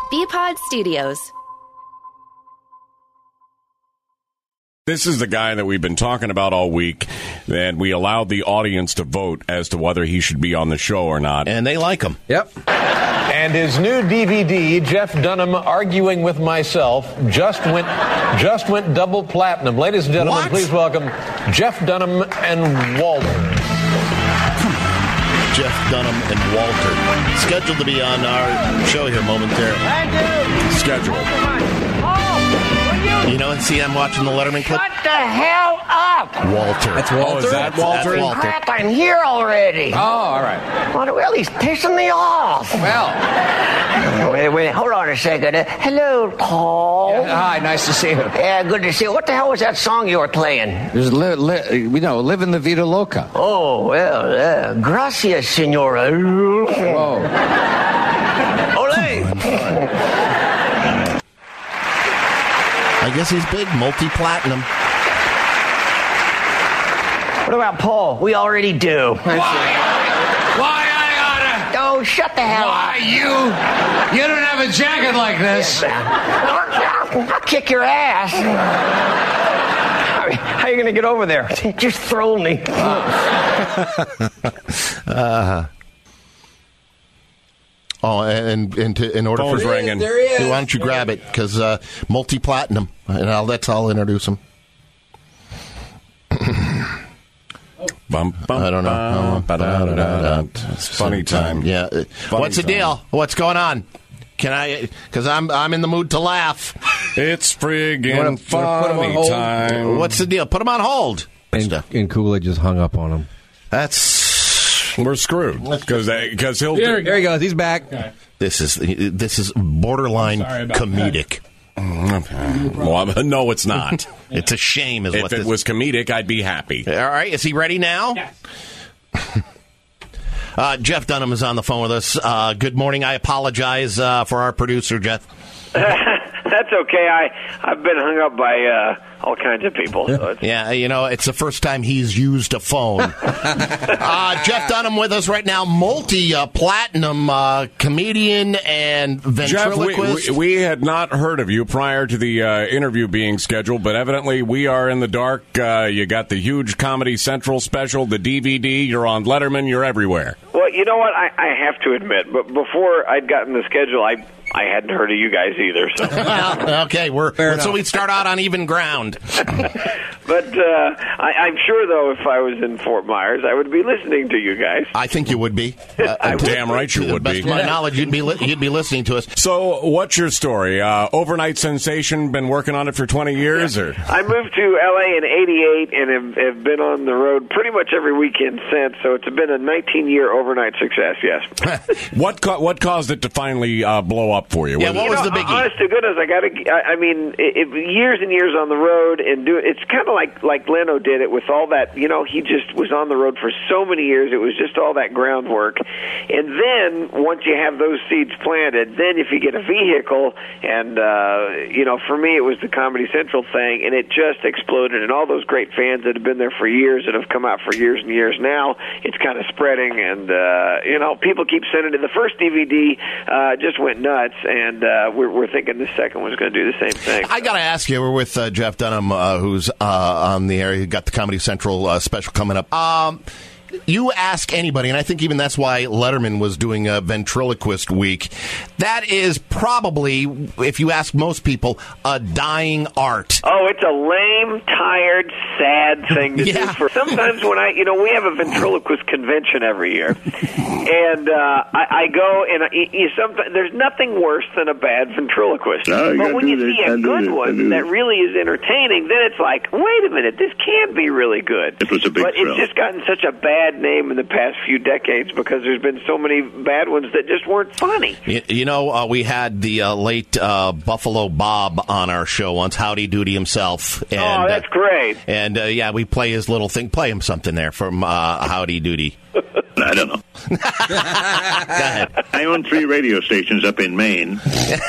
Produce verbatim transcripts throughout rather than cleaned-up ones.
B-Pod Studios. This is the guy that we've been talking about all week, and we allowed the audience to vote as to whether he should be on the show or not. And they like him. Yep. And his new D V D, Jeff Dunham Arguing with Myself, just went just went double platinum. Ladies and gentlemen, What? please welcome Jeff Dunham and Walter. Jeff Dunham and Walter. Scheduled to be on our show here momentarily. Thank you. Schedule. You know, and see, I'm watching the Letterman clip. Shut the hell up! Walter. That's Walter. Oh, is that Walter? That's Walter. Crap, I'm here already. Oh, all right. Well, well, he's pissing me off. Well, Wait, wait, hold on a second. Uh, hello, Paul. hi, nice to see you. Yeah, good to see you. What the hell was that song you were playing? There's li- li- we know, live in the Vida Loca. Oh, well, uh, gracias, senora. Oh, Ole! I guess he's big, multi-platinum. What about Paul? We already do. Why? Why I oughta? Oh, shut the hell Why up. you? You don't have a jacket like this. I'll kick your ass. How are you going to get over there? Just throw me. uh, oh, and, and to, in order Phone's for ringing. there he is. why don't you grab it? Because uh, multi-platinum, and I'll, that's I'll introduce him. Bum, bum, I don't know. bum, ba-da-da-da-da. It's funny time. Yeah. Funny What's the time. deal? What's going on? Can I? Because I'm I'm in the mood to laugh. It's friggin' You wanna- wanna put him on funny hold? time. What's the deal? Put him on hold. and, and Coolidge just hung up on him. That's We're screwed because because he'll. There he goes. He's back. this is this is borderline comedic. Well, no, it's not. It's a shame, is If what it this was comedic, I'd be happy. All right, is he ready now? Yes. uh, Jeff Dunham is on the phone with us. Uh, good morning. I apologize uh, for our producer, Jeff. That's okay. I, I've been hung up by uh, all kinds of people. So it's, Yeah, you know, it's the first time he's used a phone. uh, Jeff Dunham with us right now, multi-platinum uh, comedian and Jeff, we, ventriloquist. we, we had not heard of you prior to the uh, interview being scheduled, but evidently we are in the dark. Uh, you got the huge Comedy Central special, the D V D. You're on Letterman. You're everywhere. well, you know what? I, I have to admit, but before I'd gotten the schedule, I I hadn't heard of you guys either. So, Well, okay, we're, we're so we start out on even ground. but uh, I, I'm sure though, if I was in Fort Myers, I would be listening to you guys. I think you would be. Uh, Damn right you to the would best be. of my knowledge, you'd be li- you'd be listening to us. So, what's your story? Uh, overnight sensation. Been working on it for twenty years, or I moved to L A in eighty-eight and have, have been on the road pretty much every weekend since. So it's been a nineteen-year overnight success. Yes. what ca- what caused it to finally uh, blow up for you? Yeah, what You was know, the biggie? Honest to goodness, I got to. I I mean, it, it, years and years on the road and do. It's kind of like like Leno did it with all that. You know, he just was on the road for so many years. It was just all that groundwork, and then once you have those seeds planted, then if you get a vehicle, and uh, you know, for me, it was the Comedy Central thing, and it just exploded. And all those great fans that have been there for years, that have come out for years and years. Now it's kind of spreading, and uh, you know, people keep sending it. The first D V D uh, just went nuts, and And uh, we're, we're thinking the second one's going to do the same thing. I got to ask you, we're with uh, Jeff Dunham, uh, who's uh, on the air. He got the Comedy Central uh, special coming up. Um, you ask anybody, and I think even that's why Letterman was doing a ventriloquist week. That is probably, if you ask most people, a dying art. Oh, it's a lame, tired, sad thing to Yeah. do. For sometimes when I, you know, we have a ventriloquist convention every year, and uh, I, I go and I, you sometimes there's nothing worse than a bad ventriloquist. No, you but gotta when do you this, see a gotta do good this, gotta one do that this. really is entertaining, then it's like, wait a minute, this can be really good. It was a big but thrill. it's just gotten such a bad name in the past few decades because there's been so many bad ones that just weren't funny. You, you know, uh, we had the uh, late uh, Buffalo Bob on our show once, Howdy Doody himself. And, oh, that's uh, great. And, uh, yeah, we play his little thing. Play him something there from uh, Howdy Doody. I don't know. Go ahead. I own three radio stations up in Maine.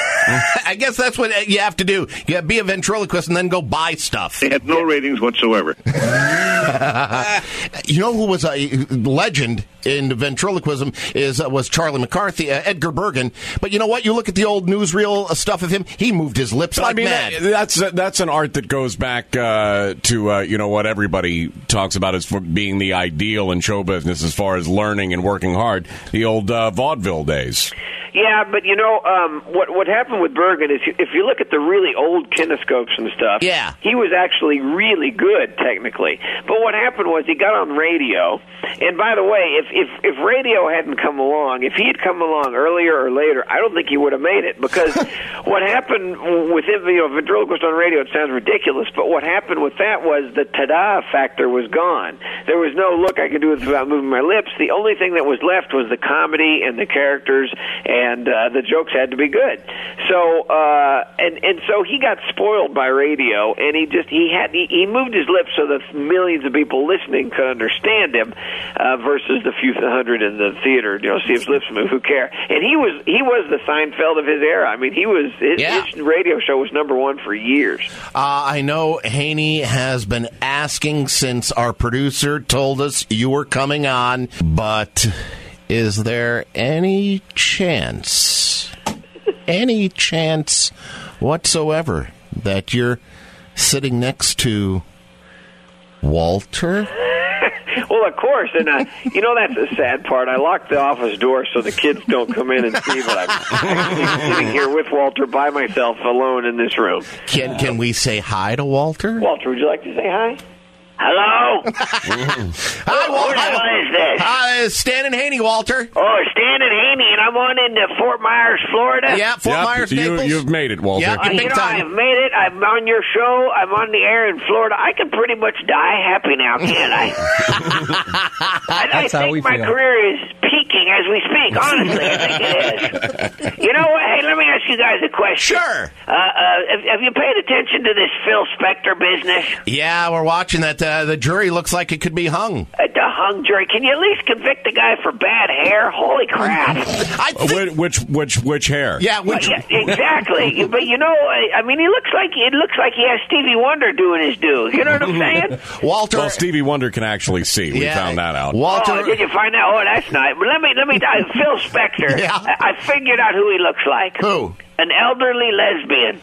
I guess that's what you have to do. You have to be a ventriloquist and then go buy stuff. They had no ratings whatsoever. You know who was a legend in ventriloquism is uh, was Charlie McCarthy, uh, Edgar Bergen. But you know what? You look at the old newsreel stuff of him. He moved his lips like I mean, mad. that- that's that's an art that goes back uh, to uh, you know what everybody talks about as for being the ideal in show business as far as learning and working hard. The old uh, vaudeville days. Yeah, but you know um, what? What happened with Bergen is, if you look at the really old kinescopes and stuff, Yeah. he was actually really good technically. But what happened was he got on radio, and by the way, if if if radio hadn't come along, if he had come along earlier or later, I don't think he would have made it. Because what happened with him, you know, ventriloquist on radio, it sounds ridiculous, but what happened with that was the ta-da factor was gone. There was no look I could do it without moving my lips. The only thing that was left was the comedy and the characters. And uh, the jokes had to be good. So uh, and and so he got spoiled by radio, and he just he had he, he moved his lips so that millions of people listening could understand him, uh, versus the few hundred in the theater. You know, see his lips move. Who care? And he was he was the Seinfeld of his era. I mean, he was his, Yeah. his radio show was number one for years. Uh, I know Haney has been asking since our producer told us you were coming on, but is there any chance, any chance whatsoever that you're sitting next to Walter? Well, of course, and uh, you know that's the sad part. I locked the office door so the kids don't come in and see that I'm actually sitting here with Walter by myself alone in this room. Can can we say hi to Walter? Walter, would you like to say hi? Hello? Hi, Walter. Who the hell is this? Hi, Stan and Haney, Walter. Oh, Stan and Haney, and I'm on into Fort Myers, Florida. Yeah, Fort Yep, Myers, you, Naples. you've made it, Walter. Yeah, Uh, big you know, time. I've made it. I'm on your show. I'm on the air in Florida. I can pretty much die happy now, can't I? I, I That's how think we my feel. career is peaking as we speak. Honestly, I think it is. You know what? Hey, let me ask you guys a question. Sure. Uh, uh, have, have you paid attention to this Phil Spector business? Yeah, we're watching that. Uh, the jury looks like it could be hung. Uh, the hung jury. Can you at least convict the guy for bad hair? Holy crap. I Uh, think, which which which hair? yeah, which, Well, yeah, exactly. But you know, I, I mean, he looks like it looks like he has Stevie Wonder doing his due. You know what I'm saying? Walter. Well, Stevie Wonder can actually see. We Yeah. found that out. Walter. Oh, did you find out? Oh, that's nice. But let me let me. Uh, Phil Spector. Yeah. I, I figured out who he looks like. Who? An elderly lesbian.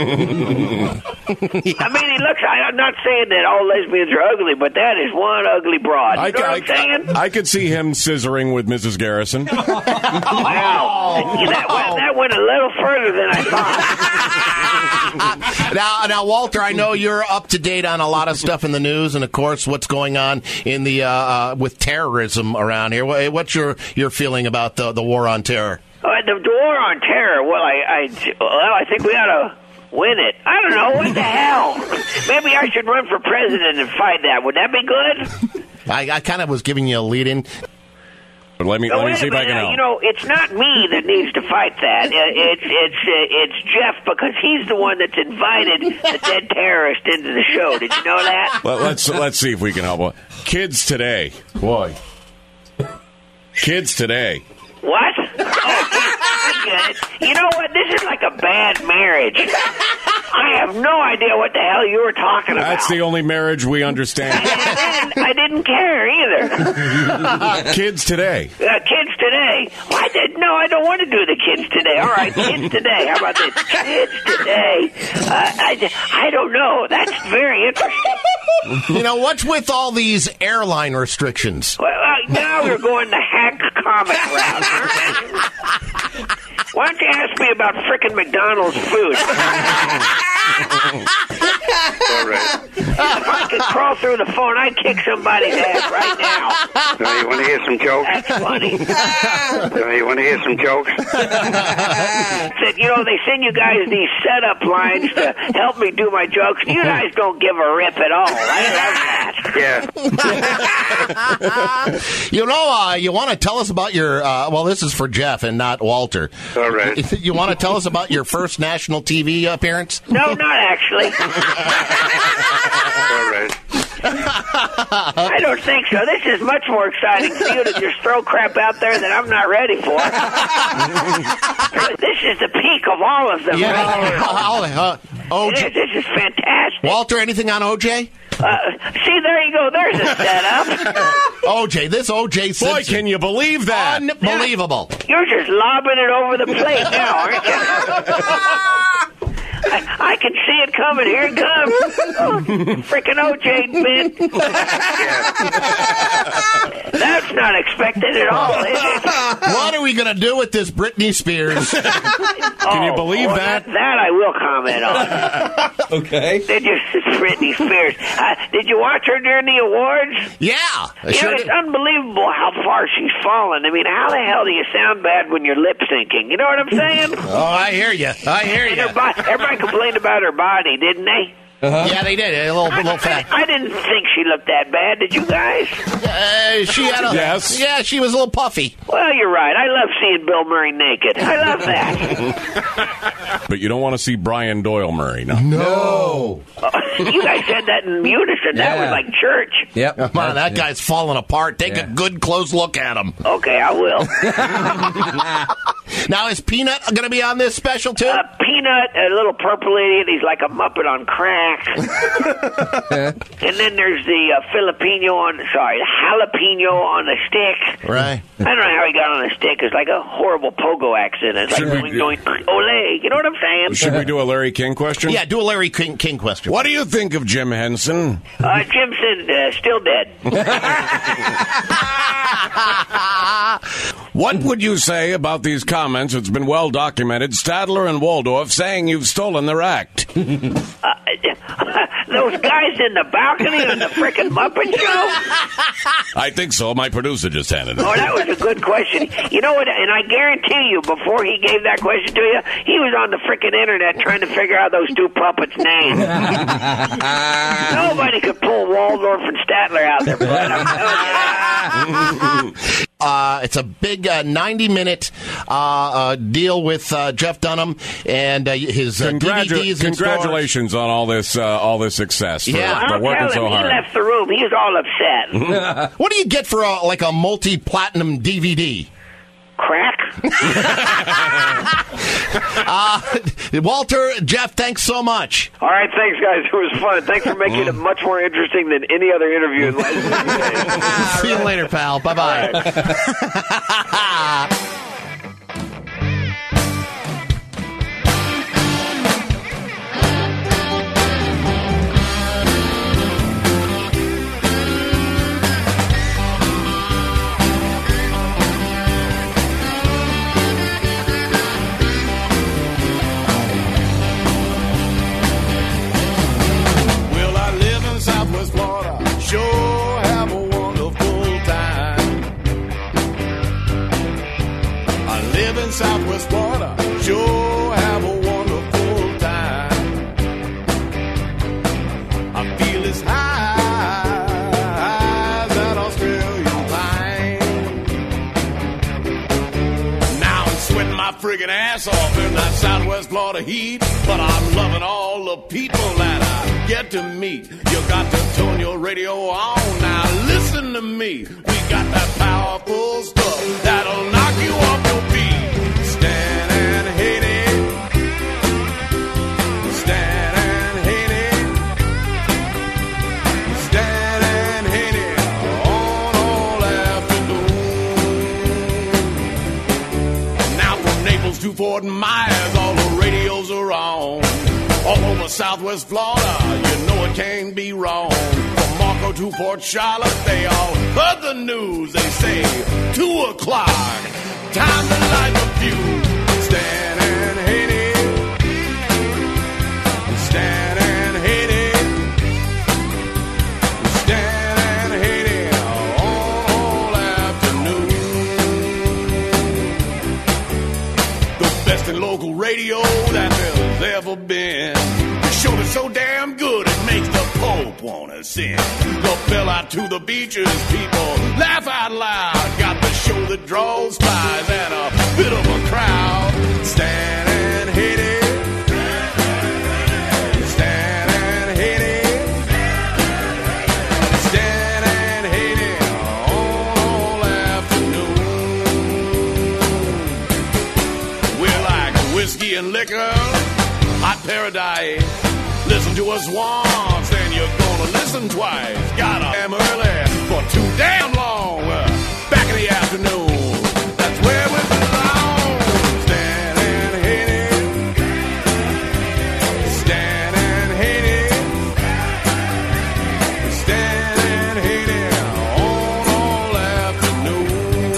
I mean, he looks. I, I'm not saying that all lesbians are ugly, but that is one ugly broad. You I, know what I, I'm saying? I could see him scissoring with Missus Garrison. Wow. That, went, that went a little further than I thought. now, now, Walter, I know you're up to date on a lot of stuff in the news, and of course, what's going on in the uh, uh, with terrorism around here. What- What's your your feeling about the the war on terror? Uh, the war on terror. Well, I, I, well, I think we ought to win it. I don't know. What the hell? Maybe I should run for president and fight that. Would that be good? I, I kind of was giving you a lead in. But let me Oh, let me wait a see if I minute. can help. You know, it's not me that needs to fight that. Uh, It's it's uh, it's Jeff, because he's the one that's invited the dead terrorist into the show. Did you know that? Let, let's let's see if we can help. Kids today, boy. Kids today. What? Oh, I get it. You know what? This is like a bad marriage. I have no idea what the hell you were talking about. That's the only marriage we understand. I didn't, I didn't care either. Kids today. Uh, kids today. Well, I did no. I don't want to do the kids today. All right, kids today. How about this? Kids today. Uh, I, I don't know. That's very interesting. You know, what's with all these airline restrictions? Well, uh, now we're going the hack comic route. Why don't you ask me about frickin' McDonald's food? All right. If I could crawl through the phone, I'd kick somebody's ass right now. Now, you want to hear some jokes? That's funny. Now, you want to hear some jokes? Said, you know, they send you guys these setup lines to help me do my jokes. You guys don't give a rip at all. I love that. Yeah. You know, uh, you want to tell us about your, uh, well, this is for Jeff and not Walter. All right. You want to tell us about your first national T V appearance? No, not actually. All right. I don't think so. This is much more exciting for you to just throw crap out there that I'm not ready for. This is the peak of all of them. Yeah. Right? I'll- uh, O It J. is. This is fantastic. Walter, anything on O J? Uh, see, there you go. There's a setup. O J, this O J Simpson. Boy, can you believe that? Unbelievable. You're just lobbing it over the plate now, aren't you? I, I can see it coming. Here it comes. Oh, freaking O J bit. That's not expected at all, is it? What are we going to do with this Britney Spears? Can you believe oh, that? that? That I will comment on. Okay. Did you, Britney Spears? Uh, did you watch her during the awards? Yeah. I You sure know, did. it's unbelievable how far she's fallen. I mean, how the hell do you sound bad when you're lip syncing? You know what I'm saying? Oh, I hear you. I hear And you. her bo- everybody complained about her body, didn't they? Yeah, they did. A little, a little I, fat. I didn't think she looked that bad. Did you guys? Uh, she had a. Yes. Yeah, she was a little puffy. Well, you're right. I love seeing Bill Murray naked. I love that. But you don't want to see Brian Doyle Murray, no. No. You guys said that in unison. That Yeah. was like church. Yep. Come on, that guy's falling apart. Take Yeah. a good close look at him. Okay, I will. Now, is Peanut going to be on this special too? Uh, Peanut, a little purple idiot. He's like a Muppet on crack. And then there's the uh, Filipino on, sorry, the jalapeno on a stick. Right. I don't know how he got on a stick. It's like a horrible pogo accent. It's like Should we doing, doing, ole. You know what I'm saying? Should we do a Larry King question? Yeah, do a Larry King, King question. What do you think of Jim Henson? Uh, Jim said, uh, still dead. What would you say about these comments? It's been well documented. Stadler and Waldorf saying you've stolen their act. Uh, those guys in the balcony on the frickin' Muppet Show? I think so. My producer just handed it. Oh, that was a good question. You know what? And I guarantee you, before he gave that question to you, he was on the frickin' internet trying to figure out those two puppets' names. Nobody could pull Waldorf and Statler out there, but I'm telling you. Uh, it's a big uh, ninety-minute uh, uh, deal with uh, Jeff Dunham and uh, his uh, Congratu- D V Ds. in congratulations on all this, uh, all this success. For, Yeah. for I'll working tell so him, hard. he left the room. He was all upset. stores. What do you get for a, like a multi-platinum D V D? Crack? Uh, Walter, Jeff, thanks so much. All right, thanks, guys. It was fun. Thanks for making it much more interesting than any other interview in the last few days. See you later, pal. Bye-bye. Well, I live in Southwest Florida. Sure have a wonderful time. I live in Southwest Florida. Sure have a wonderful time. I feel as high as that Australian pine. Now I'm sweating my friggin' ass off in that Southwest Florida heat, but I'm loving all the people that I get to meet. You got to turn your radio on now. Listen to me. We got that powerful stuff that'll knock you off your feet. Stand and hate it. Stand and hate it. Stand and hate it on all afternoon. Now from Naples to Fort Myers, all the radios are on. All over Southwest Florida, you know it can't be wrong. From Marco to Port Charlotte, they all heard the news. They say, two o'clock, time to light the fuse. Stand and hate it. Stand and hate it. Stand and hate it all afternoon. The best in local radio that there's ever been. The show is so damn good it makes the Pope wanna sing. The bell out to the beaches, people laugh out loud. Got the show that draws flies and a bit of a crowd. Stand and hate it. Stand and hate it. Stand and hate it all afternoon. We're like whiskey and liquor, hot paradise. Listen to us once, then you're gonna listen twice. Got up damn early for too damn long. Uh, back in the afternoon, that's where we belong. Stand and hate it. Stand and hate it. Stand and hate it on all afternoon.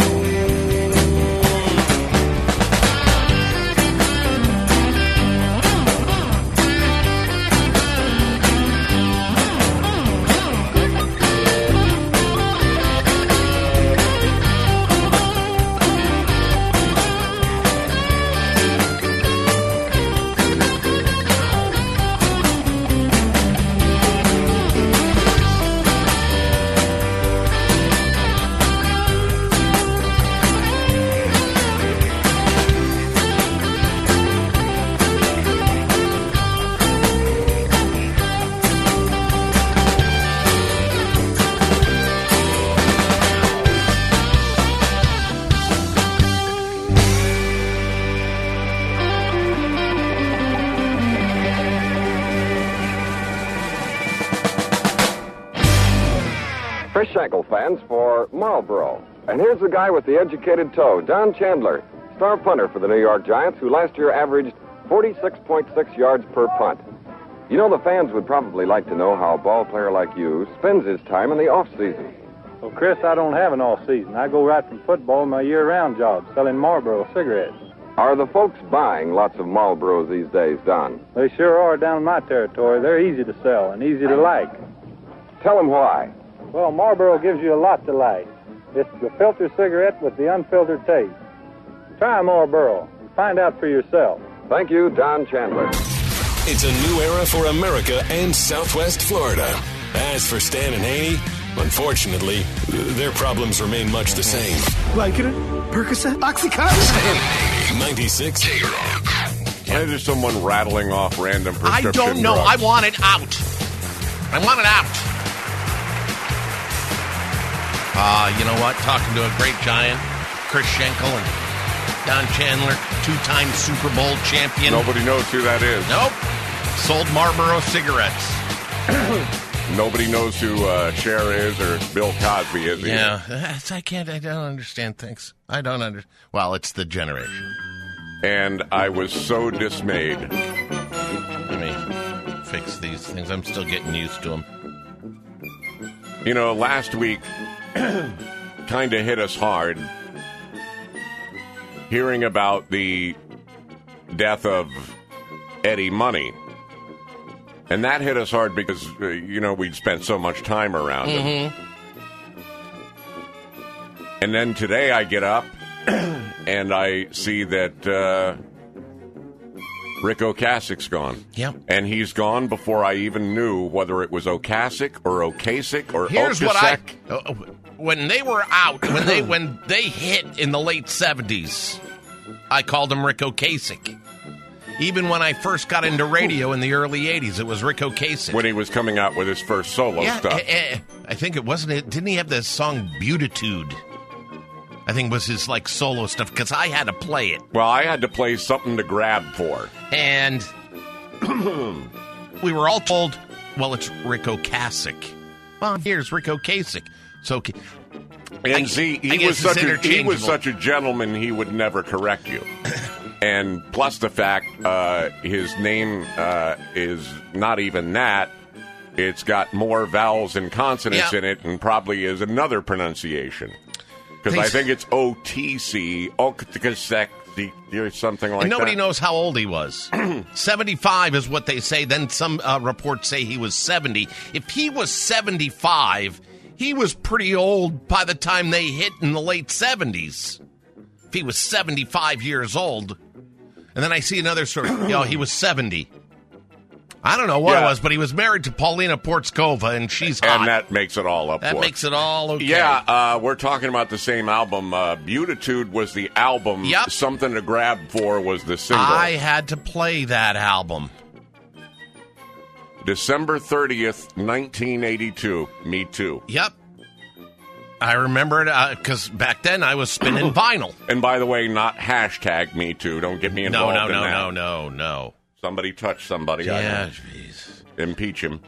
Fish Shankle fans for Marlboro. And here's the guy with the educated toe, Don Chandler, star punter for the New York Giants, who last year averaged forty-six point six yards per punt. You know, the fans would probably like to know how a ball player like you spends his time in the off-season. Well, Chris, I don't have an off-season. I go right from football to my year-round job, selling Marlboro cigarettes. Are the folks buying lots of Marlboros these days, Don? They sure are down in my territory. They're easy to sell and easy to like. Tell them why. Well, Marlboro gives you a lot to like. It's the filter cigarette with the unfiltered taste. Try Marlboro and find out for yourself. Thank you, Don Chandler. It's a new era for America and Southwest Florida. As for Stan and Haney, unfortunately, their problems remain much the same. Vicodin, Percocet, Oxycontin. ninety-six Why is someone rattling off random prescription I don't know. drugs? I want it out. I want it out. Uh, you know what? Talking to a great giant, Chris Schenkel and Don Chandler, two-time Super Bowl champion. Nobody knows who that is. Nope. Sold Marlboro cigarettes. Nobody knows who uh, Cher is or Bill Cosby is. Yeah, that's, I can't, I don't understand things. I don't understand. Well, it's the generation. And I was so dismayed. Let me fix these things. I'm still getting used to them. You know, last week kind of hit us hard hearing about the death of Eddie Money. And that hit us hard because, uh, you know, we'd spent so much time around him. Mm-hmm. And then today I get up and I see that uh, Rick Ocasek's gone. Yep. And he's gone before I even knew whether it was Ocasek or Ocasek or Here's Ocasek. what I... Uh, when they were out, when they when they hit in the late seventies, I called him Rick Ocasek. Even when I first got into radio in the early eighties, it was Rick Ocasek. When he was coming out with his first solo yeah, stuff. eh, eh, I think it wasn't it. Didn't he have the song Beautitude? I think it was his like solo stuff because I had to play it. Well, I had to play something to grab for. And we were all told, well, it's Rick Ocasek. Well, here's Rick Ocasek. So, and I, see, I he was guess such it's a he interchangeable. was such a gentleman. He would never correct you. And plus the fact uh, his name uh, is not even that. It's got more vowels and consonants Yeah. in it, and probably is another pronunciation. Because I Thanks. think it's O T C, Ocasek, or something like and nobody that. knows how old he was. seventy-five is what they say. Then some uh, reports say he was seventy. If he was seventy-five, he was pretty old by the time they hit in the late seventies. If he was seventy-five years old. And then I see another story. You know, he was seventy. I don't know what Yeah. it was, but he was married to Paulina Portskova, and she's hot. And that makes it all up That for makes it all okay. Yeah, uh, we're talking about the same album. Uh, Beautitude was the album. Yep. Something to Grab For was the single. I had to play that album. December thirtieth, nineteen eighty-two. Me too. Yep. I remember it because back then I was spinning vinyl. And by the way, not hashtag Me Too. Don't get me No, involved no, in no, that. no, no, no. Somebody touched somebody. Yeah, jeez. Impeach him.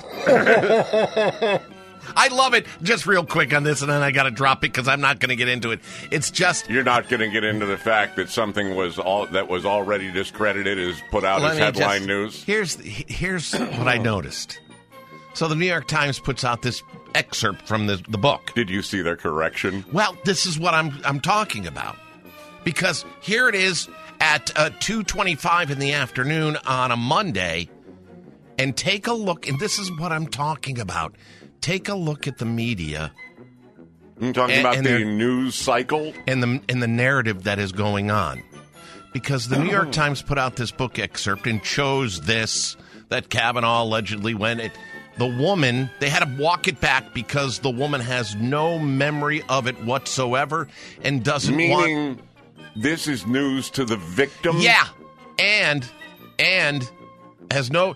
I love it. Just real quick on this, and then I got to drop it because I'm not going to get into it. It's just you're not going to get into the fact that something was all that was already discredited is put out Let as me headline just- news. Here's here's what I noticed. So the New York Times puts out this excerpt from the the book. Did you see their correction? Well, this is what I'm I'm talking about, because here it is at uh, two twenty-five in the afternoon on a Monday, and take a look. And this is what I'm talking about. Take a look at the media. I'm talking and, about and the their- news cycle and the and the narrative that is going on, because the New York Times put out this book excerpt and chose this that Kavanaugh allegedly went. It, the woman, they had to walk it back because the woman has no memory of it whatsoever and doesn't Meaning want. this is news to the victim. Yeah, and and has no.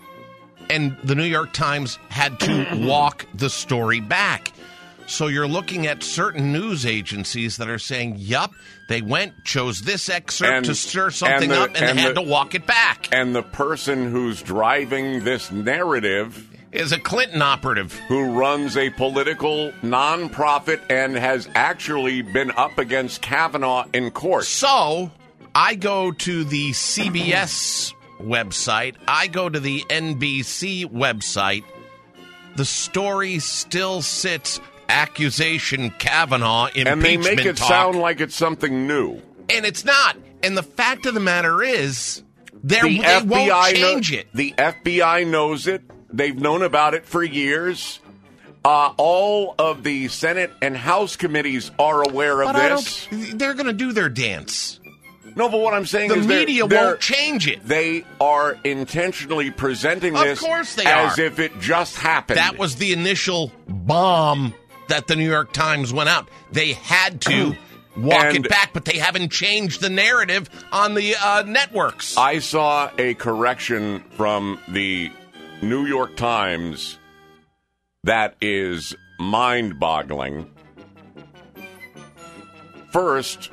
And the New York Times had to walk the story back. So you're looking at certain news agencies that are saying, yup, they went, chose this excerpt And- to stir something and the- up, and, and they had the- to walk it back. And the person who's driving this narrative is a Clinton operative who runs a political nonprofit and has actually been up against Kavanaugh in court. So I go to the C B S website, I go to the N B C website. The story still sits accusation Kavanaugh impeachment And they make it talk. sound like it's something new. And it's not. And the fact of the matter is, they're- The they F B I won't kno- change it. The F B I knows it. They've known about it for years. Uh, all of the Senate and House committees are aware of But I this. don't, they're going to do their dance. No, but what I'm saying The is they're- media they're- won't change it. They are intentionally presenting Of this course they as are. if it just happened. That was the initial bomb that the New York Times went out. They had to walk And- it back, but they haven't changed the narrative on the uh, networks. I saw a correction from the New York Times that is mind-boggling. First,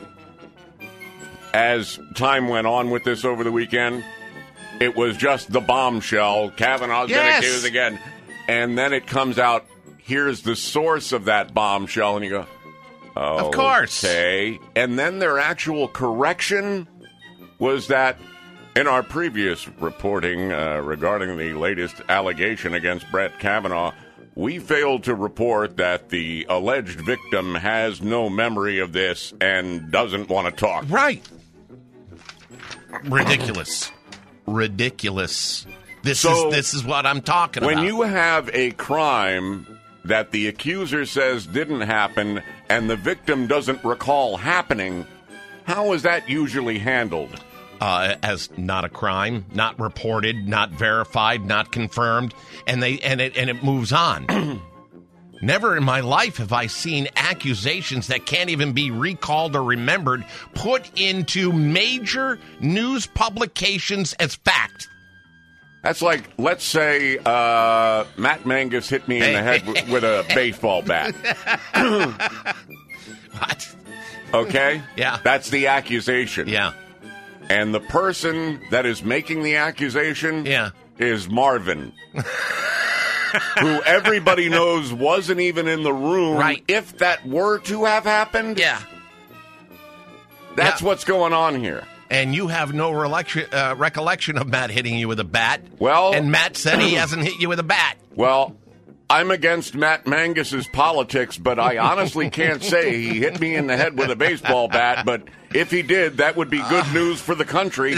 as time went on with this over the weekend, it was just the bombshell. Kavanaugh's Yes. been accused again. And then it comes out, here's the source of that bombshell, and you go, oh, Of course. Okay. And then their actual correction was that in our previous reporting uh, regarding the latest allegation against Brett Kavanaugh, we failed to report that the alleged victim has no memory of this and doesn't want to talk. Right. Ridiculous. Ridiculous. This So, is this is what I'm talking When about. you have a crime that the accuser says didn't happen and the victim doesn't recall happening, how is that usually handled? Uh, as not a crime, not reported, not verified, not confirmed, and they and it and it moves on. Never in my life have I seen accusations that can't even be recalled or remembered put into major news publications as fact. That's like, let's say uh, Matt Mangus hit me in the head w- with a baseball bat. What? Okay? Yeah. That's the accusation. Yeah. And the person that is making the accusation Yeah. is Marvin, who everybody knows wasn't even in the room. Right. If that were to have happened, Yeah. that's Yeah. what's going on here. And you have no recollection, uh, recollection of Matt hitting you with a bat. Well, and Matt said he hasn't hit you with a bat. Well, I'm against Matt Mangus's politics, but I honestly can't say he hit me in the head with a baseball bat. But if he did, that would be good news for the country.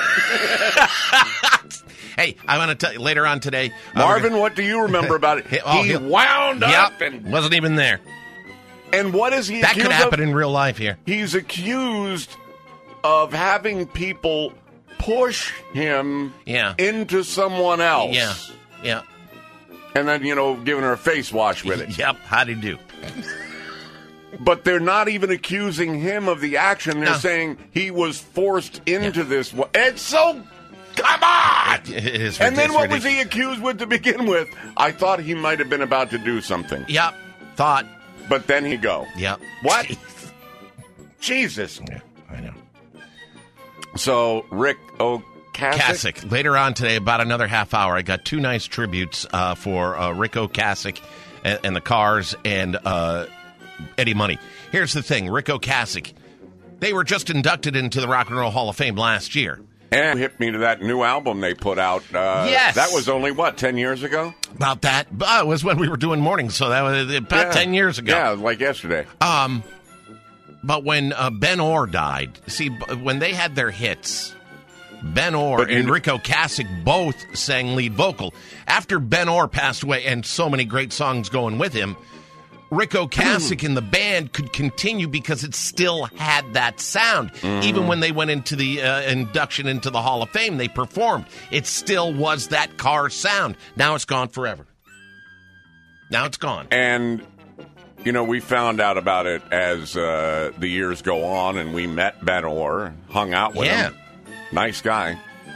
Hey, I want to tell you later on today, uh, Marvin, what do you remember about it? He- oh, he he- wound Yep, up and wasn't even there. and what is he That accused could happen of? in real life here. He's accused of having people push him Yeah. into someone else. Yeah, yeah. And then, you know, giving her a face wash with it. Yep, how'd he do? But they're not even accusing him of the action. They're No. saying he was forced into this. wa- It's so... Come on! It is And then it's what was ridiculous. he accused with to begin with? I thought he might have been about to do something. Yep, thought. But then he go. Yep. What? Jesus. Yeah, I know. So Rick Kasich? Kasich. Later on today, about another half hour, I got two nice tributes uh, for uh, Rico Kasich and, and the Cars and uh, Eddie Money. Here's the thing, Rico Kasich, they were just inducted into the Rock and Roll Hall of Fame last year. And hit me to that new album they put out. Uh, yes. That was only, what, ten years ago? About that. Uh, it was when we were doing mornings, so that was about yeah. ten years ago. Yeah, like yesterday. Um, But when uh, Ben Orr died, see, when they had their hits, Ben Orr and you, Rico Kasich both sang lead vocal. After Ben Orr passed away, and so many great songs going with him, Rico Kasich and the band could continue because it still had that sound. Mm-hmm. Even when they went into the uh, induction into the Hall of Fame, they performed. It still was that car sound. Now it's gone forever. Now it's gone. And, you know, we found out about it as uh, the years go on, and we met Ben Orr, hung out with yeah. him. Nice guy.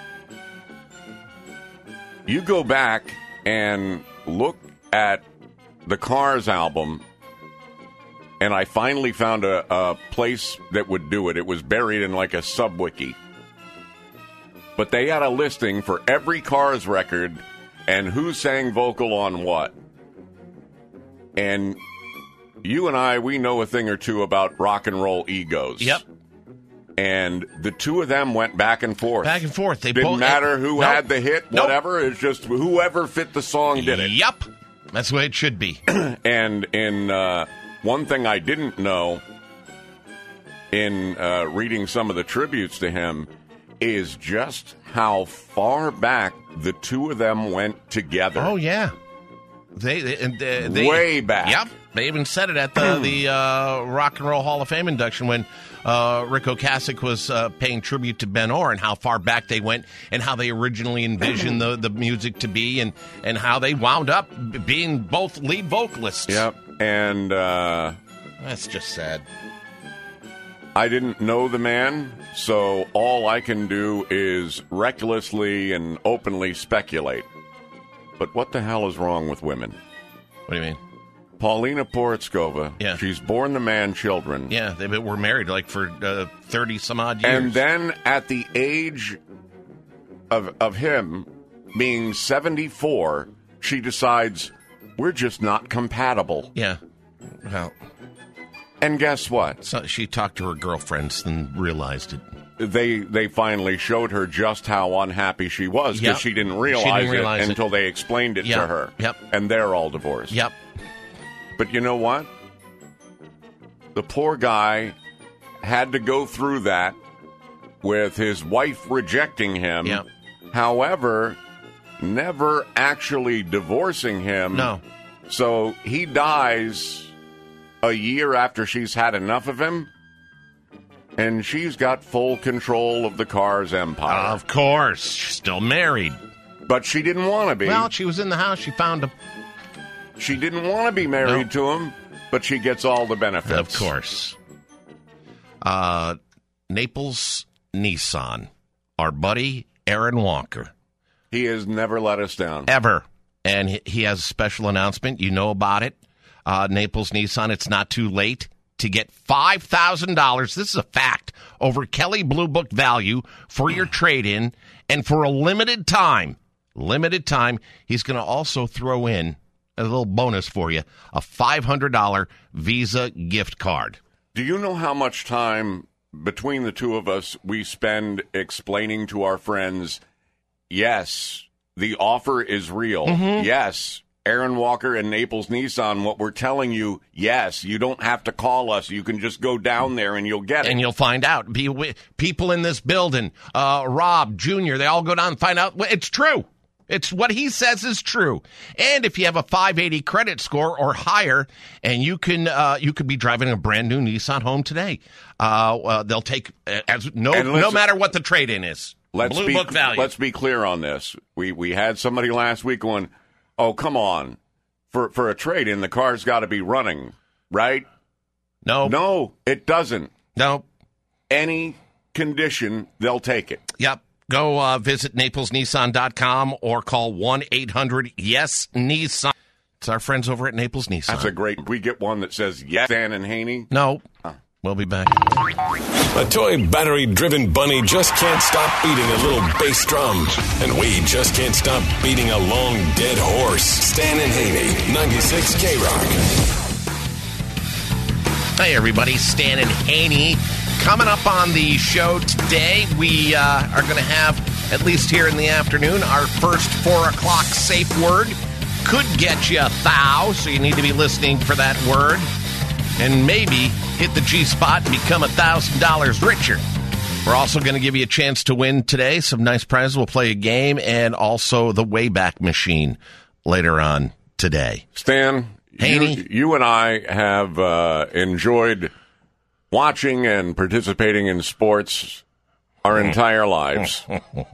You go back and look at the Cars album, and I finally found a, a place that would do it. It was buried in like a subwiki. But they had a listing for every Cars record and who sang vocal on what. And you and I, we know a thing or two about rock and roll egos. Yep. And the two of them went back and forth. Back and forth. They Didn't both, matter who nope. had the hit, Nope. whatever. It's just whoever fit the song did it. Yep. That's the way it should be. And in uh, one thing I didn't know in uh, reading some of the tributes to him is just how far back the two of them went together. Oh, yeah. They, they, and, uh, they Way back. Yep. They even said it at the, the uh, Rock and Roll Hall of Fame induction when uh, Rico Kasich was uh, paying tribute to Ben Orr and how far back they went and how they originally envisioned the, the music to be and, and how they wound up being both lead vocalists. Yep. And uh, that's just sad. I didn't know the man, so all I can do is recklessly and openly speculate. But what the hell is wrong with women? What do you mean? Paulina Porizkova, yeah. she's born the man children. Yeah, they were married like for uh, thirty some odd years. And then at the age of of him being seventy-four, she decides we're just not compatible. Yeah. Well, and guess what? So she talked to her girlfriends and realized it. They they finally showed her just how unhappy she was because yep. she didn't realize, she didn't realize it, it until they explained it yep. to her. Yep. And they're all divorced. Yep. But you know what? The poor guy had to go through that with his wife rejecting him. Yep. However, never actually divorcing him. No. So he dies a year after she's had enough of him. And she's got full control of the Cars empire. Of course. She's still married. But she didn't want to be. Well, she was in the house. She found him. She didn't want to be married no. to him, but she gets all the benefits. Of course. Uh, Naples Nissan. Our buddy, Aaron Walker. He has never let us down. Ever. And he, he has a special announcement. You know about it. Uh, Naples Nissan, it's not too late to get five thousand dollars, this is a fact, over Kelley Blue Book value for your trade-in. And for a limited time, limited time, he's going to also throw in a little bonus for you, a five hundred dollars Visa gift card. Do you know how much time between the two of us we spend explaining to our friends, yes, the offer is real. Mm-hmm. Yes, Aaron Walker and Naples Nissan, what we're telling you, yes, you don't have to call us. You can just go down there and you'll get it. And you'll find out. Be, people in this building, uh, Rob, Junior, they all go down and find out. It's true. It's what he says is true. And if you have a five eighty credit score or higher, and you can uh, you could be driving a brand new Nissan home today, uh, uh, they'll take uh, as no no matter what the trade-in is. Let's Blue be, Book value. Let's be clear on this. We we had somebody last week going, oh, come on. For for a trade-in, the car's got to be running, right? No. No, it doesn't. No. Any condition, they'll take it. Yep. Go uh, visit Naples Nissan dot com or call one eight hundred yes Nissan. It's our friends over at Naples Nissan. That's a great... We get one that says yes, Dan and Haney. No. Huh. We'll be back. A toy battery-driven bunny just can't stop beating a little bass drum. And we just can't stop beating a long, dead horse. Stan and Haney, ninety-six K-Rock. Hey, everybody. Stan and Haney. Coming up on the show today, we uh, are going to have, at least here in the afternoon, our first four o'clock safe word. Could get you a thou, so you need to be listening for that word. And maybe hit the G-spot and become one thousand dollars richer. We're also going to give you a chance to win today. Some nice prizes. We'll play a game and also the Wayback Machine later on today. Stan, Haney? You, you and I have uh, enjoyed watching and participating in sports our entire lives.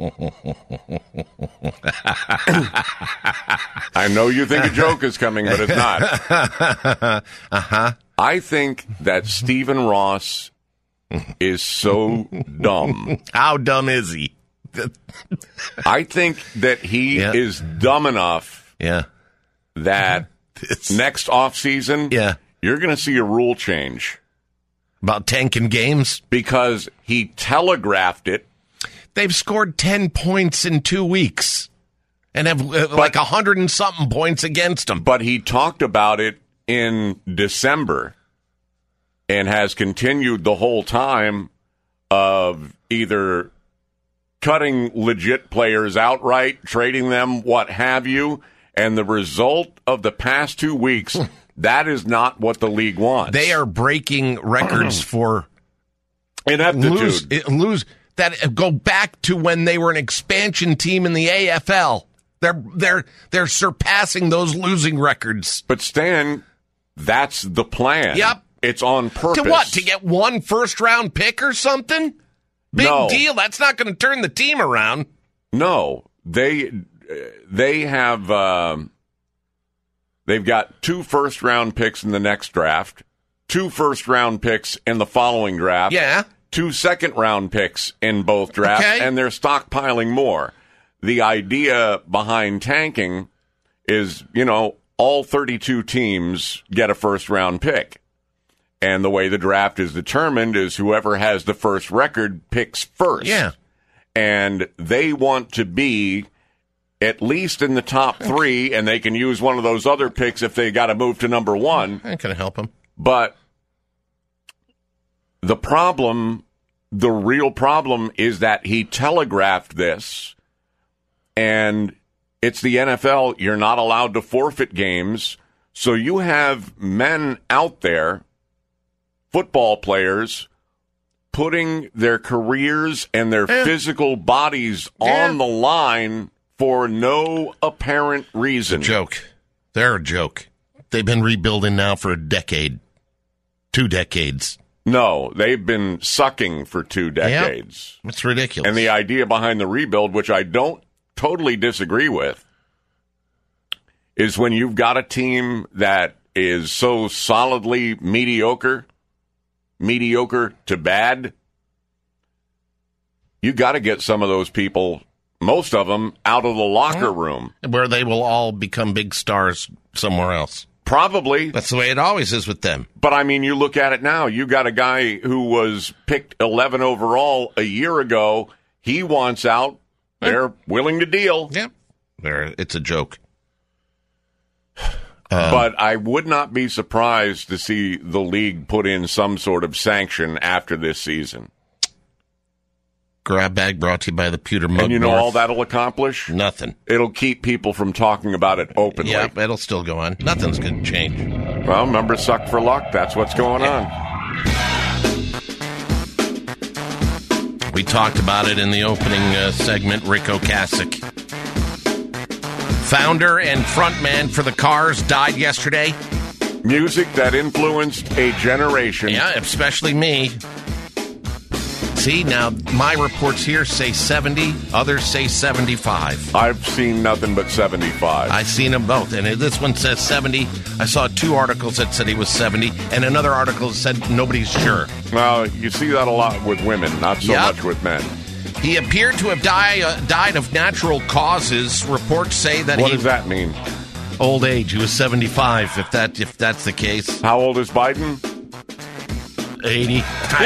I know you think a joke is coming, but it's not. Uh-huh. I think that Stephen Ross is so dumb. How dumb is he? I think that he Yeah. is dumb enough Yeah. that next offseason, Yeah. you're going to see a rule change. About tanking games? Because he telegraphed it. They've scored ten points in two weeks and have uh, like a hundred and something points against them. But he talked about it in December and has continued the whole time of either cutting legit players outright, trading them, what have you. And the result of the past two weeks, that is not what the league wants. They are breaking records for ineptitude. Lose, lose that go back to when they were an expansion team in the A F L. They're they're they're surpassing those losing records. But Stan, that's the plan. Yep. It's on purpose. To what? To get one first round pick or something? Big No. deal. That's not going to turn the team around. No, they they have um, they've got two first round picks in the next draft, two first round picks in the following draft, Yeah. two second round picks in both drafts, Okay. and they're stockpiling more. The idea behind tanking is, you know, all thirty-two teams get a first round pick. And the way the draft is determined is whoever has the first record picks first. Yeah. And they want to be at least in the top three, and they can use one of those other picks if they got to move to number one. Ain't going to help them. But the problem, the real problem, is that he telegraphed this, and it's the N F L. You're not allowed to forfeit games. So you have men out there, football players, putting their careers and their Yeah. physical bodies Yeah. on the line for no apparent reason. Joke. They're a joke. They've been rebuilding now for a decade, two decades. No, they've been sucking for two decades. It's ridiculous. And the idea behind the rebuild, which I don't totally disagree with, is when you've got a team that is so solidly mediocre, mediocre to bad, you got to get some of those people, most of them, out of the locker room. Where they will all become big stars somewhere else. Probably. That's the way it always is with them. But, I mean, you look at it now. You got a guy who was picked eleven overall a year ago. He wants out. They're willing to deal. Yep. They're, it's a joke. Um, but I would not be surprised to see the league put in some sort of sanction after this season. Grab bag brought to you by the Pewter Mug And you know North. all that'll accomplish? Nothing. It'll keep people from talking about it openly. Yeah, it'll still go on. Nothing's going to change. Well, remember, suck for luck. That's what's going on. We talked about it in the opening uh, segment. Rick Ocasek, founder and frontman for the Cars, died yesterday. Music that influenced a generation. Yeah, especially me. See, now my reports here say seventy, others say seventy-five. I've seen nothing but seventy-five. I've seen them both, and this one says seventy. I saw two articles that said he was seventy, and another article said nobody's sure. Well, you see that a lot with women, not so Yep. much with men. He appeared to have die, uh, died of natural causes. Reports say that What he... does that mean? Old age. He was seventy-five, if that if that's the case. How old is Biden? eighty.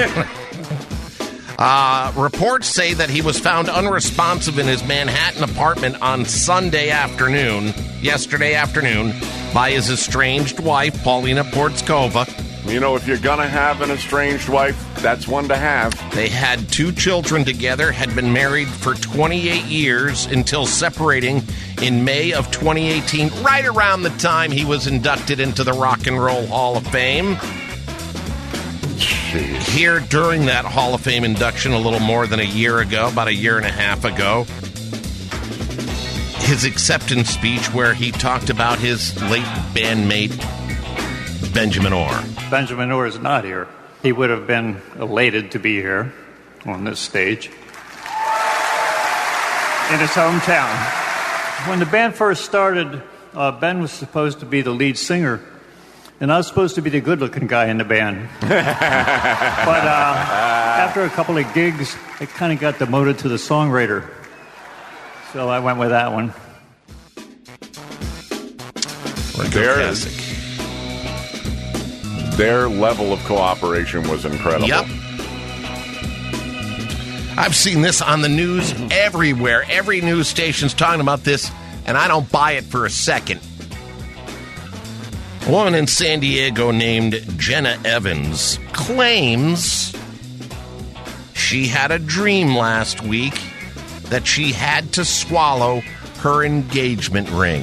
Uh, reports say that he was found unresponsive in his Manhattan apartment on Sunday afternoon, yesterday afternoon, by his estranged wife, Paulina Portskova. You know, if you're going to have an estranged wife, that's one to have. They had two children together, had been married for twenty-eight years until separating in May of twenty eighteen, right around the time he was inducted into the Rock and Roll Hall of Fame. Jeez. Here during that Hall of Fame induction a little more than a year ago, about a year and a half ago, his acceptance speech where he talked about his late bandmate, Benjamin Orr. Benjamin Orr is not here. He would have been elated to be here on this stage in his hometown. When the band first started, uh, Ben was supposed to be the lead singer, and I was supposed to be the good-looking guy in the band. But uh, after a couple of gigs, I kind of got demoted to the songwriter. So I went with that one. Their, their level of cooperation was incredible. Yep. I've seen this on the news everywhere. Every news station's talking about this, and I don't buy it for a second. A woman in San Diego named Jenna Evans claims she had a dream last week that she had to swallow her engagement ring.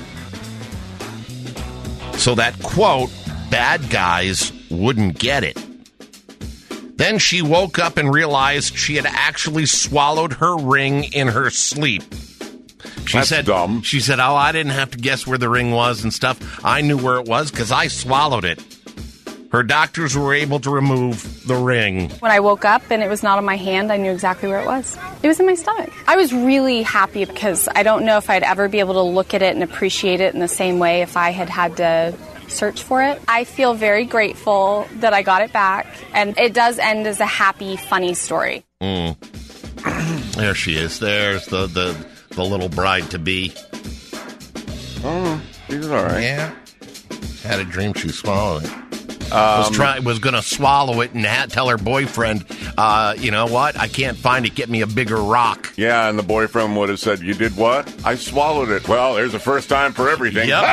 So that, quote, bad guys wouldn't get it. Then she woke up and realized she had actually swallowed her ring in her sleep. She That's said, dumb. She said, oh, I didn't have to guess where the ring was and stuff. I knew where it was because I swallowed it. Her doctors were able to remove the ring. When I woke up and it was not on my hand, I knew exactly where it was. It was in my stomach. I was really happy because I don't know if I'd ever be able to look at it and appreciate it in the same way if I had had to search for it. I feel very grateful that I got it back, and it does end as a happy, funny story. Mm. There she is. There's the, the, the little bride-to-be. Oh, she's all right. Yeah. Had a dream she swallowed it. Um, was try, was going to swallow it and had, tell her boyfriend, uh, you know what, I can't find it, get me a bigger rock. Yeah, and the boyfriend would have said, you did what? I swallowed it. Well, there's a first time for everything. Yep.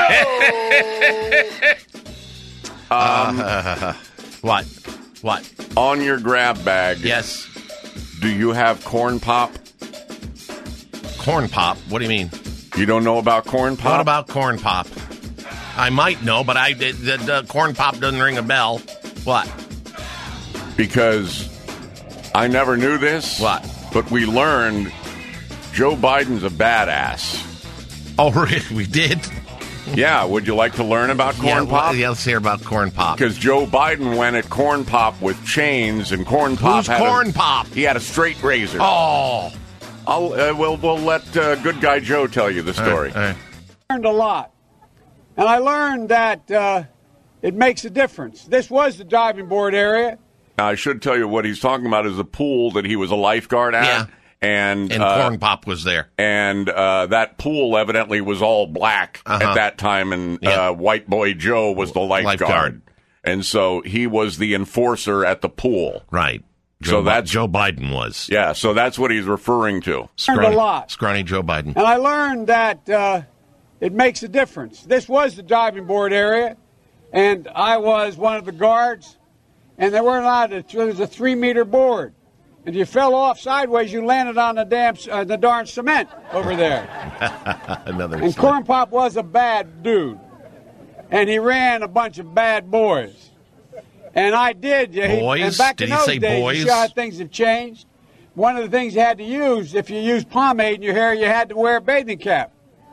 um, uh, what? What? On your grab bag. Yes. Do you have corn pop? Corn pop? What do you mean? You don't know about corn pop? What about corn pop? I might know, but I the, the, the corn pop doesn't ring a bell. What? Because I never knew this. What? But we learned Joe Biden's a badass. Oh, really? We did? Yeah. Would you like to learn about corn yeah, pop? Well, yeah, let's hear about corn pop. Because Joe Biden went at corn pop with chains, and corn pop Who's had corn a, pop? He had a straight razor. Oh. I'll uh, we'll we'll let uh, good guy Joe tell you the story. All right, all right. I learned a lot. And I learned that uh, it makes a difference. This was the diving board area. Now, I should tell you what he's talking about is a pool that he was a lifeguard at. Yeah. And, and uh, corn pop was there. And uh, that pool evidently was all black uh-huh. at that time, and yeah. uh, white boy Joe was the lifeguard. lifeguard. And so he was the enforcer at the pool. Right. Joe so that's Joe Biden was. Yeah, so that's what he's referring to. Learned a lot. Scrawny Joe Biden. And I learned that uh, it makes a difference. This was the diving board area, and I was one of the guards, and there were not, it was a three-meter board. And if you fell off sideways, you landed on the damn, uh, the darn cement over there. Another and cement. Corn Pop was a bad dude, and he ran a bunch of bad boys. And I did. Yeah, he, boys? and back Did in he those say days, boys? you see how things have changed. One of the things you had to use, if you used pomade in your hair, you had to wear a bathing cap.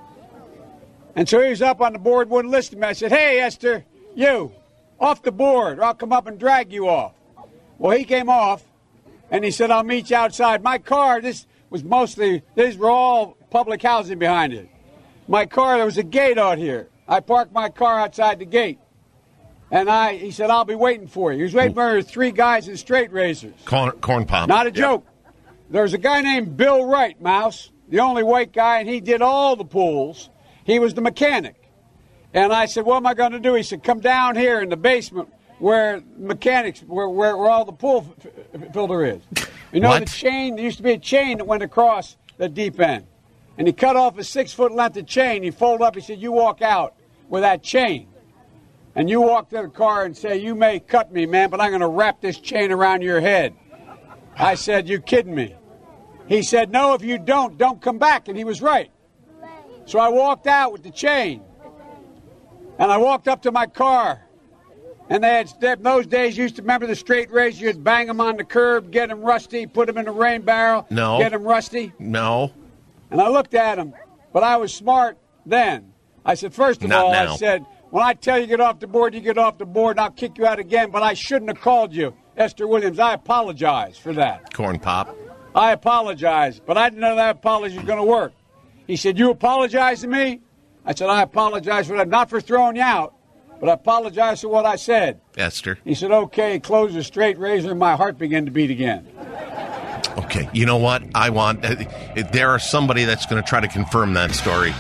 And so he was up on the board, wouldn't listen to me. I said, hey, Esther, you, off the board, or I'll come up and drag you off. Well, he came off, and he said, I'll meet you outside. My car, this was mostly, these were all public housing behind it. My car, there was a gate out here. I parked my car outside the gate. And I, he said, I'll be waiting for you. He was waiting for three guys in straight razors. Corn, corn pop. Not a joke. There was a guy named Bill Wright, Mouse, the only white guy, and he did all the pools. He was the mechanic. And I said, what am I going to do? He said, come down here in the basement where mechanics, where, where, where all the pool f- f- filter is. You know What? the chain, there used to be a chain that went across the deep end. And he cut off a six-foot length of chain. He folded up, he said, you walk out with that chain. And you walk to the car and say, you may cut me, man, but I'm going to wrap this chain around your head. I said, you kidding me? He said, no, if you don't, don't come back. And he was right. So I walked out with the chain. And I walked up to my car. And they had, in those days, you used to remember the straight razor. You'd bang them on the curb, get them rusty, put them in a rain barrel, No. get them rusty. No. And I looked at him, but I was smart then. I said, first of Not all, now. I said, when I tell you get off the board, you get off the board, and I'll kick you out again, but I shouldn't have called you Esther Williams. I apologize for that. Corn Pop. I apologize, but I didn't know that apology was going to work. He said, you apologize to me? I said, I apologize for that, not for throwing you out, but I apologize for what I said. Esther. He said, okay, close the straight razor, and my heart began to beat again. Okay, you know what? I want. Uh, there is somebody that's going to try to confirm that story.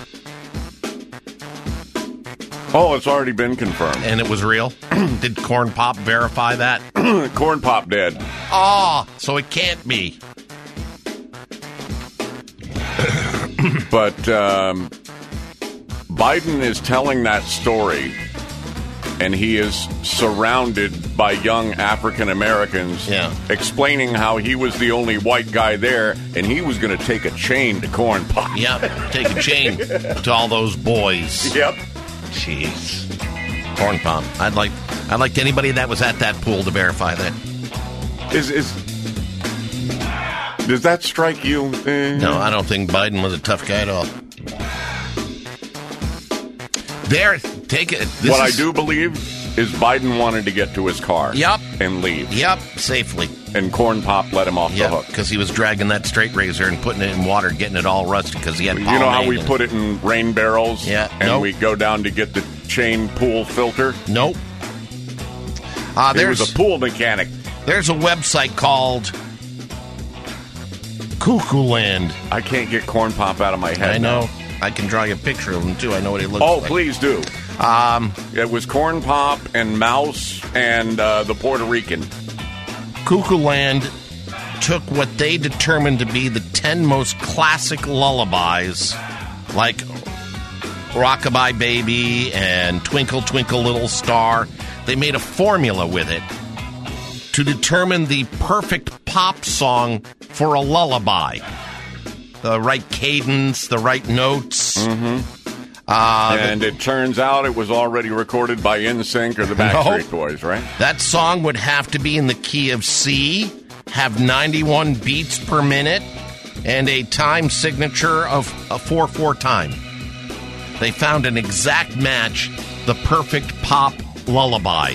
Oh, it's already been confirmed. And it was real? Did Corn Pop verify that? Corn Pop did. Oh, so it can't be. But um, Biden is telling that story, and he is surrounded by young African Americans Yeah. explaining how he was the only white guy there, and he was going to take a chain to Corn Pop. Yep, take a chain to all those boys. Yep. Jeez. Corn Pop. I'd like I'd like anybody that was at that pool to verify that. Is is does that strike you? Eh. No, I don't think Biden was a tough guy at all. There, take it. This what is, I do believe is Biden wanted to get to his car. Yep. And leave. Yep, safely. And Corn Pop let him off Yep, the hook. because he was dragging that straight razor and putting it in water, getting it all rusty because he had You know how we pomade put it in rain barrels? Yeah, And nope. we go down to get the chain pool filter? Nope. Uh, He there's was a pool mechanic. There's a website called Cuckoo Land. I can't get Corn Pop out of my head I know. now. I can draw you a picture of him, too. I know what he looks Oh, like. please do. Um, It was Corn Pop and Mouse and uh, the Puerto Rican. Cuckoo Land took what they determined to be the ten most classic lullabies, like Rockabye Baby and Twinkle Twinkle Little Star. They made a formula with it to determine the perfect pop song for a lullaby. The right cadence, the right notes. Mm-hmm. Uh, and it turns out it was already recorded by N Sync or the Backstreet Boys, right? That song would have to be in the key of C, have ninety-one beats per minute, and a time signature of a four four time. They found an exact match, the perfect pop lullaby.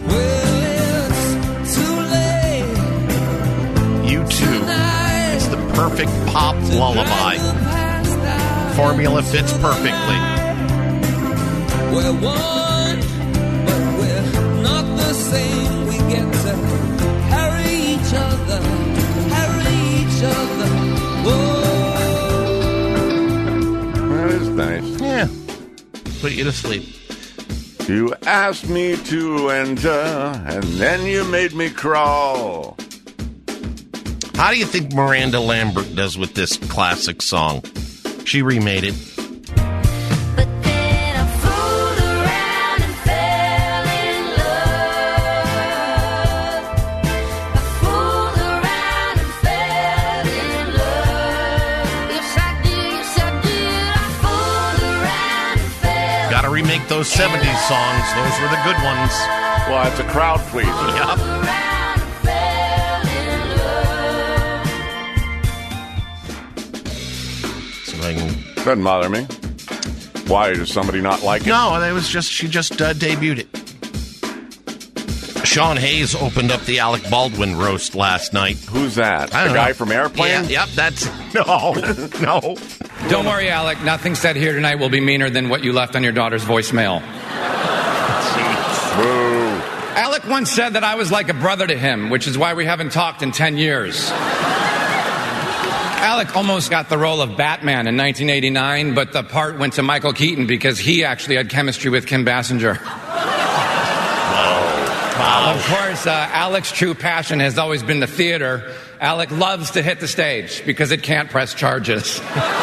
You too. It's the perfect pop lullaby. Formula fits perfectly. We're one, but we're not the same. We get to carry each other, carry each other. Whoa. That is nice. Yeah. Put you to sleep. You asked me to enter, and then you made me crawl. How do you think Miranda Lambert does with this classic song? She remade it. Got to remake those seventies songs. Those were the good ones. Well, it's a crowd pleaser. Yep. So I can... Doesn't bother me. Why, does somebody not like it? No, it was just she just uh, debuted it. Sean Hayes opened up the Alec Baldwin roast last night. Who's that? I The don't guy know. from Airplane? Yeah, yep, that's no, no. Don't worry, Alec. Nothing said here tonight will be meaner than what you left on your daughter's voicemail. Boo. Alec once said that I was like a brother to him, which is why we haven't talked in ten years. Alec almost got the role of Batman in nineteen eighty-nine, but the part went to Michael Keaton because he actually had chemistry with Kim Basinger. Whoa. Well, of course, uh, Alec's true passion has always been the theater. Alec loves to hit the stage because it can't press charges.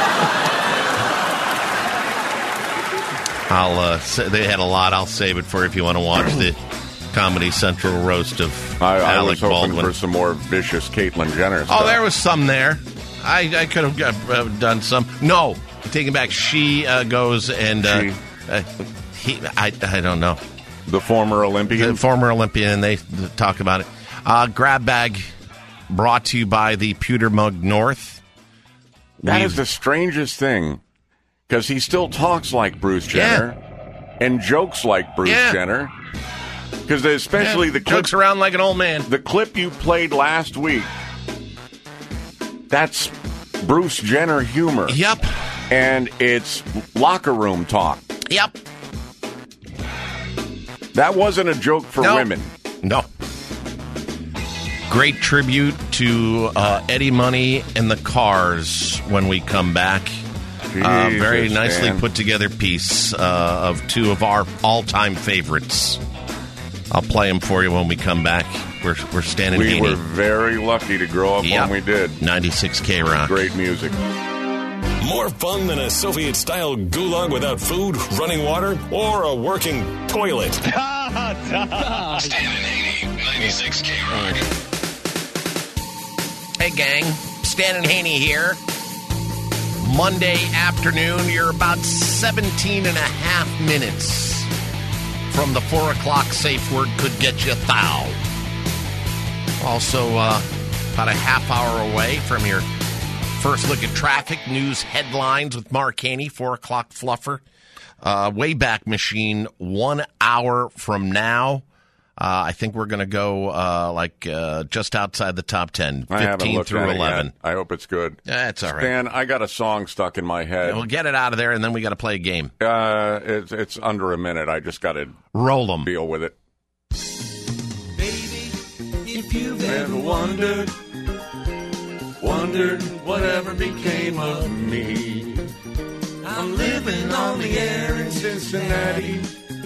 I'll. Uh, say, they had a lot. I'll save it for if you want to watch the Comedy Central roast of I, I Alec was hoping Baldwin. for some more vicious Caitlyn Jenner Oh, stuff. there was some there. I, I could have got, uh, done some. No, taking back. She uh, goes and uh, uh, he. I, I don't know. The former Olympian? The former Olympian, and they talk about it. Uh, Grab Bag brought to you by the Pewter Mug North. That We've- is the strangest thing, because he still talks like Bruce Jenner and jokes like Bruce Yeah. Jenner. Because especially Yeah, the clip, jokes around like an old man. The clip you played last week, that's Bruce Jenner humor. Yep. And it's locker room talk. Yep. That wasn't a joke for No. women. No. Great tribute to uh, Eddie Money and the Cars when we come back. Uh, very Jesus, nicely Dan. put together piece uh, of two of our all-time favorites. I'll play them for you when we come back. We're we're standing. We Haney. were very lucky to grow up Yep. when we did. ninety-six K Rock. Great music. More fun than a Soviet-style gulag without food, running water, or a working toilet. Stan and Haney, ninety-six K Rock. Hey, gang. Stan and Haney here. Monday afternoon. You're about seventeen and a half minutes from the four o'clock safe word could get you thou. Also, uh, about a half hour away from your first look at traffic, news headlines with Mark Haney, four o'clock fluffer. Uh, Wayback Machine, one hour from now. Uh, I think we're going to go uh, like uh, just outside the top ten, I haven't fifteen looked through at it eleven. yet. I hope it's good. That's all right. Stan, I got a song stuck in my head. We'll get it out of there, and then we got to play a game. Uh, it's, it's under a minute. I just got to roll them. Deal with it. If you've ever wondered, wondered whatever became of me, I'm living on the air in Cincinnati,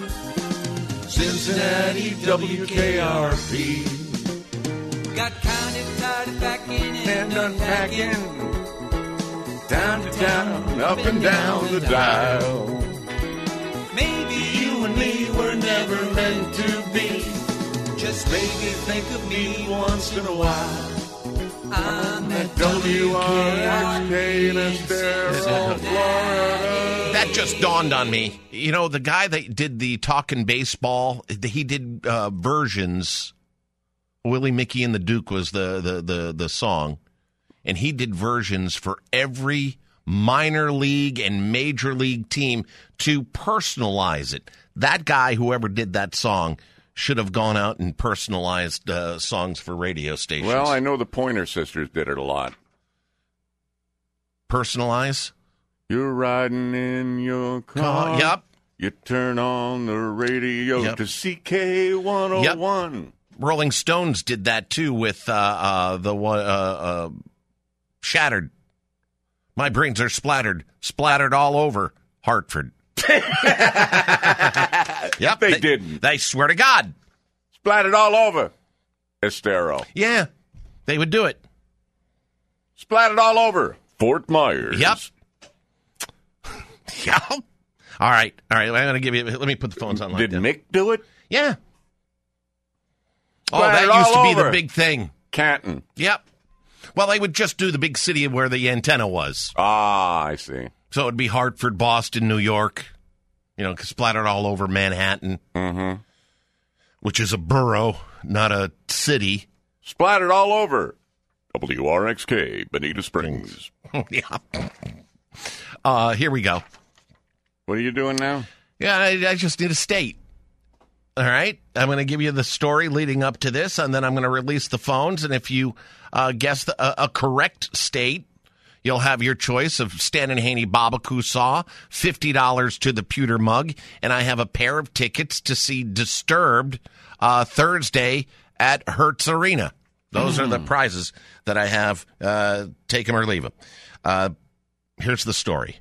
Cincinnati W K R P. Got kind of tired of packing and unpacking, down to town, up and down the dial. Maybe you and me were never meant to be. Just maybe think of me once in a while. I'm at W R X K in Estero, Florida. That just dawned on me. You know, the guy that did the Talkin' Baseball, he did uh, versions. Willie, Mickey, and the Duke was the, the, the, the song. And he did versions for every minor league and major league team to personalize it. That guy, whoever did that song, should have gone out and personalized uh, songs for radio stations. Well, I know the Pointer Sisters did it a lot. Personalize? You're riding in your car. Yep. You turn on the radio Yep. to C K one oh one. Rolling Stones did that too with uh, uh, the one uh, uh, Shattered. My brains are splattered, splattered all over Hartford. Yep, They they didn't. They swear to God, Splattered all over Estero. yeah, they would do it. Splattered all over Fort Myers. Yep. Yeah. All right, all right. I'm going to give you. Let me put the phones on. Like Did that. Mick do it? Yeah. Oh, Splattered that used to all be the over. big thing. Canton. Yep. Well, they would just do the big city where the antenna was. Ah, I see. So it'd be Hartford, Boston, New York, you know, splattered all over Manhattan, Mm-hmm. which is a borough, not a city. Splattered all over W R X K, Bonita Springs. Yeah. Uh, here we go. What are you doing now? Yeah, I, I just need a state. All right. I'm going to give you the story leading up to this, and then I'm going to release the phones. And if you uh, guess the, a, a correct state, you'll have your choice of Stan and Haney Barbecue Saw, fifty dollars to the pewter mug, and I have a pair of tickets to see Disturbed uh, Thursday at Hertz Arena. Those mm. are the prizes that I have. Uh, take them or leave them. Uh, here's the story.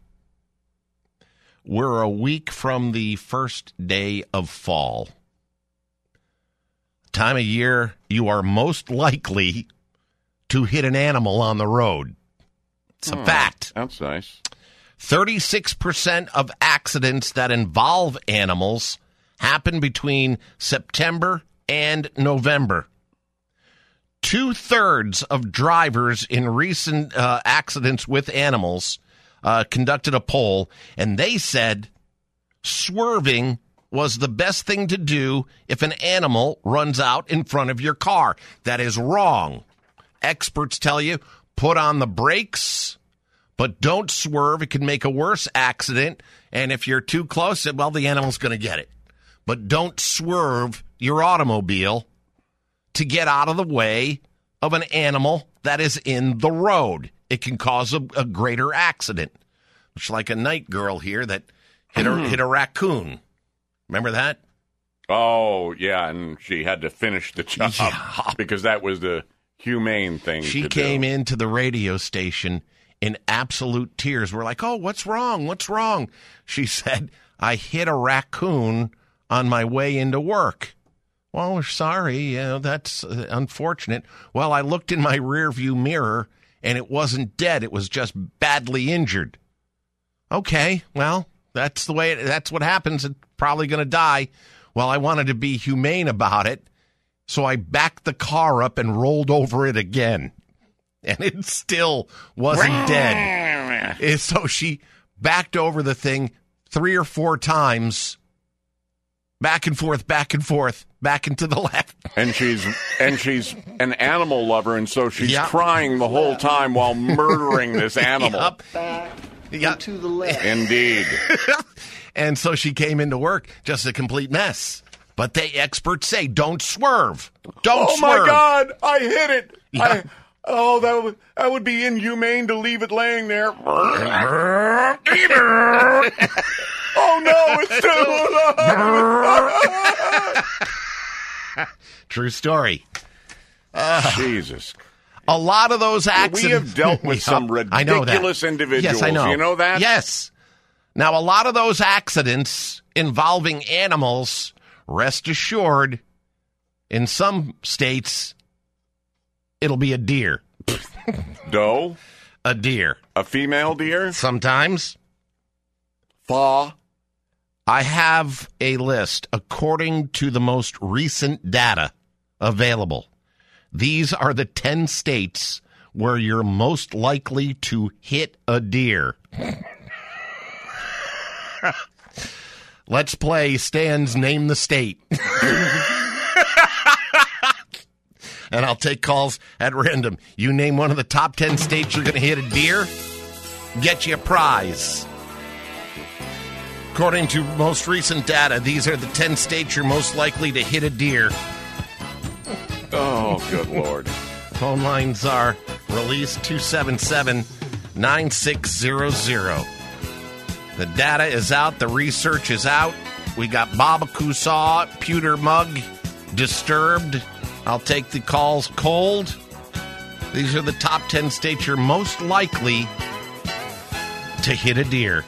We're a week from the first day of fall. time of year you are most likely to hit an animal on the road. It's a Hmm, fact. That's nice. thirty-six percent of accidents that involve animals happen between September and November. Two-thirds of drivers in recent uh, accidents with animals uh, conducted a poll, and they said swerving was the best thing to do if an animal runs out in front of your car. That is wrong. Experts tell you, put on the brakes, but don't swerve. It can make a worse accident, and if you're too close, well, the animal's going to get it. But don't swerve your automobile to get out of the way of an animal that is in the road. It can cause a, a greater accident. Much like a night girl here that hit a, hit a raccoon. Remember that? Oh, yeah, and she had to finish the job Yeah. because that was the humane thing She to came do. into the radio station in absolute tears. We're like, oh, what's wrong? What's wrong? She said, I hit a raccoon on my way into work. Well, we're sorry. You know, that's uh, unfortunate. Well, I looked in my rearview mirror, and it wasn't dead. It was just badly injured. Okay, well, that's the way. It, that's what happens. It's probably going to die. Well, I wanted to be humane about it, so I backed the car up and rolled over it again, and it still wasn't dead. And so she backed over the thing three or four times, back and forth, back and forth, back and to the left. And she's and she's an animal lover, and so she's Yep. crying the whole time while murdering this animal. Yep. Yeah. To the left. Indeed. And so she came into work just a complete mess. But they experts say, don't swerve. Don't oh swerve. my God! I hit it. Yeah. I, oh, that would that would be inhumane to leave it laying there. oh no! It's still. True story. Uh, Jesus. A lot of those accidents. We have dealt with some Yeah, I know that. ridiculous individuals. Yes, I know. You know that? Yes. Now, a lot of those accidents involving animals, rest assured, in some states, it'll be a deer. Doe? A deer. A female deer? Sometimes. Faw? I have a list according to the most recent data available. These are the ten states where you're most likely to hit a deer. Let's play Stan's Name the State. And I'll take calls at random. You name one of the top ten states you're going to hit a deer, get you a prize. According to most recent data, these are the ten states you're most likely to hit a deer. Oh, good Lord. Phone lines are release two seven seven, nine six zero zero. The data is out. The research is out. We got Baba Kusaw, Pewter Mug, Disturbed. I'll take the calls cold. These are the top ten states you're most likely to hit a deer.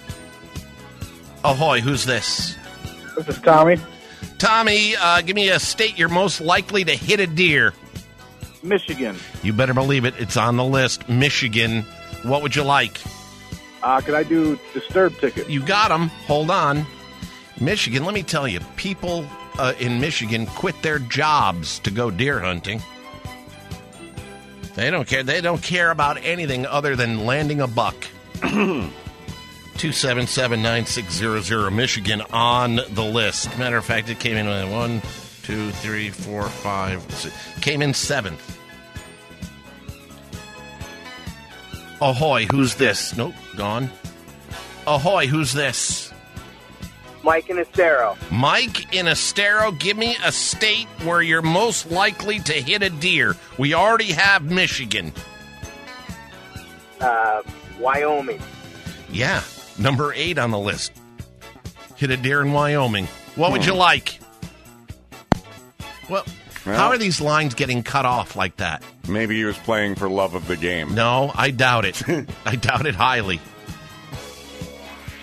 Ahoy, who's this? This is Tommy. Tommy, uh, give me a state you're most likely to hit a deer. Michigan. You better believe it. It's on the list. Michigan. What would you like? Uh, could I do Disturbed ticket? You got them. Hold on. Michigan, let me tell you, people uh, in Michigan quit their jobs to go deer hunting. They don't care. They don't care about anything other than landing a buck. two seven seven, nine six zero zero, Michigan on the list. Matter of fact, it came in with one, two, three, four, five, six. Came in seventh. Ahoy, who's this? Nope, gone. Ahoy, who's this? Mike in Estero. Mike in Estero, give me a state where you're most likely to hit a deer. We already have Michigan. Uh, Wyoming. Yeah, number eight on the list. Hit a deer in Wyoming. What would you like? Well, Well, how are these lines getting cut off like that? Maybe he was playing for love of the game. No, I doubt it. I doubt it highly.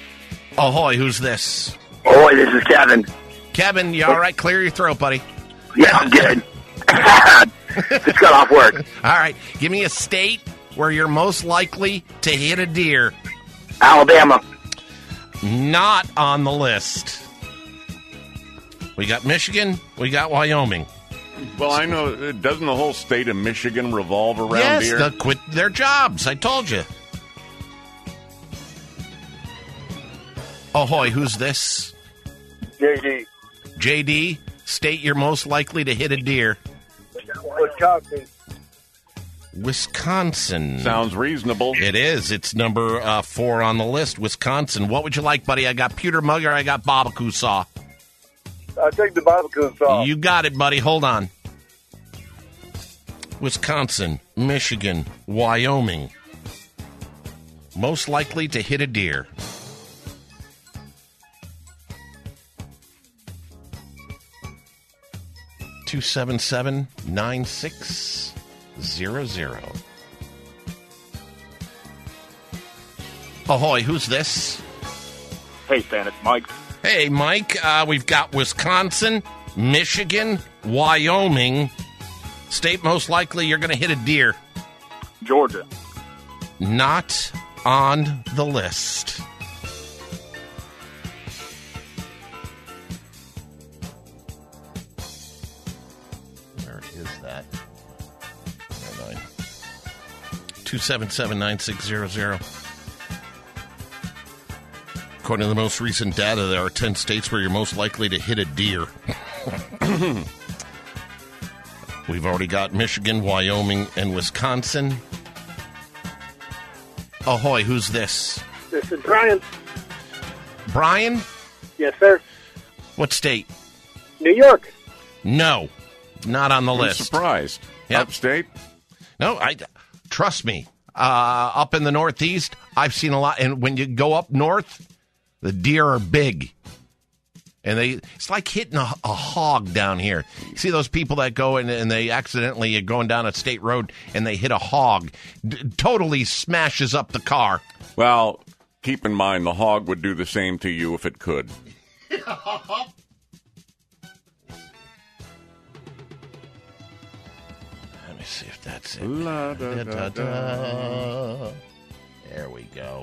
Ahoy, who's this? Ahoy, this is Kevin. Kevin, you all right? Clear your throat, buddy. Yeah, I'm good. Just got off work. All right. Give me a state where you're most likely to hit a deer. Alabama. Not on the list. We got Michigan. We got Wyoming. Well, I know. Doesn't the whole state of Michigan revolve around yes, deer? they'll quit their jobs. I told you. Ahoy, who's this? J D. J D, state you're most likely to hit a deer. Wisconsin. Wisconsin. Sounds reasonable. It is. It's number uh, four on the list, Wisconsin. What would you like, buddy? I got pewter mug or I got barbecue saw? I'll take the barbecue saw. You got it, buddy. Hold on. Wisconsin, Michigan, Wyoming. Most likely to hit a deer. two seven seven, nine six zero zero. Ahoy, who's this? Hey, Stan, it's Mike. Hey, Mike. Uh, we've got Wisconsin, Michigan, Wyoming. State most likely you're going to hit a deer. Georgia. Not on the list. Where is that? two seven seven, nine six zero zero. According to the most recent data, there are ten states where you're most likely to hit a deer. We've already got Michigan, Wyoming, and Wisconsin. Ahoy, who's this? This is Brian. Brian? Yes, sir. What state? New York. No, not on the I'm list. surprised. Yep. Upstate? No, I trust me. Uh, up in the Northeast, I've seen a lot. And when you go up north, the deer are big. And they it's like hitting a, a hog down here. You see those people that go in and they accidentally are going down a state road and they hit a hog. D- totally smashes up the car. Well, keep in mind the hog would do the same to you if it could. Let me see if that's it. La, da, da, da. There we go.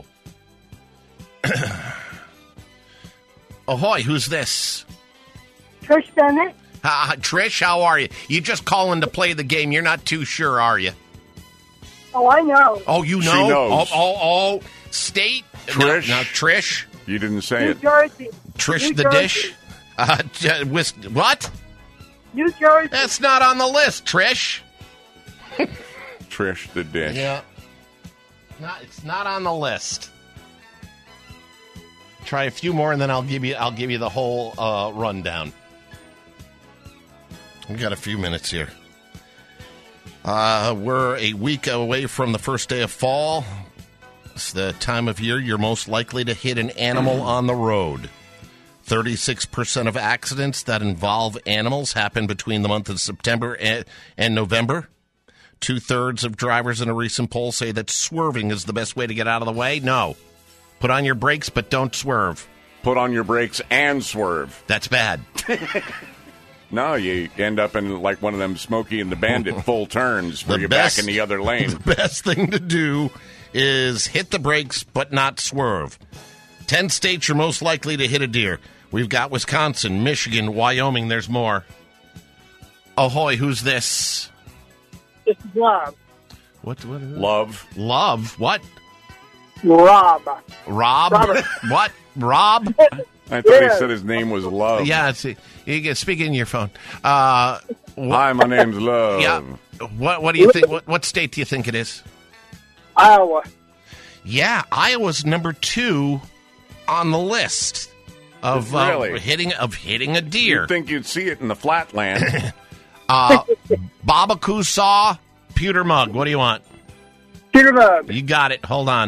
Ahoy, who's this? Trish Bennett. Uh, Trish, how are you? You just calling to play the game. You're not too sure, are you? Oh, I know. Oh, you know? She knows. Oh, oh, oh. State? Trish. Now, Trish? You didn't say New it. Jersey. Trish New the Jersey. dish? Uh, j- whis- what? New Jersey. That's not on the list, Trish. Trish the dish. Yeah. Not, it's not on the list. Try a few more, and then I'll give you. I'll give you the whole uh, rundown. We got a few minutes here. Uh, we're a week away from the first day of fall. It's the time of year you're most likely to hit an animal on the road. thirty-six percent of accidents that involve animals happen between the month of September and, and November. Two-thirds of drivers in a recent poll say that swerving is the best way to get out of the way. No. Put on your brakes, but don't swerve. Put on your brakes and swerve. That's bad. No, you end up in like one of them Smokey and the Bandit full turns where The you're best- back in the other lane. The best thing to do is hit the brakes, but not swerve. Ten states are most likely to hit a deer. We've got Wisconsin, Michigan, Wyoming. There's more. Ahoy, who's this? This is Rob. What? What? Love. Love? What? Rob. Rob? Robert. What? Rob? I thought he said his name was Love. Yeah, it's, you can speak in your phone. Uh, wh- Hi, my name's Love. yeah. What? What do you think? What, what state do you think it is? Iowa. Yeah, Iowa's number two on the list of uh, Really? hitting of hitting a deer. You'd think you'd see it in the flatland. Uh, barbecue saw, pewter mug. What do you want? Peter Mug. You got it. Hold on.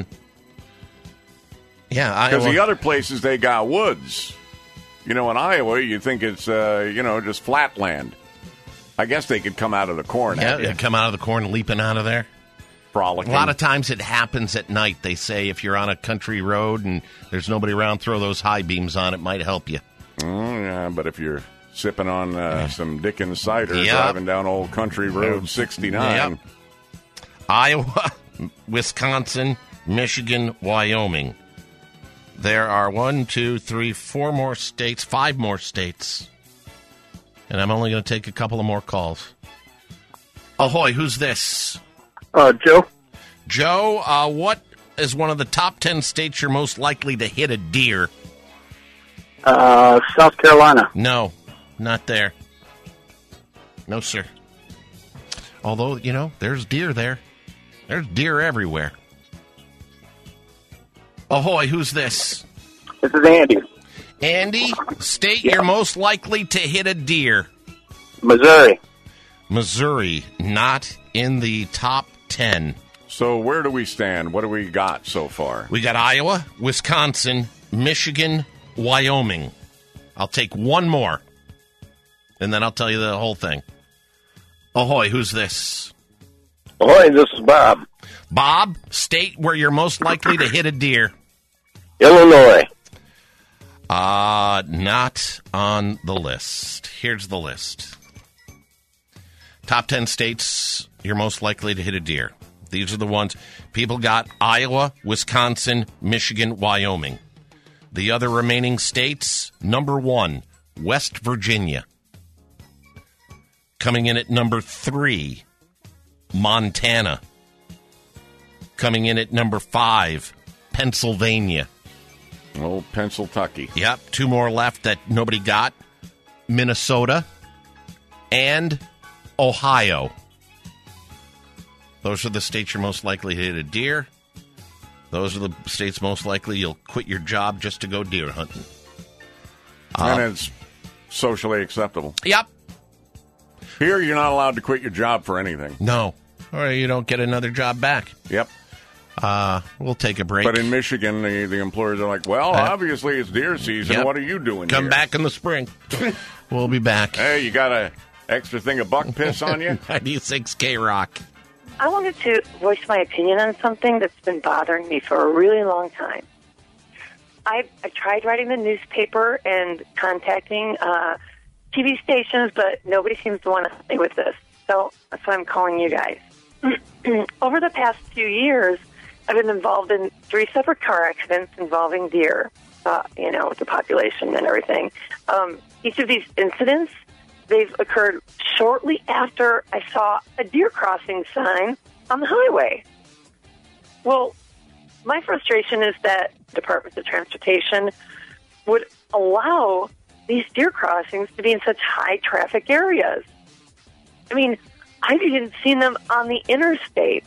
Yeah, Because Iowa. the other places, they got woods. You know, in Iowa, you think it's, uh, you know, just flatland. I guess they could come out of the corn. yeah, at you. they come out of the corn leaping out of there. Frolicking. A lot of times it happens at night. They say if you're on a country road and there's nobody around, throw those high beams on. It might help you. Oh, yeah, but if you're sipping on uh, some Dickens cider, Yep. driving down Old Country Road sixty-nine. Yep. Iowa, Wisconsin, Michigan, Wyoming. There are one, two, three, four more states, five more states. And I'm only going to take a couple of more calls. Ahoy, who's this? Uh, Joe. Joe, uh, what is one of the top ten states you're most likely to hit a deer? Uh, South Carolina. No, not there. No, sir. Although, you know, there's deer there. There's deer everywhere. Ahoy, who's this? This is Andy. Andy, state you're most likely to hit a deer. Missouri. Missouri, not in the top ten. So where do we stand? What do we got so far? We got Iowa, Wisconsin, Michigan, Wyoming. I'll take one more, and then I'll tell you the whole thing. Ahoy, who's this? Ahoy, this is Bob. Bob, state where you're most likely to hit a deer. Illinois. Uh, not on the list. Here's the list. Top ten states you're most likely to hit a deer. These are the ones. People got Iowa, Wisconsin, Michigan, Wyoming. The other remaining states, number one, West Virginia. Coming in at number three, Montana. Coming in at number five, Pennsylvania. Oh, Pennsylvania. Yep, two more left that nobody got. Minnesota and Ohio. Those are the states you're most likely to hit a deer. Those are the states most likely you'll quit your job just to go deer hunting. And Um, it's socially acceptable. Yep. Here, you're not allowed to quit your job for anything. No. Or you don't get another job back. Yep. Uh, we'll take a break. But in Michigan, the, the employers are like, well, Uh, obviously it's deer season. Yep. What are you doing Come here? back in the spring. We'll be back. Hey, you got a extra thing of buck piss on you? ninety-six K Rock. I wanted to voice my opinion on something that's been bothering me for a really long time. I, I tried writing the newspaper and contacting uh, T V stations, but nobody seems to want to help me with this. So that's why I'm calling you guys. Over the past few years, I've been involved in three separate car accidents involving deer, uh, you know, with the population and everything. Um, each of these incidents, they've occurred shortly after I saw a deer crossing sign on the highway. Well, my frustration is that Departments of Transportation would allow these deer crossings to be in such high traffic areas. I mean, I've even seen them on the interstate.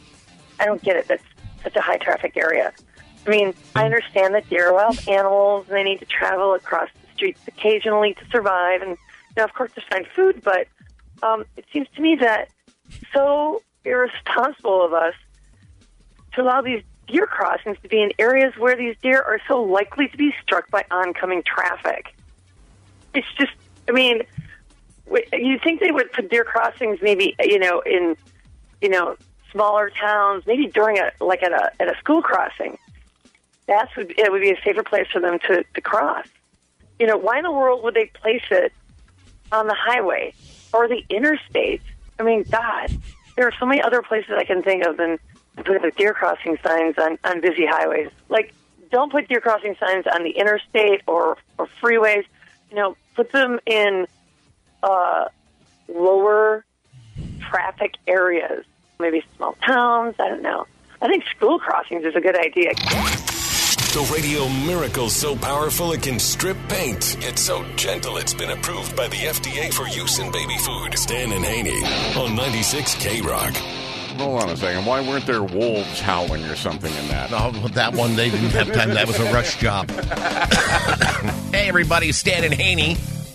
I don't get it. That's such a high traffic area. I mean, I understand that deer are wild animals and they need to travel across the streets occasionally to survive and, you know, of course, to find food, but um, it seems to me that so irresponsible of us to allow these deer crossings to be in areas where these deer are so likely to be struck by oncoming traffic. It's just, I mean, you'd think they would put deer crossings maybe, you know, in, you know, smaller towns, maybe during a, like at a, at a school crossing. That's would, it would be a safer place for them to, to cross. You know, why in the world would they place it on the highway or the interstate? I mean, God, there are so many other places I can think of than putting the deer crossing signs on, on busy highways. Like, don't put deer crossing signs on the interstate or, or freeways. You know, put them in uh, lower traffic areas, maybe small towns. I don't know. I think school crossings is a good idea. The radio miracle so powerful it can strip paint. It's so gentle it's been approved by the F D A for use in baby food. Stan and Haney on ninety-six K Rock. Hold on a second. Why weren't there wolves howling or something in that? No, that one they didn't have time. That was a rush job. Hey, everybody, Stan and Haney.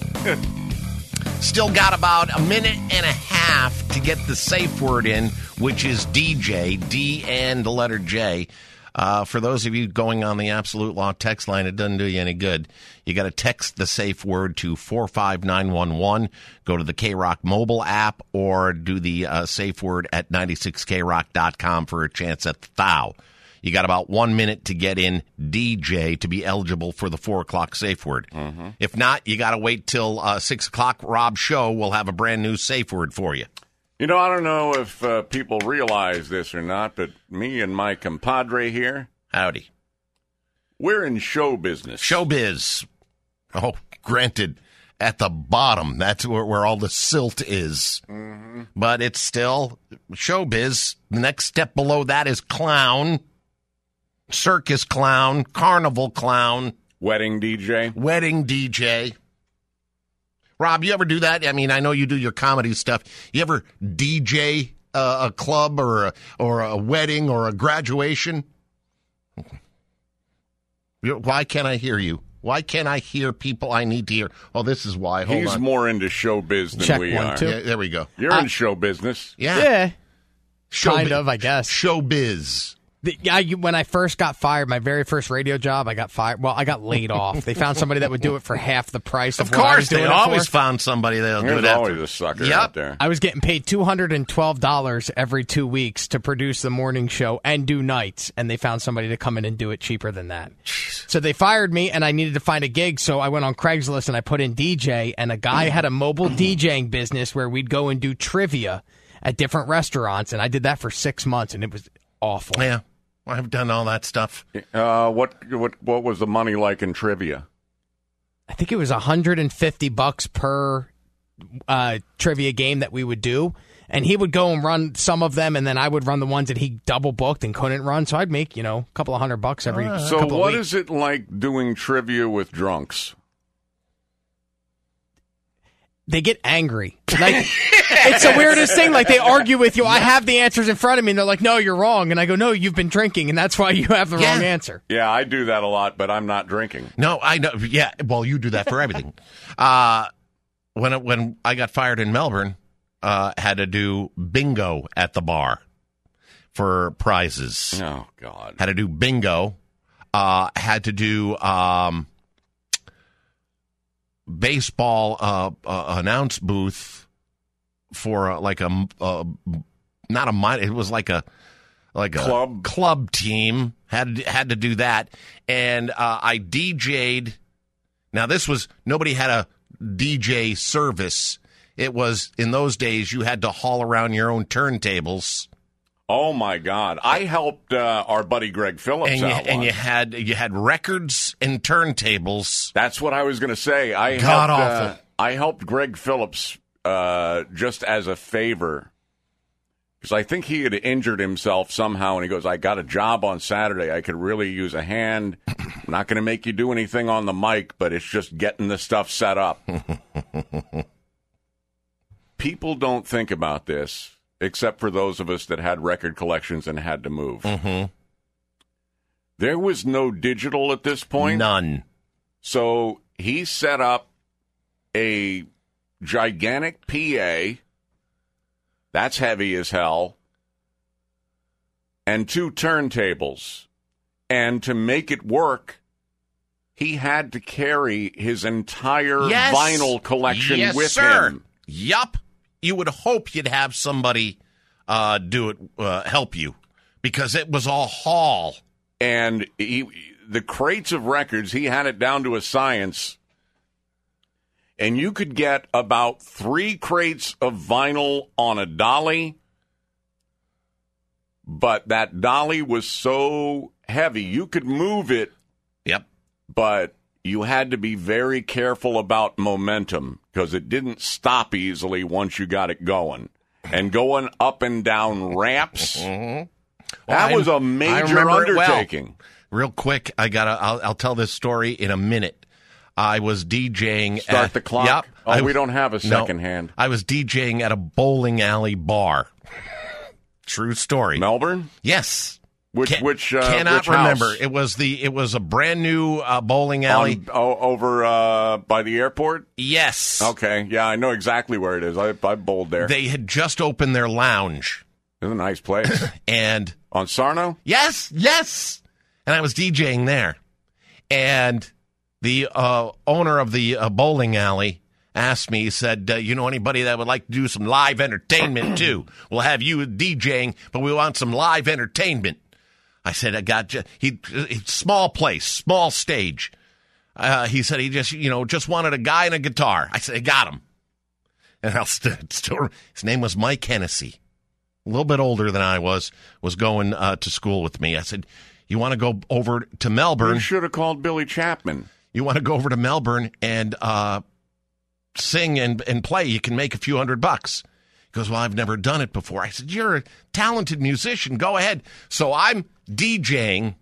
Still got about a minute and a half to get the safe word in, which is D J, D and the letter J. Uh, for those of you going on the Absolute Law text line, it doesn't do you any good. You got to text the safe word to four five nine one one. Go to the K-Rock mobile app or do the uh, safe word at ninety-six K rock dot com for a chance at the thou. You got about one minute to get in D J to be eligible for the four o'clock safe word. Mm-hmm. If not, you got to wait till uh, six o'clock. Rob's show will have a brand new safe word for you. You know, I don't know if uh, people realize this or not, but me and my compadre here, howdy, we're in show business. Showbiz. Oh, granted, at the bottom, that's where, where all the silt is. Mm-hmm. But it's still showbiz. The next step below that is clown, circus clown, carnival clown. Wedding D J. Wedding D J. Rob, you ever do that? I mean, I know you do your comedy stuff. You ever D J uh, a club or a, or a wedding or a graduation? Why can't I hear you? Why can't I hear people I need to hear? Oh, this is why. Hold He's on. more into showbiz than Check we one, are. two. Yeah, there we go. You're Uh, in show business. Yeah. Yeah. Show kind bi- of, I guess. Showbiz. The, I, you- when I first got fired, my very first radio job, I got fired. Well, I got laid off. They found somebody that would do it for half the price of, Of what I was course, doing they it always for. found somebody that'll do There's that. always a sucker Yep. out there. I was getting paid two hundred twelve dollars every two weeks to produce the morning show and do nights, and they found somebody to come in and do it cheaper than that. Jeez. So they fired me, and I needed to find a gig, so I went on Craigslist and I put in D J, and a guy had a mobile DJing business where we'd go and do trivia at different restaurants, and I did that for six months, and it was awful. Yeah. I've done all that stuff. Uh, what what what was the money like in trivia? I think it was one hundred fifty bucks per uh, trivia game that we would do. And he would go and run some of them, and then I would run the ones that he double booked and couldn't run. So I'd make, you know, a couple of hundred bucks every uh, So couple what of weeks. is it like doing trivia with drunks? They get angry. Like, it's the weirdest thing. Like, they argue with you. I have the answers in front of me, and they're like, no, you're wrong. And I go, no, you've been drinking, and that's why you have the Yeah. wrong answer. Yeah, I do that a lot, but I'm not drinking. No, I know. Yeah, well, you do that for everything. uh, when it, when I got fired in Melbourne, uh, had to do bingo at the bar for prizes. Oh God! Had to do bingo. Uh, had to do um, baseball uh, uh, announce booth for uh, like a uh, not a minor. It was like a like a Club. club team. Had had to do that, and uh, I D J'd. Now this was nobody had a D J service. It was in those days you had to haul around your own turntables. Oh my God! I helped uh, our buddy Greg Phillips And you, out and once. you had you had records and turntables. That's what I was going to say. I God helped, awful. Uh, I helped Greg Phillips uh, just as a favor because I think he had injured himself somehow, and he goes, "I got a job on Saturday. I could really use a hand. I'm not going to make you do anything on the mic, but it's just getting the stuff set up." People don't think about this. Except for those of us that had record collections and had to move. Mm-hmm. There was no digital at this point. None. So he set up a gigantic P A. That's heavy as hell. And two turntables. And to make it work, he had to carry his entire Yes. vinyl collection yes, with sir. him. Yup. You would hope you'd have somebody uh, do it, uh, help you, because it was all haul. And he, the crates of records, he had it down to a science. And you could get about three crates of vinyl on a dolly. But that dolly was so heavy, you could move it. Yep. But you had to be very careful about momentum because it didn't stop easily once you got it going. And going up and down ramps, mm-hmm. that well, was I, a major undertaking. Well. Real quick, I gotta. I'll, I'll tell this story in a minute. I was DJing. Start at, the clock. Yep. Oh, I, we don't have a second no, hand. I was DJing at a bowling alley bar. True story. Melbourne? Yes. Which Can, which uh, cannot which remember. house? It was the it was a brand new uh, bowling alley On, oh, over uh, by the airport. Yes. Okay. Yeah, I know exactly where it is. I I bowled there. They had just opened their lounge. It's a nice place. And on Sarno. Yes, yes. And I was DJing there, and the uh, owner of the uh, bowling alley asked me. He said, uh, "You know anybody that would like to do some live entertainment too? We'll have you DJing, but we want some live entertainment." I said, I got you. He, small place, small stage. Uh, he said he just, you know, just wanted a guy and a guitar. I said, I got him. And I'll st- still, his name was Mike Hennessy. A little bit older than I was, was going uh, to school with me. I said, you want to go over to Melbourne? You should have called Billy Chapman. You want to go over to Melbourne and uh, sing and, and play? You can make a few hundred bucks. He goes, well, I've never done it before. I said, you're a talented musician. Go ahead. So I'm DJing.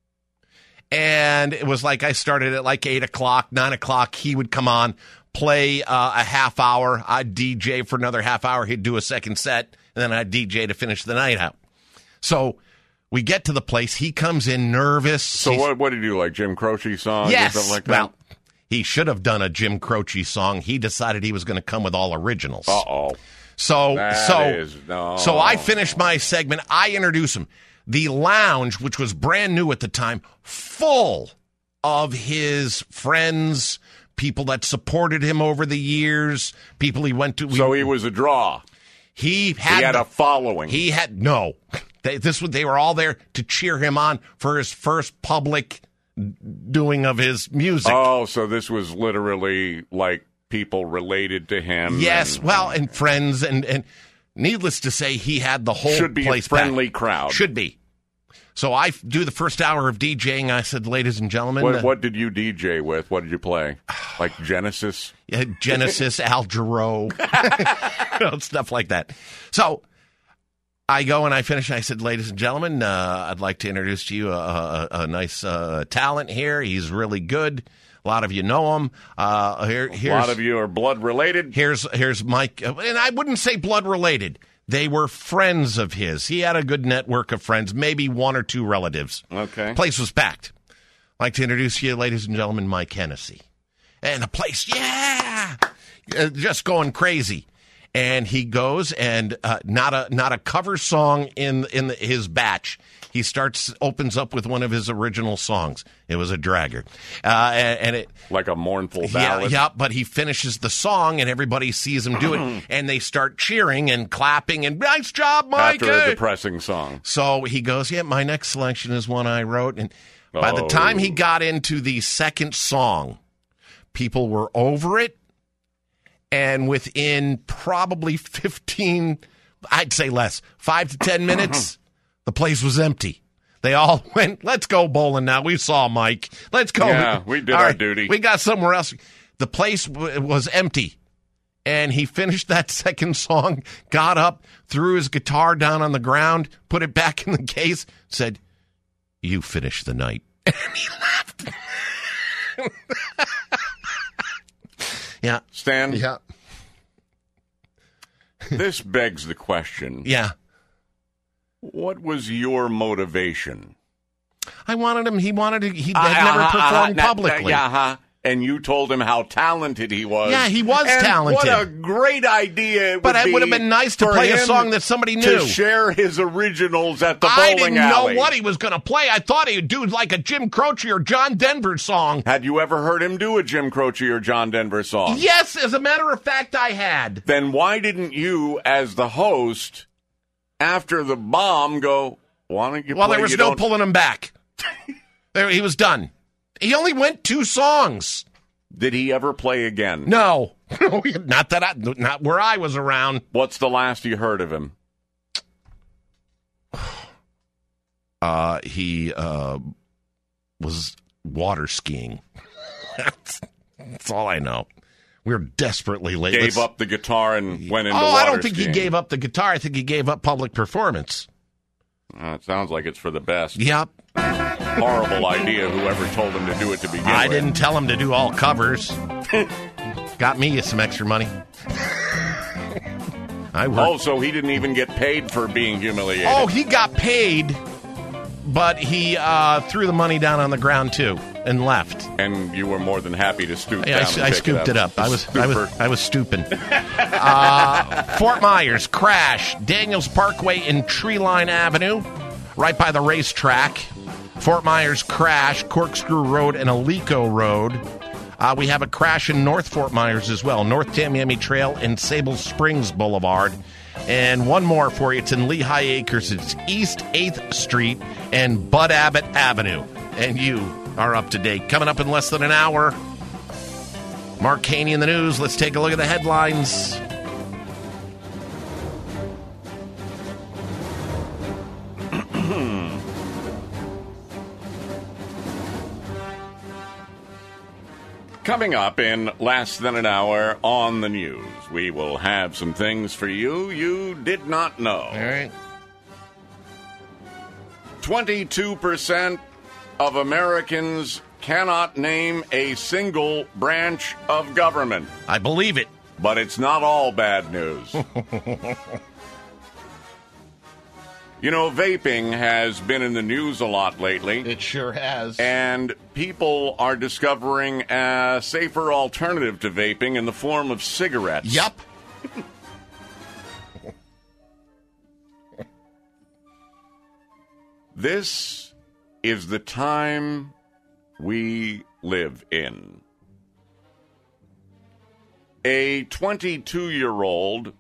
And it was like I started at like eight o'clock, nine o'clock. He would come on, play uh, a half hour. I'd D J for another half hour. He'd do a second set, and then I'd D J to finish the night out. So we get to the place. He comes in nervous. So what, what did you do, like Jim Croce songs yes. or something like that? Well, he should have done a Jim Croce song. He decided he was going to come with all originals. Uh-oh. So, that so, is, no. so I finished my segment. I introduce him. The lounge, which was brand new at the time, full of his friends, people that supported him over the years, people he went to. We, so he was a draw. He had, he had the, a following. He had no. They, this they were all there to cheer him on for his first public doing of his music. Oh, so this was literally like people related to him. Yes, and, well, and friends, and and needless to say, he had the whole should be place a friendly back. crowd. Should be. So I do the first hour of DJing. I said, ladies and gentlemen. What, uh, what did you D J with? What did you play? Like Genesis? Yeah, Genesis, Al Jarreau, you know, stuff like that. So I go and I finish. And I said, ladies and gentlemen, uh, I'd like to introduce to you a, a, a nice uh, talent here. He's really good. A lot of you know him. Uh, here, here's, a lot of you are blood related. Here's here's Mike. And I wouldn't say blood related. They were friends of his. He had a good network of friends, maybe one or two relatives. Okay. Place was packed. I'd like to introduce you, ladies and gentlemen, Mike Hennessy. And the place, yeah, uh, just going crazy. And he goes, and uh, not a not a cover song in in the, his batch. He starts opens up with one of his original songs. It was a dragger, uh, and, and it like a mournful yeah, ballad. yeah. But he finishes the song, and everybody sees him do it, and they start cheering and clapping and nice job, Mike. After a depressing song. So he goes, yeah, my next selection is one I wrote, and by oh. the time he got into the second song, people were over it. And within probably fifteen, I'd say less, five to ten minutes, the place was empty. They all went, let's go bowling now. We saw Mike. Let's go. Yeah, we did all our right, duty. We got somewhere else. The place w- was empty. And he finished that second song, got up, threw his guitar down on the ground, put it back in the case, said, you finish the night. And he left. Yeah. Stan? Yeah. This begs the question. Yeah. What was your motivation? I wanted him, he wanted to, he Uh, had never uh, uh, performed uh, publicly. Yeah, uh-huh. And you told him how talented he was. Yeah, he was and talented. What a great idea it But would it would have be been nice to for play a him song that somebody knew. To share his originals at the I bowling didn't alley. know what he was going to play. I thought he would do like a Jim Croce or John Denver song. Had you ever heard him do a Jim Croce or John Denver song? Yes, as a matter of fact, I had. Then why didn't you, as the host, after the bomb, go, why don't you Well, play there was you no don't... pulling him back. There, he was done. He only went two songs. Did he ever play again? No. not that I, not where I was around. What's the last you heard of him? Uh, he uh, was water skiing. that's, that's all I know. We were desperately late. Gave Let's, up the guitar and went into oh, water I don't think skiing. he gave up the guitar. I think he gave up public performance. Uh, it sounds like it's for the best. Yep. Horrible idea, whoever told him to do it to begin I with. didn't tell him to do all covers. Got me some extra money. I worked. Oh, so he didn't even get paid for being humiliated. Oh, he got paid, but he uh, threw the money down on the ground too and left. And you were more than happy to stoop Yeah, down. I, and I pick scooped it up. it up. I was, I was, I was stooping. uh, Fort Myers crash, Daniels Parkway and Treeline Avenue, right by the racetrack. Fort Myers crash, Corkscrew Road and Alico Road. Uh, we have a crash in North Fort Myers as well, North Tamiami Trail and Sable Springs Boulevard. And one more for you. It's in Lehigh Acres. It's East eighth Street and Bud Abbott Avenue. And you are up to date. Coming up in less than an hour, Mark Haney in the news. Let's take a look at the headlines. Coming up in less than an hour on the news, we will have some things for you you did not know. All right. twenty-two percent of Americans cannot name a single branch of government. I believe it. But it's not all bad news. You know, vaping has been in the news a lot lately. It sure has. And people are discovering a safer alternative to vaping in the form of cigarettes. Yup. This is the time we live in. A twenty-two-year-old,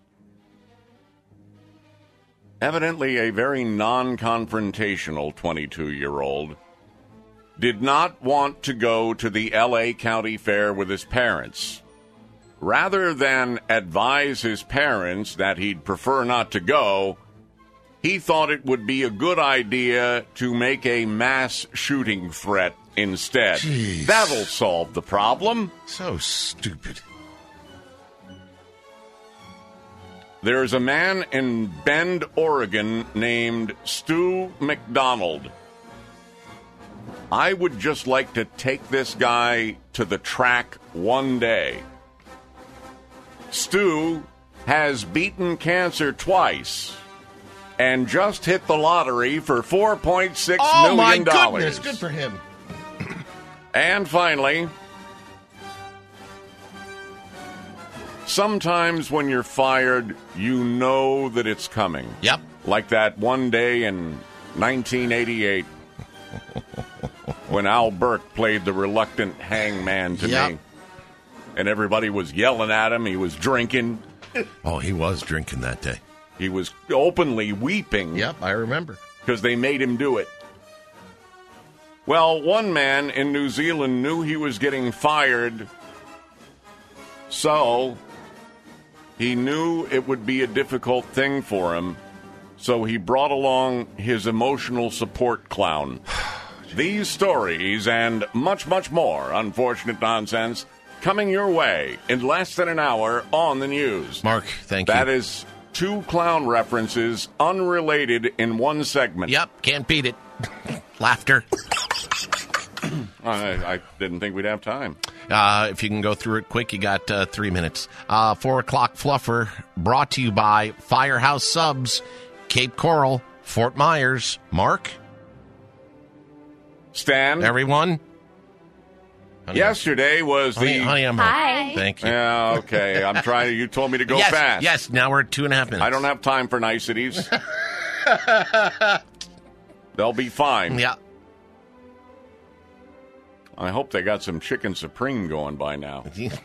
evidently a very non-confrontational twenty-two-year-old, did not want to go to the L A County Fair with his parents. Rather than advise his parents that he'd prefer not to go, he thought it would be a good idea to make a mass shooting threat instead. Jeez. That'll solve the problem. So stupid. There's a man in Bend, Oregon named Stu McDonald. I would just like to take this guy to the track one day. Stu has beaten cancer twice and just hit the lottery for four point six Oh, my million dollars. goodness. Good for him. And finally, sometimes when you're fired, you know that it's coming. Yep. Like that one day in nineteen eighty-eight when Al Burke played the reluctant hangman to Yep. me. And everybody was yelling at him. He was drinking. Oh, he was drinking that day. He was openly weeping. Yep, I remember. Because they made him do it. Well, one man in New Zealand knew he was getting fired, so he knew it would be a difficult thing for him, so he brought along his emotional support clown. These stories and much, much more unfortunate nonsense coming your way in less than an hour on the news. Mark, thank you. That is two clown references unrelated in one segment. Yep, can't beat it. Laughter. I, I didn't think we'd have time. Uh, if you can go through it quick, you got uh, three minutes. Uh, Four o'clock fluffer brought to you by Firehouse Subs, Cape Coral, Fort Myers. Mark? Stan? Everyone? Honey, Yesterday was honey, the... Honey, I'm Hi. Thank you. Yeah, okay. I'm trying to... You told me to go yes, fast. Yes, now we're at two and a half minutes. I don't have time for niceties. They'll be fine. Yeah. I hope they got some chicken supreme going by now.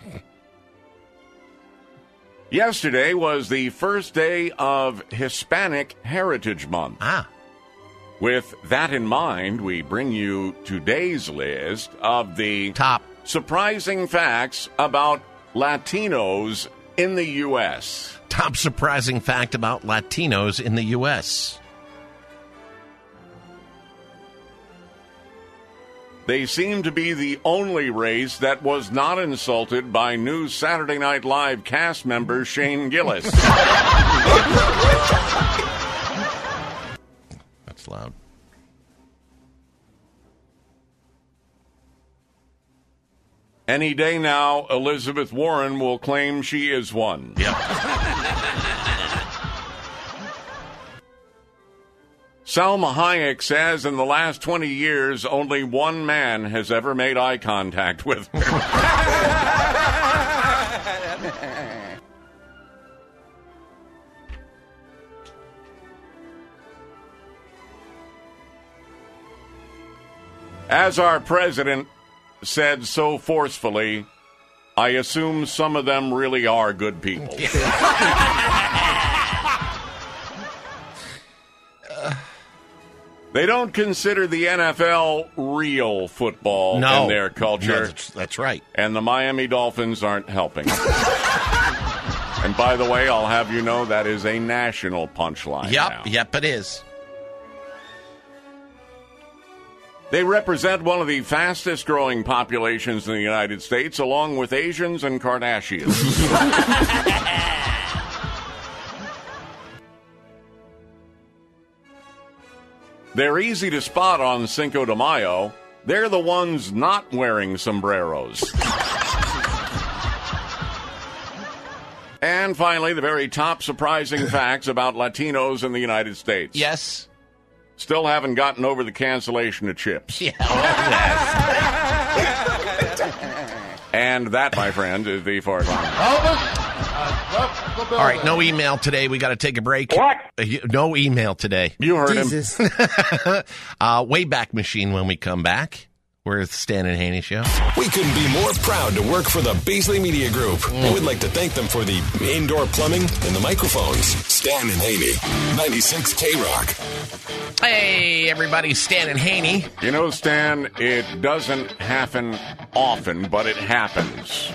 Yesterday was the first day of Hispanic Heritage Month. Ah. With that in mind, we bring you today's list of the top surprising facts about Latinos in the U S. Top surprising fact about Latinos in the U S. They seem to be the only race that was not insulted by new Saturday Night Live cast member Shane Gillis. That's loud. Any day now, Elizabeth Warren will claim she is one. Yeah. Salma Hayek says in the last twenty years, only one man has ever made eye contact with her. As our president said so forcefully, I assume some of them really are good people. They don't consider the N F L real football No. in their culture. No, that's, that's right. And the Miami Dolphins aren't helping. And by the way, I'll have you know that is a national punchline Yep, now. yep, it is. They represent one of the fastest growing populations in the United States, along with Asians and Kardashians. They're easy to spot on Cinco de Mayo. They're the ones not wearing sombreros. And finally, the very top surprising facts about Latinos in the United States. Yes. Still haven't gotten over the cancellation of chips. Yeah. And that, my friend, is the Ford Line. All right, no email today. We got to take a break. What? Uh, you- no email today. You heard Jesus. him. uh, Wayback Machine when we come back. We're at the Stan and Haney Show. We couldn't be more proud to work for the Beasley Media Group. And we'd like to thank them for the indoor plumbing and the microphones. Stan and Haney, ninety-six K-Rock. Hey, everybody, Stan and Haney. You know, Stan, it doesn't happen often, but it happens.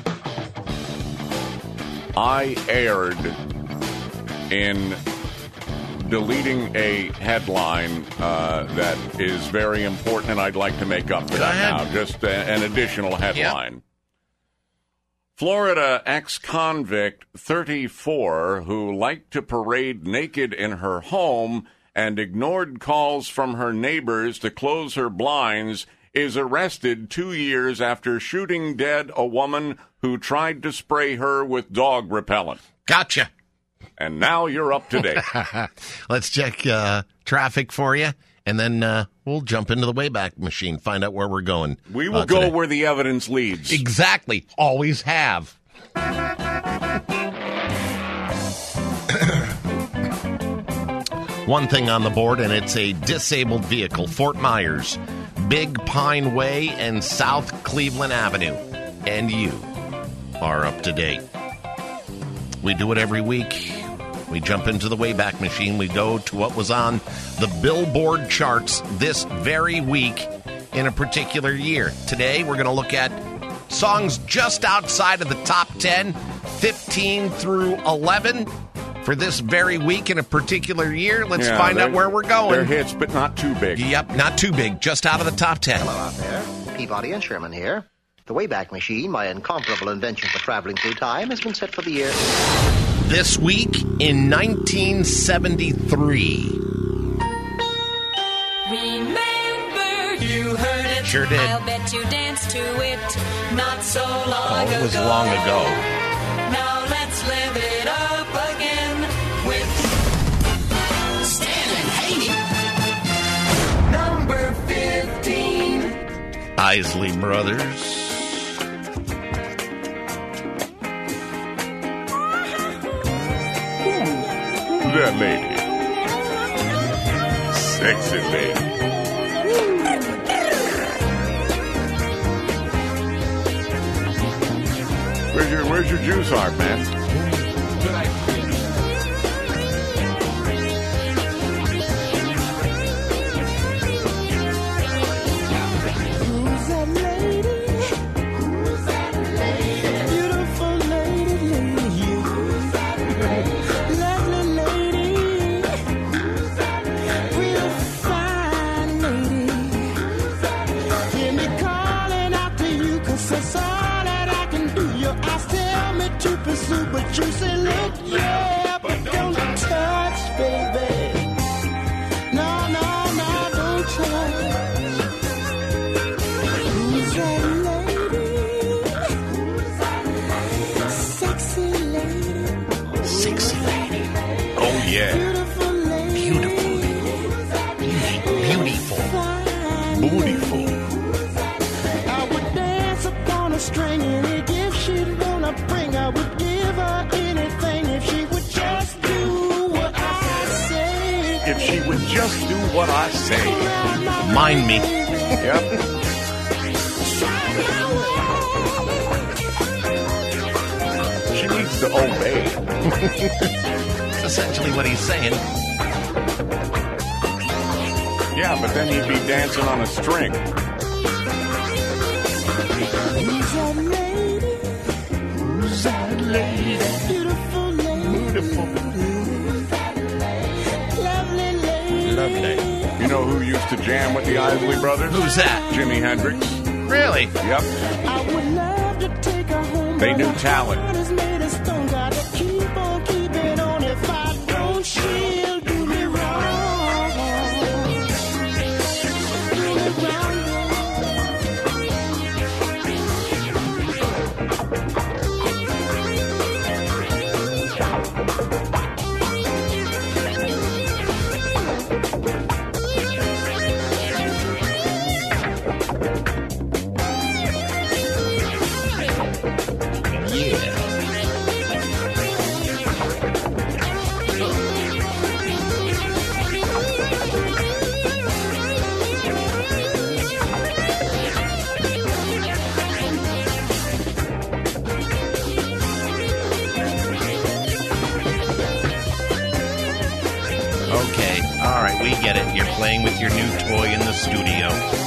I erred in deleting a headline uh, that is very important, and I'd like to make up for Go that ahead. now. Just a, an additional headline. Yep. Florida ex-convict thirty-four who liked to parade naked in her home and ignored calls from her neighbors to close her blinds is arrested two years after shooting dead a woman who tried to spray her with dog repellent. Gotcha. And now you're up to date. Let's check uh, traffic for you, and then uh, we'll jump into the Wayback Machine, find out where we're going. We will uh, go today. where the evidence leads. Exactly. Always have. One thing on the board, and it's a disabled vehicle. Fort Myers, Big Pine Way, and South Cleveland Avenue. And you are up to date. We do it every week. We jump into the Wayback Machine. We go to what was on the Billboard charts this very week in a particular year. Today, we're going to look at songs just outside of the top ten, fifteen through eleven. For this very week in a particular year, let's Yeah, find out they're- where we're going. They're hits, but not too big. Yep, not too big, just out of the top ten. Hello out there. Peabody and Sherman here. The Wayback Machine, my incomparable invention for traveling through time, has been set for the year. This week in nineteen seventy-three. Remember, you heard it. Sure did. I'll bet you danced to it not so long Oh, ago. it was long ago. Now let's live it up again with Stan and Haney. Number fifteen. Isley Brothers. Who's that lady? Sexy lady. Where's your Where's your juice heart, man? Who's that lady? Who's that lady? Beautiful lady, lady. Who's that lady? Lovely lady. Who's that lady? Real fine lady. Who's that lady? Hear me calling out to you, 'cause that's all that I can do. Your eyes tell me to pursue, but you say look, yeah, but don't touch, baby. No, no, no, don't touch. Who's that lady? Who's that lady? Sexy lady. Sexy lady. Oh, yeah. Beautiful lady. Beautiful lady. Beautiful. Beautiful. I would dance upon a string, any gift she'd wanna bring. I would give her anything if she would just do what I say. If she would just do what I say. Mind me. Yep. She needs to obey. That's essentially what he's saying. Yeah, but then he'd be dancing on a string. Who's that lady? Who's that lady? Beautiful lady. Beautiful. Lovely lady. Lovely. You know who used to jam with the Isley Brothers? Who's that? Jimi Hendrix. Really? Yep. I would love to take her home. They knew talent. Keep on keeping on. If I don't, she'll do me wrong. Do me wrong. Okay, all right, we get it. You're playing with your new toy in the studio.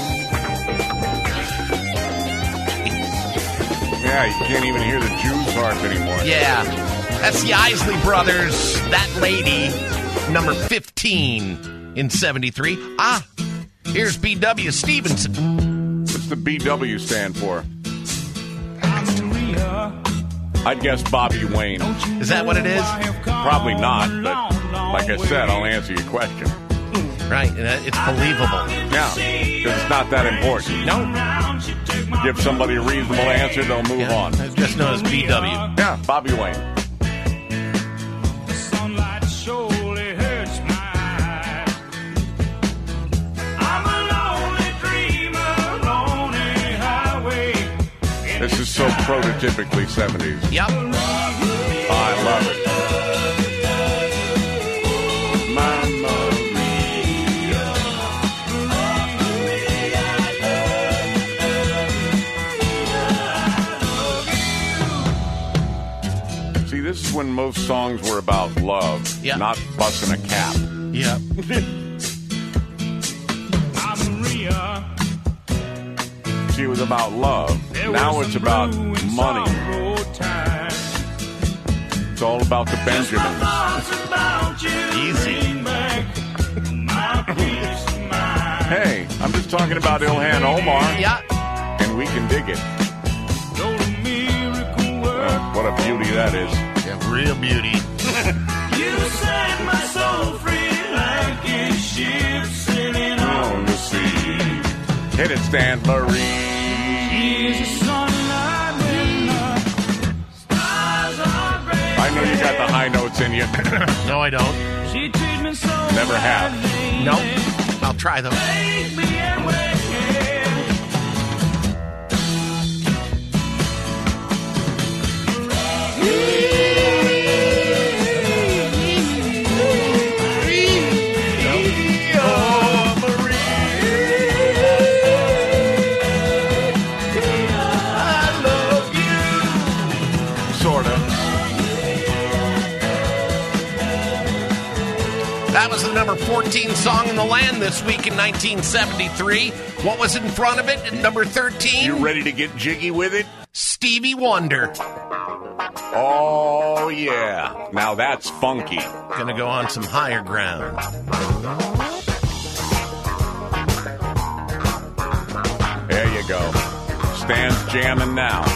Yeah, you can't even hear the Jews harp anymore. Yeah, that's the Isley Brothers. That lady, number fifteen in seventy-three. Ah, here's B W Stevenson. What's the B W stand for? I'd guess Bobby Wayne. Is that what it is? Probably not, but like I said, I'll answer your question. Right, it's believable. Yeah, because it's not that important. No. Give somebody a reasonable answer, they'll move Yeah, on. I just know it's B W. Yeah, Bobby Wayne. Sunlight surely hurts my eyes. I'm a lonely dreamer, lonely highway. This is so prototypically seventies. Yep. Oh, I love it. Mama Maria. See, this is when most songs were about love, Yeah. not busting a cap. Yep. See, it was about love. Now it's about money. It's all about the Benjamins. Easy. Hey, I'm just talking about Ilhan Omar. Yeah. And we can dig it. Uh, what a beauty that is. Yeah, real beauty. You set my soul free like a ship sailing On the sea. Hit it, Stan Marie. I know you got the high notes in you. No, I don't. She treats me so Never have. Nope. I'll try them. Make me away. That was the number fourteen song in the land this week in nineteen seventy-three. What was in front of it at number thirteen? You ready to get jiggy with it? Stevie Wonder. Oh, yeah. Now that's funky. Gonna go on some higher ground. There you go. Stan's jamming now.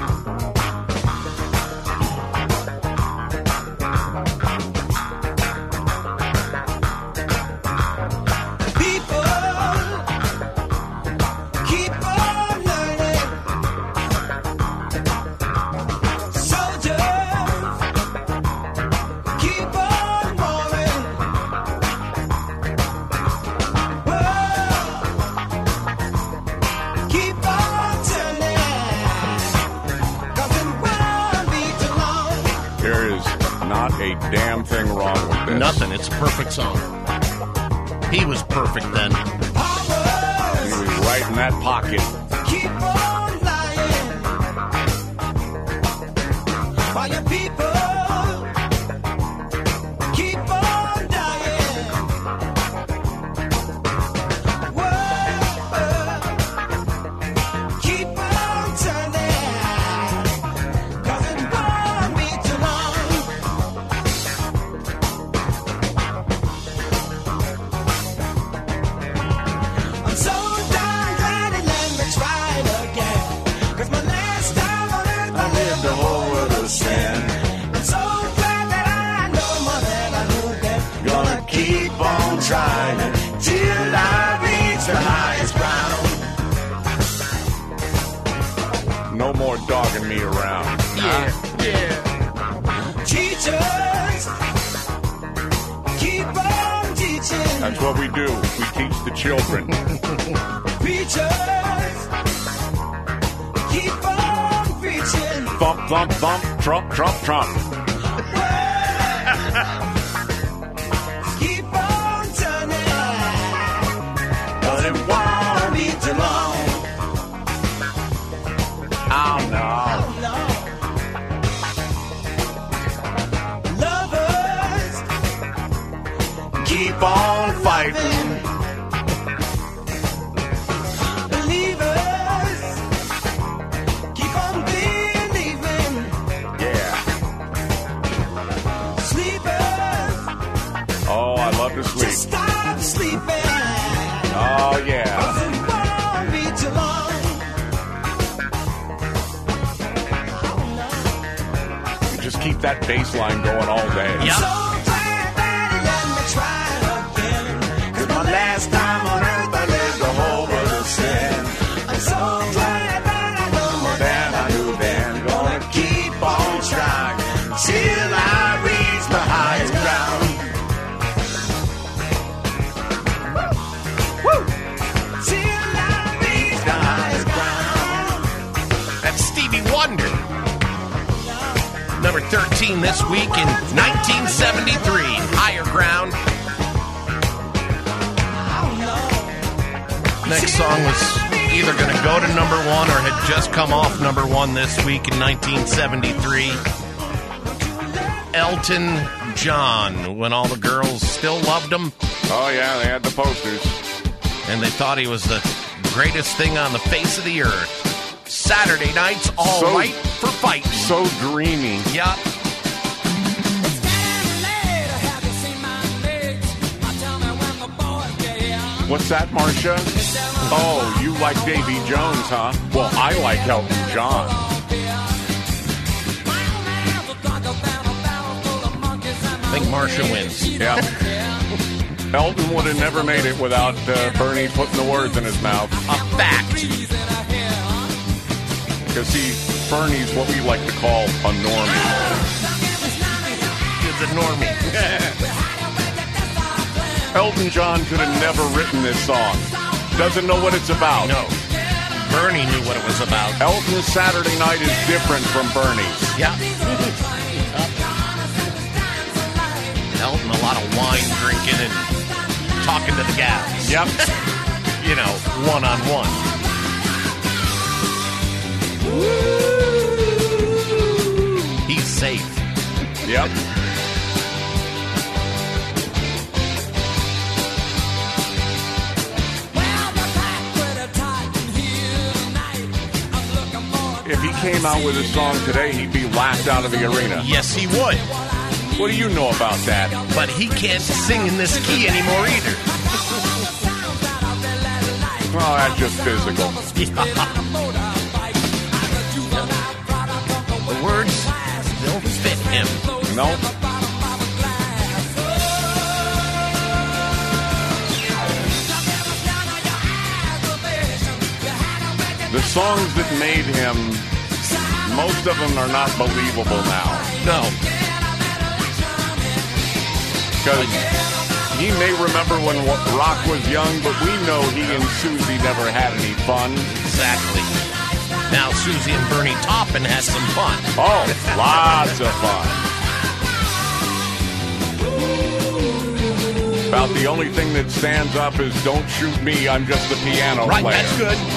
A damn thing wrong with this. Nothing. It's a perfect song. He was perfect then. He was right in that pocket. Keep on lying. While your people keep on dying. no more dogging me around. Yeah, yeah. Teachers, keep on teaching. That's what we do. We teach the children. Preachers, keep on preaching. Thump, thump, thump, trump, trump, trump. Keep on turning, but it won't be too long. Oh, no. Keep on fighting. Believers, keep on believing. Yeah. Sleepers, Oh, I love to sleep. just stop sleeping. Oh, yeah. 'Cause it won't be too long. Just keep that bass line going all day. I'm so glad that he let me try again. 'Cause my last time on earth I lived a whole world of sin. I'm so glad that I know more than I knew then. Gonna keep on trying till I reach the highest ground. Woo! Till I reach the highest ground. That's Stevie Wonder. Number thirteen this week in nineteen seventy-three. Higher Ground. Next song was either going to go to number one or had just come off number one this week in nineteen seventy-three. Elton John, when all the girls still loved him. Oh, yeah, they had the posters. And they thought he was the greatest thing on the face of the earth. Saturday nights, all So- right for fighting. So dreamy. Yep. What's that, Marcia? Oh, you like Davy Jones, huh? Well, I like Elton John. I think Marcia wins. Yeah. Elton would have never made it without uh, Bernie putting the words in his mouth. A fact. Because, see, Bernie's what we like to call a normie. He's a normie. Elton John could have never written this song. Doesn't know what it's about. No. Bernie knew what it was about. Elton's Saturday Night is different from Bernie's. Yeah. Elton, a lot of wine drinking and talking to the gals. Yep. You know, one on one. He's safe. Yep. If he came out with a song today, he'd be laughed out of the arena. Yes, he would. What do you know about that? But he can't sing in this key anymore either. Oh, that's just physical. The words don't fit him. Nope. The songs that made him, most of them are not believable now. No. Because he may remember when rock was young, but we know he and Susie never had any fun. Exactly. Now Susie and Bernie Taupin had some fun. Oh, lots of fun. About the only thing that stands up is "Don't shoot me, I'm just a piano Right, player." that's good.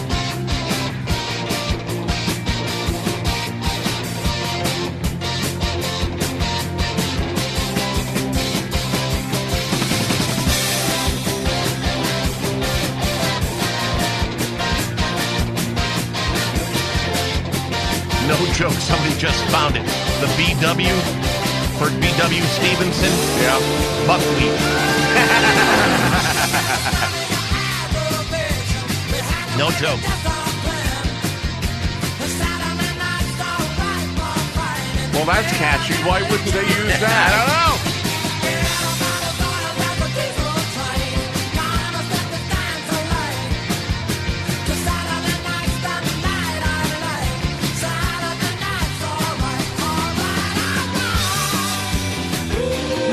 No joke, somebody just found it. The B W for B W Stevenson. Yeah. Buckwheat. No joke. Well, that's catchy. Why wouldn't they use that? I don't know.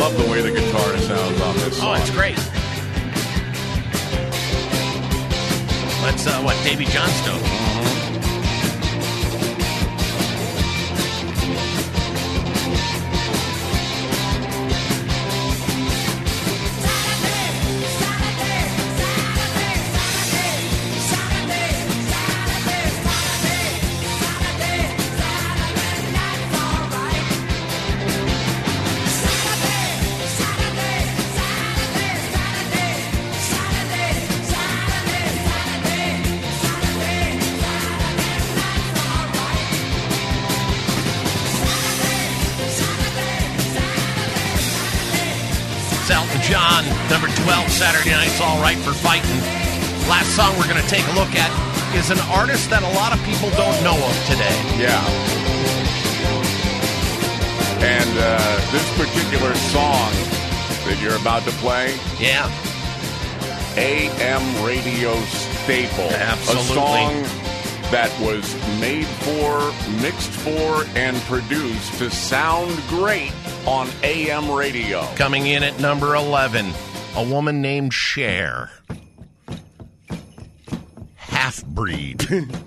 love the way the guitar sounds on this song. Oh, it's great. That's uh, what Davy Johnstone. John, number twelve, Saturday Night's All Right for Fighting. Last song we're going to take a look at is an artist that a lot of people don't know of today. Yeah. And uh, this particular song that you're about to play, yeah, A M radio staple. Absolutely. A song that was made for, mixed for, and produced to sound great on A M radio. Coming in at number eleven, a woman named Cher. Half-breed.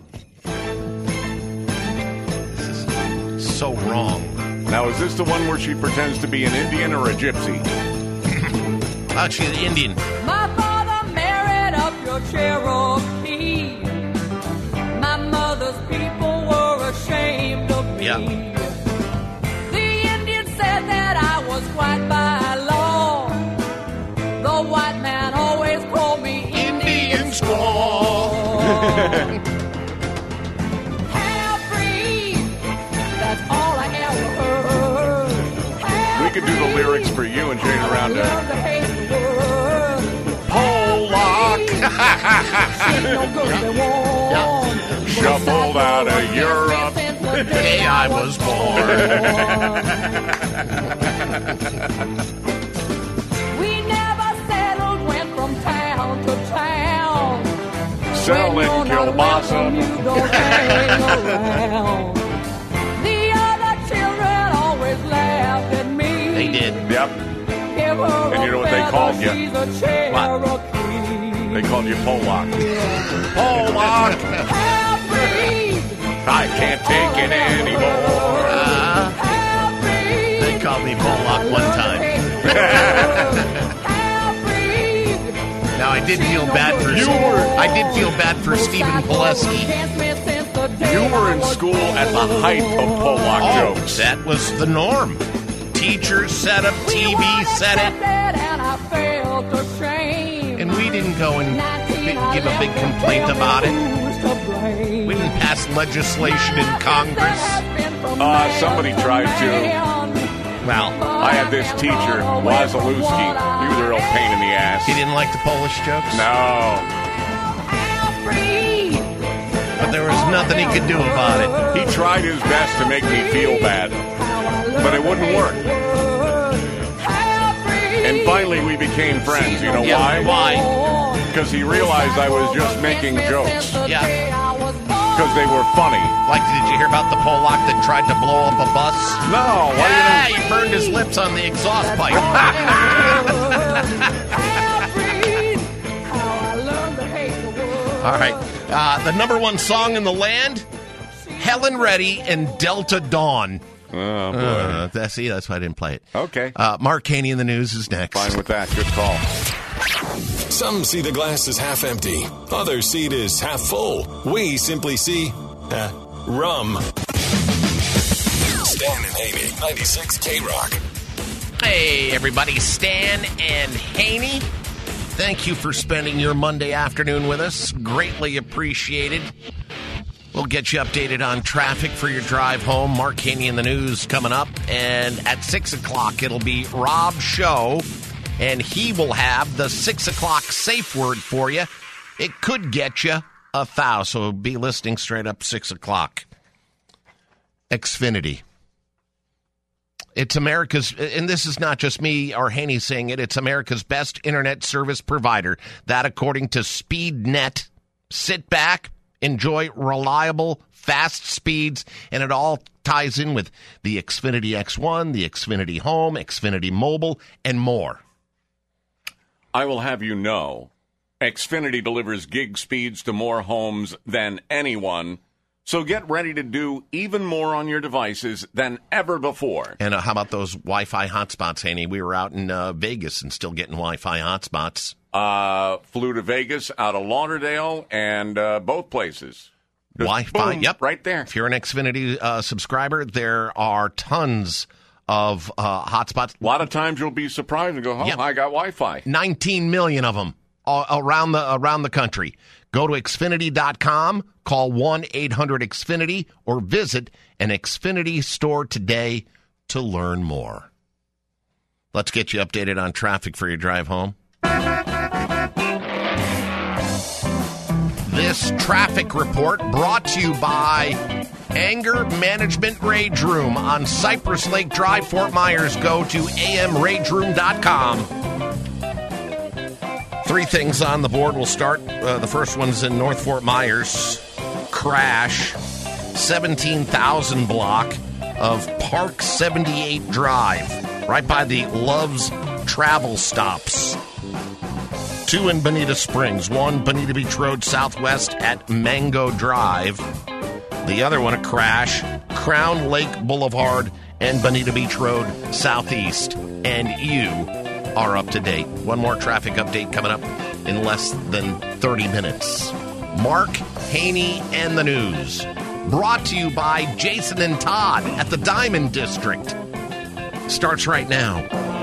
This is so wrong. Now, is this the one where she pretends to be an Indian or a gypsy? Oh, she's an Indian. My father married up your Cherokee. My mother's people were ashamed of me. Yeah. That I was white by law. The white man always called me Indian squaw. Half-breed, that's all I ever heard. Half-breed, we could do the lyrics for you and change around to Pollock. Shuffled out of Europe. The day I was born. We never settled, went from town to town. Selling kielbasa. You don't hang around. The other children always laughed at me. They did. Yep. Give her And you know what they called you? she's a Cherokee. They called you Pollock. Pollock. I can't take it anymore. Uh, they called me Pollock one time. Now I did feel bad for You were- I did feel bad for Stephen Pileski. You were in school at the height of Pollock Oh, jokes. that was the norm. Teachers said it, T V said it, and we didn't go and bi- give a big complaint about it. We didn't pass legislation in Congress. Uh, somebody tried to. Well, I had this teacher, Wazalewski. He was a real pain in the ass. he didn't like the Polish jokes? No. But there was nothing he could do about it. He tried his best to make me feel bad, but it wouldn't work. And finally, we became friends. You know Yeah, why? why? Because he realized I was just making jokes. Yeah. Because they were funny. Like, did you hear about the Pollock that tried to blow up a bus? No. Why Yeah, didn't he burned his lips on the exhaust pipe. All right. Uh, the number one song in the land, Helen Reddy and Delta Dawn. Oh, boy. Uh, that's, see, that's why I didn't play it. Okay. Uh, Mark Haney in the news is next. Fine with that. Good call. Some see the glass as half empty. Others see it as half full. We simply see uh, rum. Stan and Haney, ninety-six K-Rock. Hey, everybody. Stan and Haney. Thank you for spending your Monday afternoon with us. Greatly appreciated. We'll get you updated on traffic for your drive home. Mark Haney in the news coming up. And at six o'clock, it'll be Rob's show. And he will have the six o'clock safe word for you. It could get you a thou. So be listening straight up six o'clock. Xfinity. It's America's, and this is not just me or Haney saying it, it's America's best internet service provider. That according to SpeedNet. Sit back Enjoy reliable, fast speeds, and it all ties in with the Xfinity X one, the Xfinity Home, Xfinity Mobile, and more. I will have you know, Xfinity delivers gig speeds to more homes than anyone, so get ready to do even more on your devices than ever before. And uh, how about those Wi-Fi hotspots, Haney? We were out in uh, Vegas and still getting Wi-Fi hotspots. Uh, flew to Vegas, out of Lauderdale, and uh, both places. Just Wi-Fi, boom, yep. right there. If you're an Xfinity uh, subscriber, there are tons of uh, hotspots. A lot of times you'll be surprised and go, oh, yep. I got Wi-Fi. nineteen million of them all around the, around the country. Go to Xfinity dot com, call one eight hundred X Finity, or visit an Xfinity store today to learn more. Let's get you updated on traffic for your drive home. This traffic report brought to you by Anger Management Rage Room on Cypress Lake Drive, Fort Myers. Go to a m rage room dot com. Three things on the board. We'll start. Uh, the first one's in North Fort Myers. Crash. seventeen thousand block of Park seventy-eight Drive, right by the Love's Travel Stops. Two in Bonita Springs. One, Bonita Beach Road Southwest at Mango Drive. The other one, a crash, Crown Lake Boulevard and Bonita Beach Road Southeast. And you are up to date. One more traffic update coming up in less than thirty minutes. Mark Haney and the News. Brought to you by Jason and Todd at the Diamond District. Starts right now.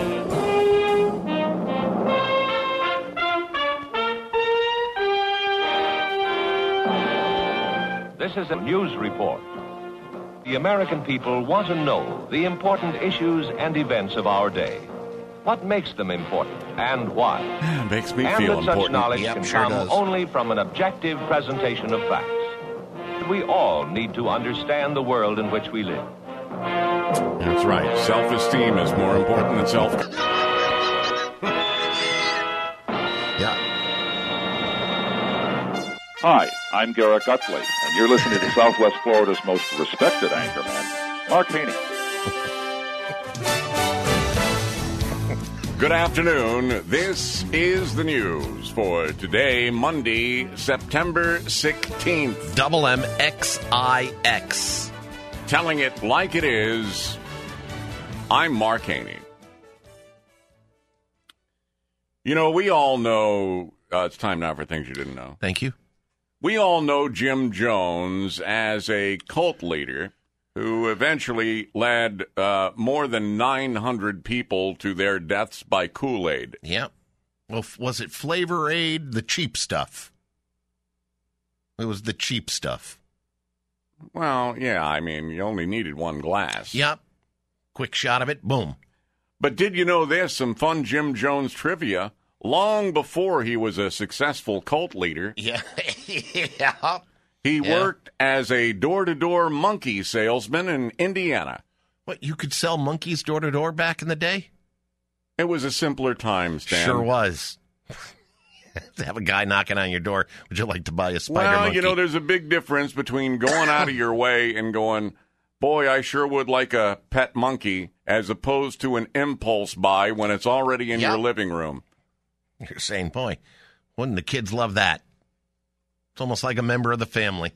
This is a news report. The American people want to know the important issues and events of our day. What makes them important and why? It makes me and feel that important. Such knowledge Yep, can sure come does. only from an objective presentation of facts. We all need to understand the world in which we live. That's right. Self-esteem is more important than self... Yeah. Hi, I'm Garrett Gutley, and you're listening to Southwest Florida's most respected anchorman, Mark Haney. Good afternoon. This is the news for today, Monday, September sixteenth. Double M X I X. Telling it like it is, I'm Mark Haney. You know, we all know, uh, it's time now for things you didn't know. Thank you. We all know Jim Jones as a cult leader who eventually led uh, more than nine hundred people to their deaths by Kool-Aid. Yep. Well, f- was it Flavor Aid, the cheap stuff? It was the cheap stuff. Well, yeah, I mean, you only needed one glass. Yep. Quick shot of it, boom. But did you know this? Some fun Jim Jones trivia. Long before he was a successful cult leader, yeah, yeah. he yeah. worked as a door-to-door monkey salesman in Indiana. What, you could sell monkeys door-to-door back in the day? It was a simpler time, Stan. Sure was. To have a guy knocking on your door, would you like to buy a spider well, monkey? you know, there's a big difference between going out of your way and going, boy, I sure would like a pet monkey, as opposed to an impulse buy when it's already in yep. your living room. You're saying, boy, wouldn't the kids love that? It's almost like a member of the family.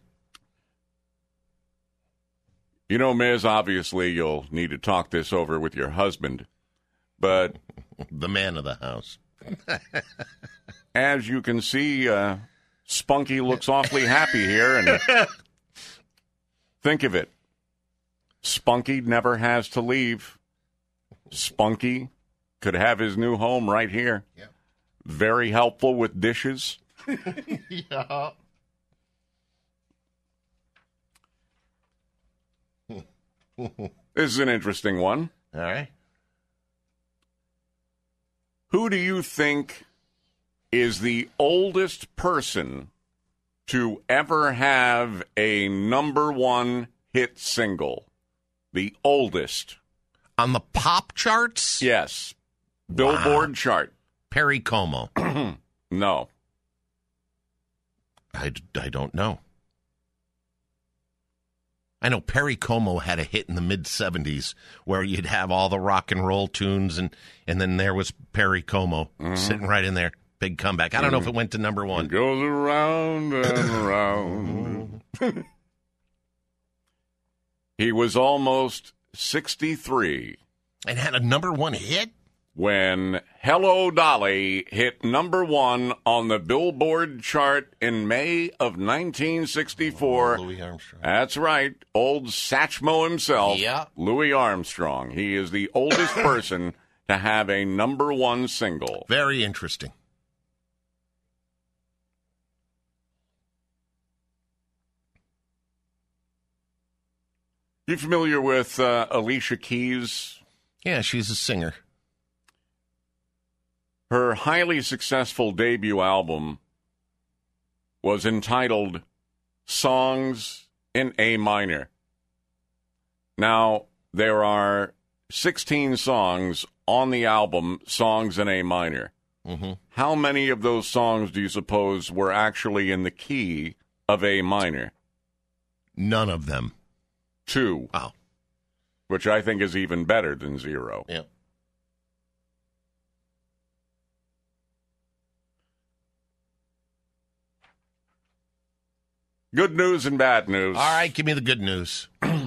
You know, Miz, obviously you'll need to talk this over with your husband, but... the man of the house. As you can see, uh, Spunky looks awfully happy here, and think of it. Spunky never has to leave. Spunky could have his new home right here. Yep. Very helpful with dishes. yeah. This is an interesting one. All right. Who do you think is the oldest person to ever have a number one hit single? The oldest. On the pop charts? Yes. Billboard wow. chart. Perry Como. No. I, I don't know. I know Perry Como had a hit in the mid-seventies where you'd have all the rock and roll tunes, and, and then there was Perry Como Mhm. sitting right in there. Big comeback. I don't know if it went to number one. It goes around and around. He was almost sixty-three. And had a number one hit? When Hello Dolly hit number one on the Billboard chart in May of nineteen sixty-four. Oh, Louis Armstrong. That's right. Old Satchmo himself, Yeah. Louis Armstrong. He is the oldest person to have a number one single. Very interesting. You familiar with uh, Alicia Keys? Yeah, she's a singer. Her highly successful debut album was entitled Songs in A Minor. Now, there are sixteen songs on the album, Songs in A Minor. Mm-hmm. How many of those songs do you suppose were actually in the key of A minor? None of them. Two. Wow. Which I think is even better than zero. Yeah. Good news and bad news. All right, give me the good news.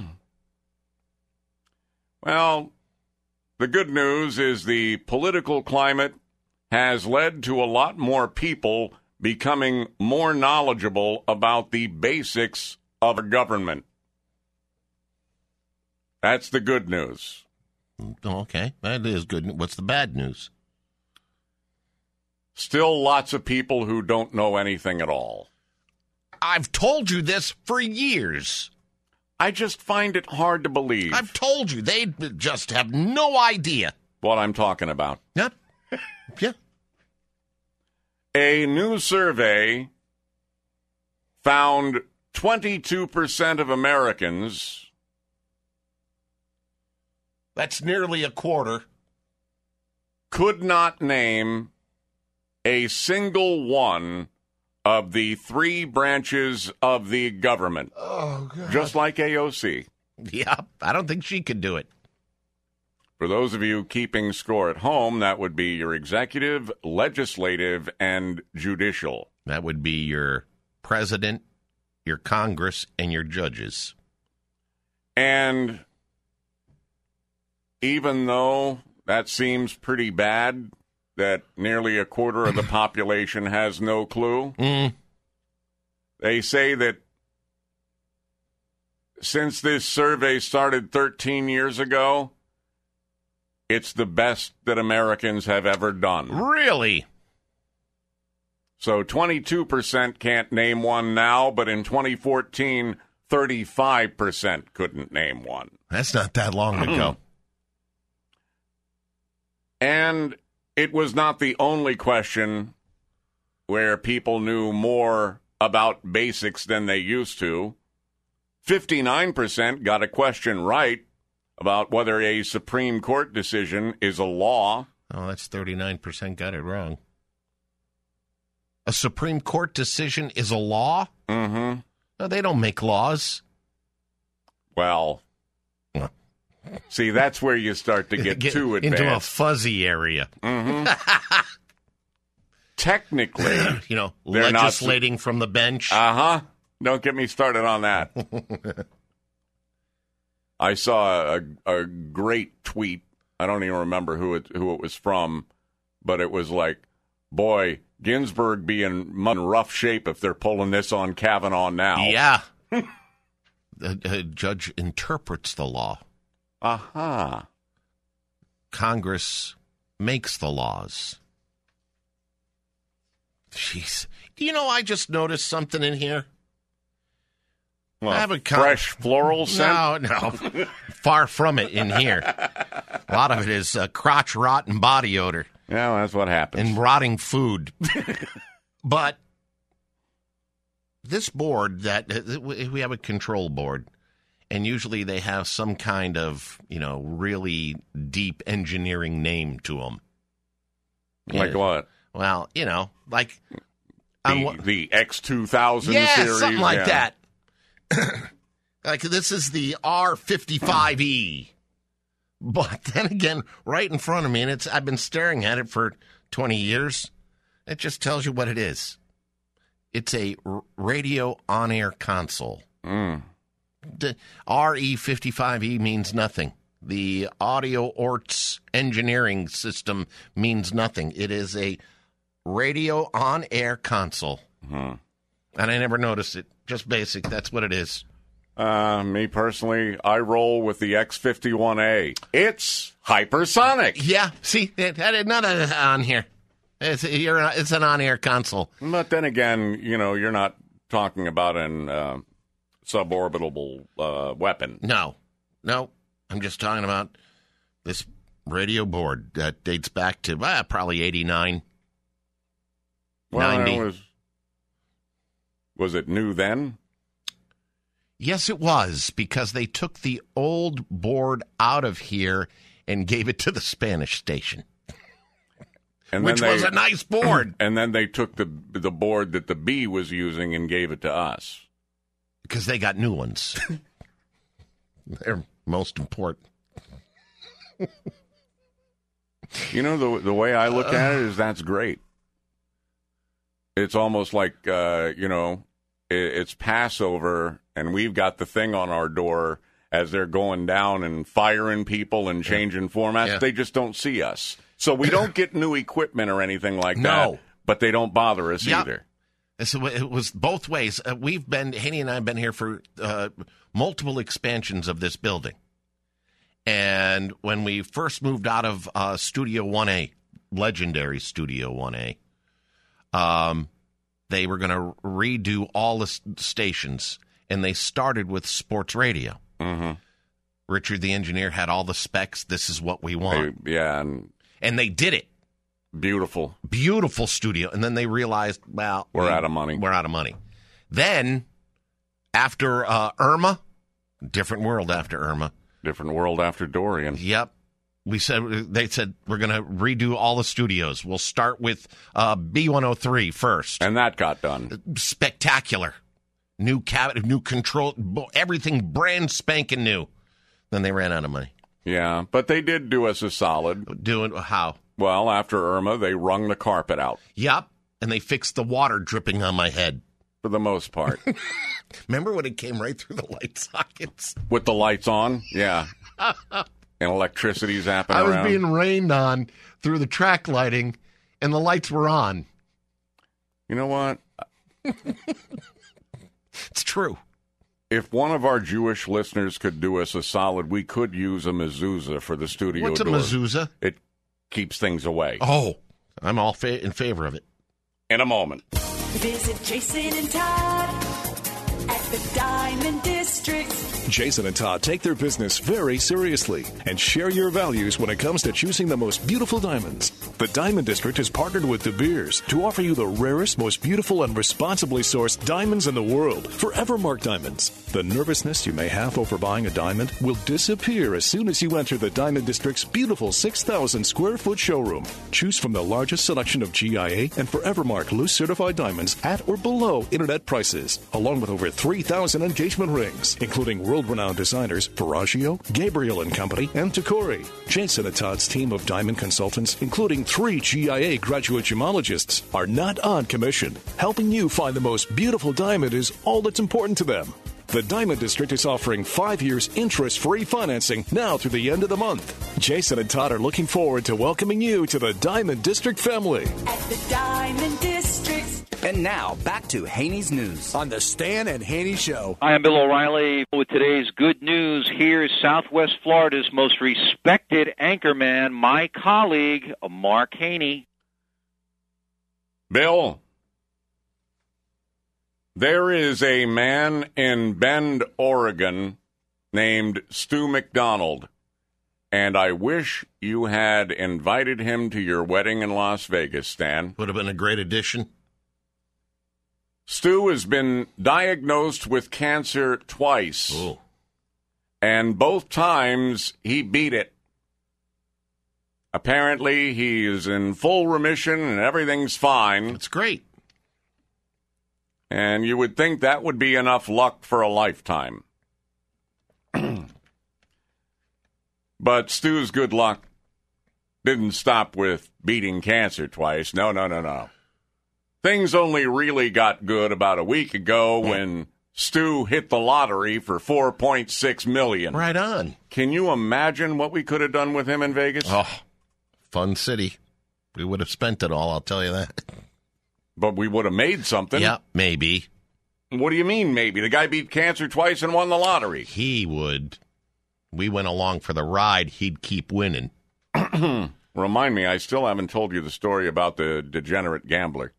Well, the good news is the political climate has led to a lot more people becoming more knowledgeable about the basics of a government. That's the good news. Okay, that is good. What's the bad news? Still lots of people who don't know anything at all. I've told you this for years. I just find it hard to believe. I've told you. They just have no idea what I'm talking about. Yep. Yeah. A new survey found twenty-two percent of Americans, that's nearly a quarter, could not name a single one of the three branches of the government. Oh, God. Just like A O C. Yeah, I don't think she could do it. For those of you keeping score at home, that would be your executive, legislative, and judicial. That would be your president, your Congress, and your judges. And even though that seems pretty bad, that nearly a quarter of the population has no clue, mm. they say that since this survey started thirteen years ago, it's the best that Americans have ever done. Really? So twenty-two percent can't name one now, but in twenty fourteen, thirty-five percent couldn't name one. That's not that long ago. And it was not the only question where people knew more about basics than they used to. fifty-nine percent got a question right about whether a Supreme Court decision is a law. Oh, that's thirty-nine percent got it wrong. A Supreme Court decision is a law? Mm-hmm. No, they don't make laws. Well, see, that's where you start to get, get too advanced. Into a fuzzy area. Mm-hmm. Technically, you know, they're legislating not... from the bench. Uh-huh. Don't get me started on that. I saw a, a great tweet. I don't even remember who it who it was from, but it was like, boy, Ginsburg be in rough shape if they're pulling this on Kavanaugh now. Yeah. the, the judge interprets the law. Aha. Uh-huh. Congress makes the laws. Jeez. Do you know, I just noticed something in here? Well, I have a con- fresh floral scent? No, no. Far from it in here. A lot of it is uh, crotch rot and body odor. Yeah, well, that's what happens. And rotting food. But this board, that uh, we have a control board, and usually they have some kind of, you know, really deep engineering name to them. Like yeah. what? Well, you know, like... The, the X two thousand yeah, series? something like yeah. that. Like, this is the R fifty-five E. But then again, right in front of me, and it's I've been staring at it for twenty years. It just tells you what it is. It's a r- radio on-air console. Mm. The R E fifty-five E means nothing. The Audio Orts engineering system means nothing. It is a radio on-air console. Hmm. And I never noticed it. Just basic. That's what it is. Uh, me personally, I roll with the X fifty-one A. It's hypersonic. Yeah, see, it, it, not a, on here. It's, you're, it's an on-air console. But then again, you know, you're not talking about an uh, suborbital uh, weapon. No, no. I'm just talking about this radio board that dates back to uh, probably eighty-nine, well, ninety. It was, was it new then? Yes, it was, because they took the old board out of here and gave it to the Spanish station, and which they, was a nice board. And then they took the the board that the B was using and gave it to us. Because they got new ones. They're most important. You know, the the way I look at it is that's great. It's almost like, uh, you know, it, it's Passover, and we've got the thing on our door as they're going down and firing people and changing formats. Yeah. They just don't see us. So we don't get new equipment or anything like No. that, but they don't bother us Yep. either. So it was both ways. Uh, we've been, Haney and I have been here for uh, multiple expansions of this building. And when we first moved out of uh, Studio one A, legendary Studio one A, um, they were going to redo all the s- stations, and they started with sports radio. Mm-hmm. Richard, the engineer, had all the specs. This is what we want. They, yeah, and and they did it. Beautiful. Beautiful studio. And then they realized, well, We're we- out of money. We're out of money. Then, after uh, Irma, different world after Irma. Different world after Dorian. Yep. We said they said we're going to redo all the studios. We'll start with uh, B one oh three first. And that got done. Spectacular. New cabinet, new control, everything brand spanking new. Then they ran out of money. Yeah, but they did do us a solid. Doing how? Well, after Irma, they wrung the carpet out. Yep. And they fixed the water dripping on my head. For the most part. Remember when it came right through the light sockets? With the lights on? Yeah. And electricity zapping I was around. being rained on through the track lighting, and the lights were on. You know what? It's true. If one of our Jewish listeners could do us a solid, we could use a mezuzah for the studio What's a door. mezuzah? It keeps things away. Oh, I'm all fa- in favor of it. In a moment. Visit Jason and Todd at the Diamond District. Jason and Todd take their business very seriously and share your values when it comes to choosing the most beautiful diamonds. The Diamond District has partnered with De Beers to offer you the rarest, most beautiful, and responsibly sourced diamonds in the world, Forever Mark diamonds. The nervousness you may have over buying a diamond will disappear as soon as you enter the Diamond District's beautiful six thousand square foot showroom. Choose from the largest selection of G I A and Forever Mark loose certified diamonds at or below internet prices, along with over three thousand engagement rings, including world-renowned designers Ferragio, Gabriel and Company, and Tacori. Jason and Todd's team of diamond consultants, including three G I A graduate gemologists, are not on commission. Helping you find the most beautiful diamond is all that's important to them. The Diamond District is offering five years interest-free financing now through the end of the month. Jason and Todd are looking forward to welcoming you to the Diamond District family. At the Diamond District. And now, back to Haney's News on the Stan and Haney Show. Hi, I'm Bill O'Reilly with today's good news. Here's Southwest Florida's most respected anchorman, my colleague, Mark Haney. Bill, there is a man in Bend, Oregon, named Stu McDonald, and I wish you had invited him to your wedding in Las Vegas, Stan. Would have been a great addition. Stu has been diagnosed with cancer twice, Ooh. and both times he beat it. Apparently, he is in full remission and everything's fine. That's great. And you would think that would be enough luck for a lifetime. But Stu's good luck didn't stop with beating cancer twice. No, no, no, no. Things only really got good about a week ago when Stu hit the lottery for four point six million dollars. Right on. Can you imagine what we could have done with him in Vegas? Oh, fun city. We would have spent it all, I'll tell you that. But we would have made something. Yeah, maybe. What do you mean, maybe? The guy beat cancer twice and won the lottery. He would. We went along for the ride. He'd keep winning. Remind me, I still haven't told you the story about the degenerate gambler.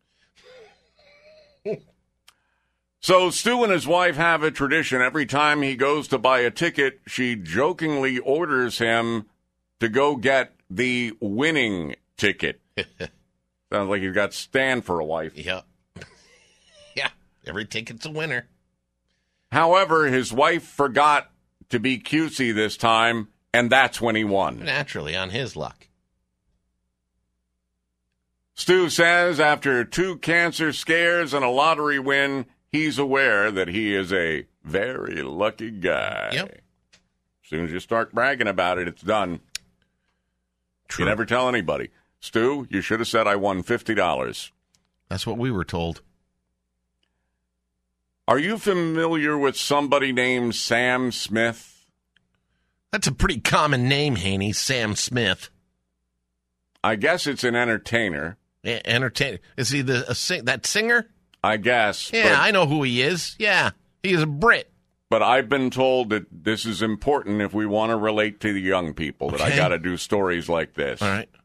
So Stu and his wife have a tradition. Every time he goes to buy a ticket, she jokingly orders him to go get the winning ticket. Sounds like he's got Stan for a wife. Yeah. Yeah, every ticket's a winner. However, his wife forgot to be cutesy this time, and that's when he won. Naturally, on his luck. Stu says after two cancer scares and a lottery win, he's aware that he is a very lucky guy. Yep. As soon as you start bragging about it, it's done. True. You never tell anybody. Stu, you should have said I won fifty dollars. That's what we were told. Are you familiar with somebody named Sam Smith? That's a pretty common name, Haney, Sam Smith. I guess it's an entertainer. Yeah, entertainer. Is he the a sing, that singer? I guess. Yeah, but, I know who he is. Yeah, he's a Brit. But I've been told that this is important if we want to relate to the young people, that Okay. I got to do stories like this. All right.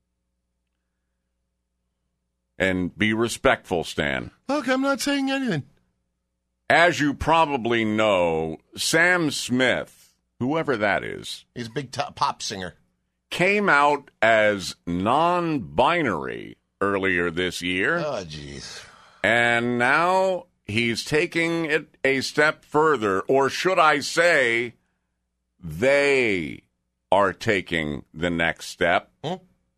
And be respectful, Stan. Look, I'm not saying anything. As you probably know, Sam Smith, whoever that is, he's a big top pop singer, came out as non-binary earlier this year. Oh, jeez. And now he's taking it a step further, or should I say, they are taking the next step. Hmm?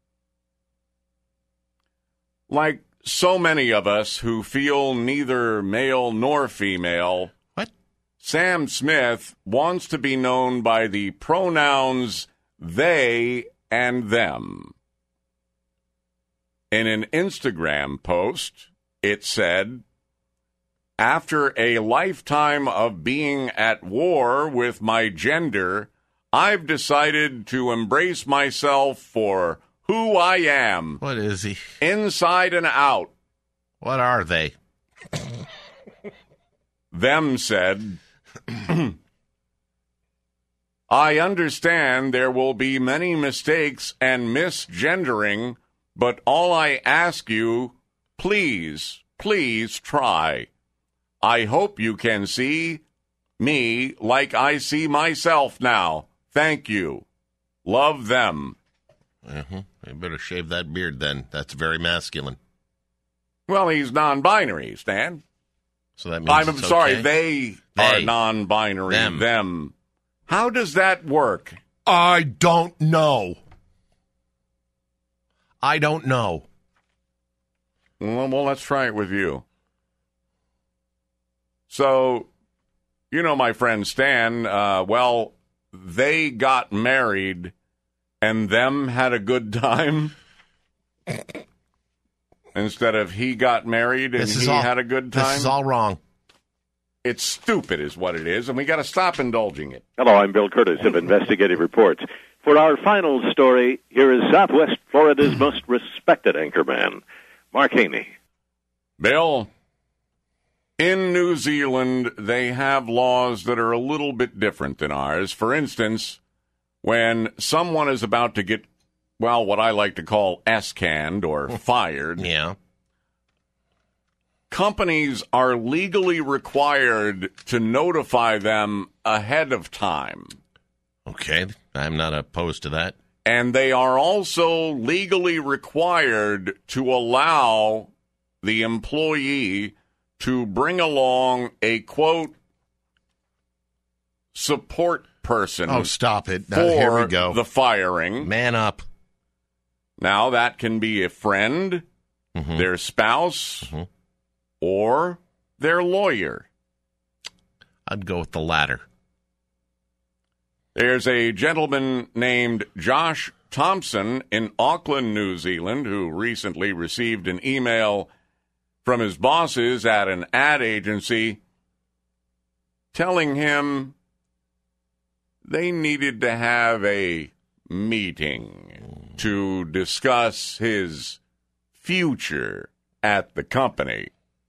Like so many of us who feel neither male nor female, what? Sam Smith wants to be known by the pronouns they and them. In an Instagram post, it said, after a lifetime of being at war with my gender, I've decided to embrace myself for who I am. What is he? Inside and out. What are they? Them said, I understand there will be many mistakes and misgendering, but all I ask you, please, please try. I hope you can see me like I see myself now. Thank you. Love, them. Mm-hmm. You better shave that beard then. That's very masculine. Well, he's non-binary, Stan. So that means I'm it's sorry, okay? they, They. are non-binary. Them. them. How does that work? I don't know. I don't know. Well, well, let's try it with you. So, you know my friend Stan, uh, well, they got married and them had a good time instead of he got married and This is he all- had a good time. This is all wrong. It's stupid is what it is, and we got to stop indulging it. Hello, I'm Bill Curtis of Investigative Reports. For our final story, here is Southwest Florida's most respected anchorman, Mark Haney. Bill, in New Zealand, they have laws that are a little bit different than ours. For instance, when someone is about to get, well, what I like to call S-canned or fired, Yeah. companies are legally required to notify them ahead of time. Okay. I'm not opposed to that. And they are also legally required to allow the employee to bring along a, quote, support person. Oh, stop it. Now, For here we go. the firing. Man up. Now, that can be a friend, Mhm. their spouse, Mhm. or their lawyer. I'd go with the latter. There's a gentleman named Josh Thompson in Auckland, New Zealand, who recently received an email from his bosses at an ad agency telling him they needed to have a meeting to discuss his future at the company.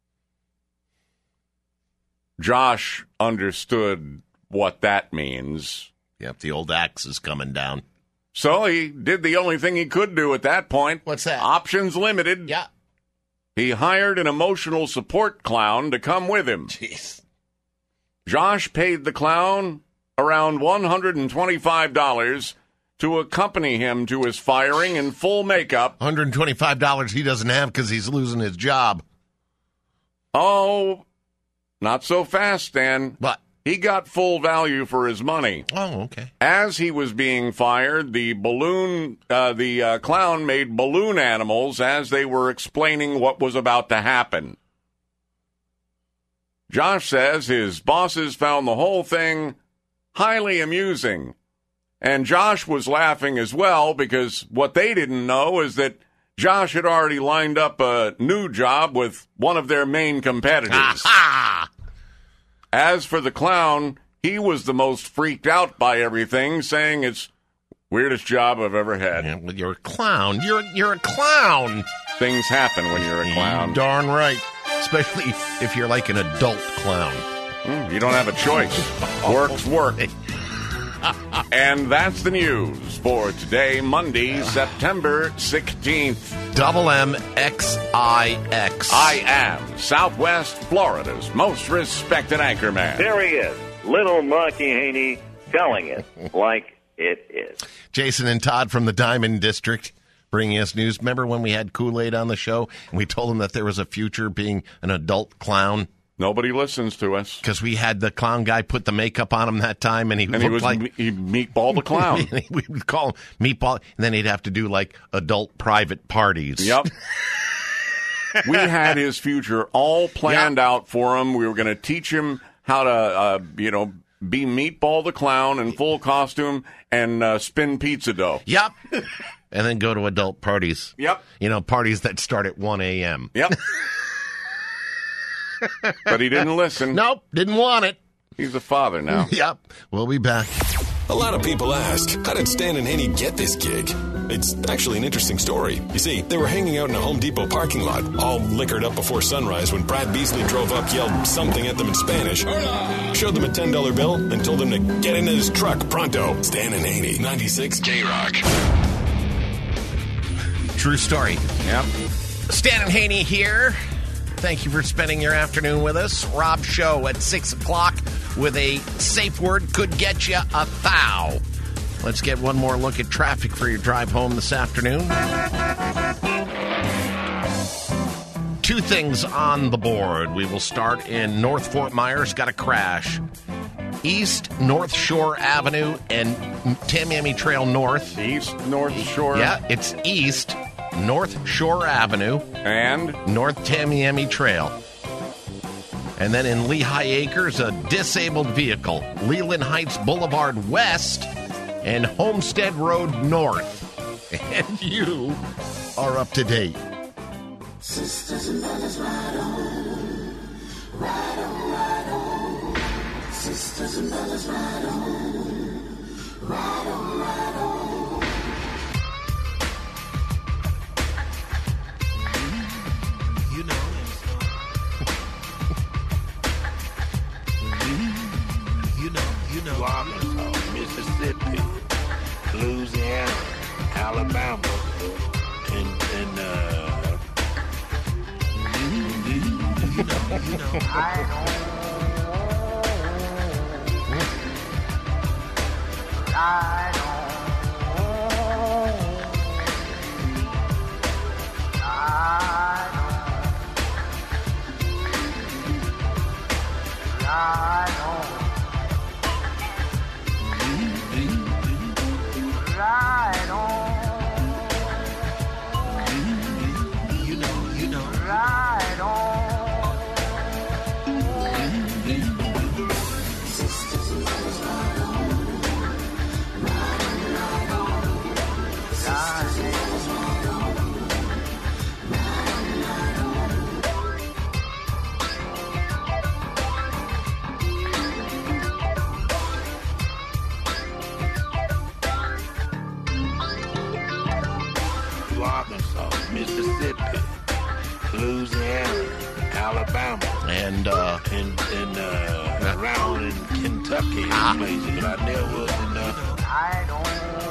Josh understood what that means. Yep, the old axe is coming down. So he did the only thing he could do at that point. What's that? Options limited. Yeah. He hired an emotional support clown to come with him. Jeez. Josh paid the clown around one hundred twenty-five dollars to accompany him to his firing in full makeup. one hundred twenty-five dollars he doesn't have because he's losing his job. Oh, not so fast, Stan. What? He got full value for his money. Oh, okay. As he was being fired, the balloon, uh, the uh, clown made balloon animals as they were explaining what was about to happen. Josh says his bosses found the whole thing highly amusing. And Josh was laughing as well because what they didn't know is that Josh had already lined up a new job with one of their main competitors. As for the clown, he was the most freaked out by everything, saying it's weirdest job I've ever had. Yeah, well, you're a clown. You're you're a clown. Things happen when you're a clown. You're darn right. Especially if you're like an adult clown. Mm, you don't have a choice. Work's work. And that's the news for today, Monday, September sixteenth. Double M X I X. I am Southwest Florida's most respected anchorman. There he is, little Marky Haney, telling it like it is. Jason and Todd from the Diamond District bringing us news. Remember when we had Kool-Aid on the show and we told him that there was a future being an adult clown? Nobody listens to us. Because we had the clown guy put the makeup on him that time, and he and looked he was like me- he Meatball the Clown. We would call him Meatball, and then he'd have to do like adult private parties. Yep. We had his future all planned yep. out for him. We were going to teach him how to, uh, you know, be Meatball the Clown in full costume and uh, spin pizza dough. Yep. And then go to adult parties. Yep. You know, parties that start at one a.m. Yep. But he didn't listen. Nope, didn't want it. He's a father now. Yep, we'll be back. A lot of people ask, how did Stan and Haney get this gig? It's actually an interesting story. You see, they were hanging out in a Home Depot parking lot, all liquored up before sunrise when Brad Beasley drove up, yelled something at them in Spanish, Hola! Showed them a ten dollar bill, and told them to get into his truck pronto. Stan and Haney, ninety-six K-Rock. True story. Yep. Stan and Haney here. Thank you for spending your afternoon with us. Rob Show at six o'clock with a safe word could get you a thou. Let's get one more look at traffic for your drive home this afternoon. Two things on the board. We will start in North Fort Myers. Got a crash. East North Shore Avenue and Tamiami Trail North. East North Shore? Yeah, it's East North Shore Avenue and North Tamiami Trail. And then in Lehigh Acres, a disabled vehicle. Leland Heights Boulevard West and Homestead Road North. And you are up to date. Sisters and brothers, ride on. Ride on, ride on. Sisters and brothers, ride on. Ride on, ride on. You know. You know, you know. Arkansas, Mississippi, Louisiana, Alabama, and, and uh... You know, you know. I know. I know. And uh, and, and uh, around in Kentucky and places, but I never was in. Uh, I don't.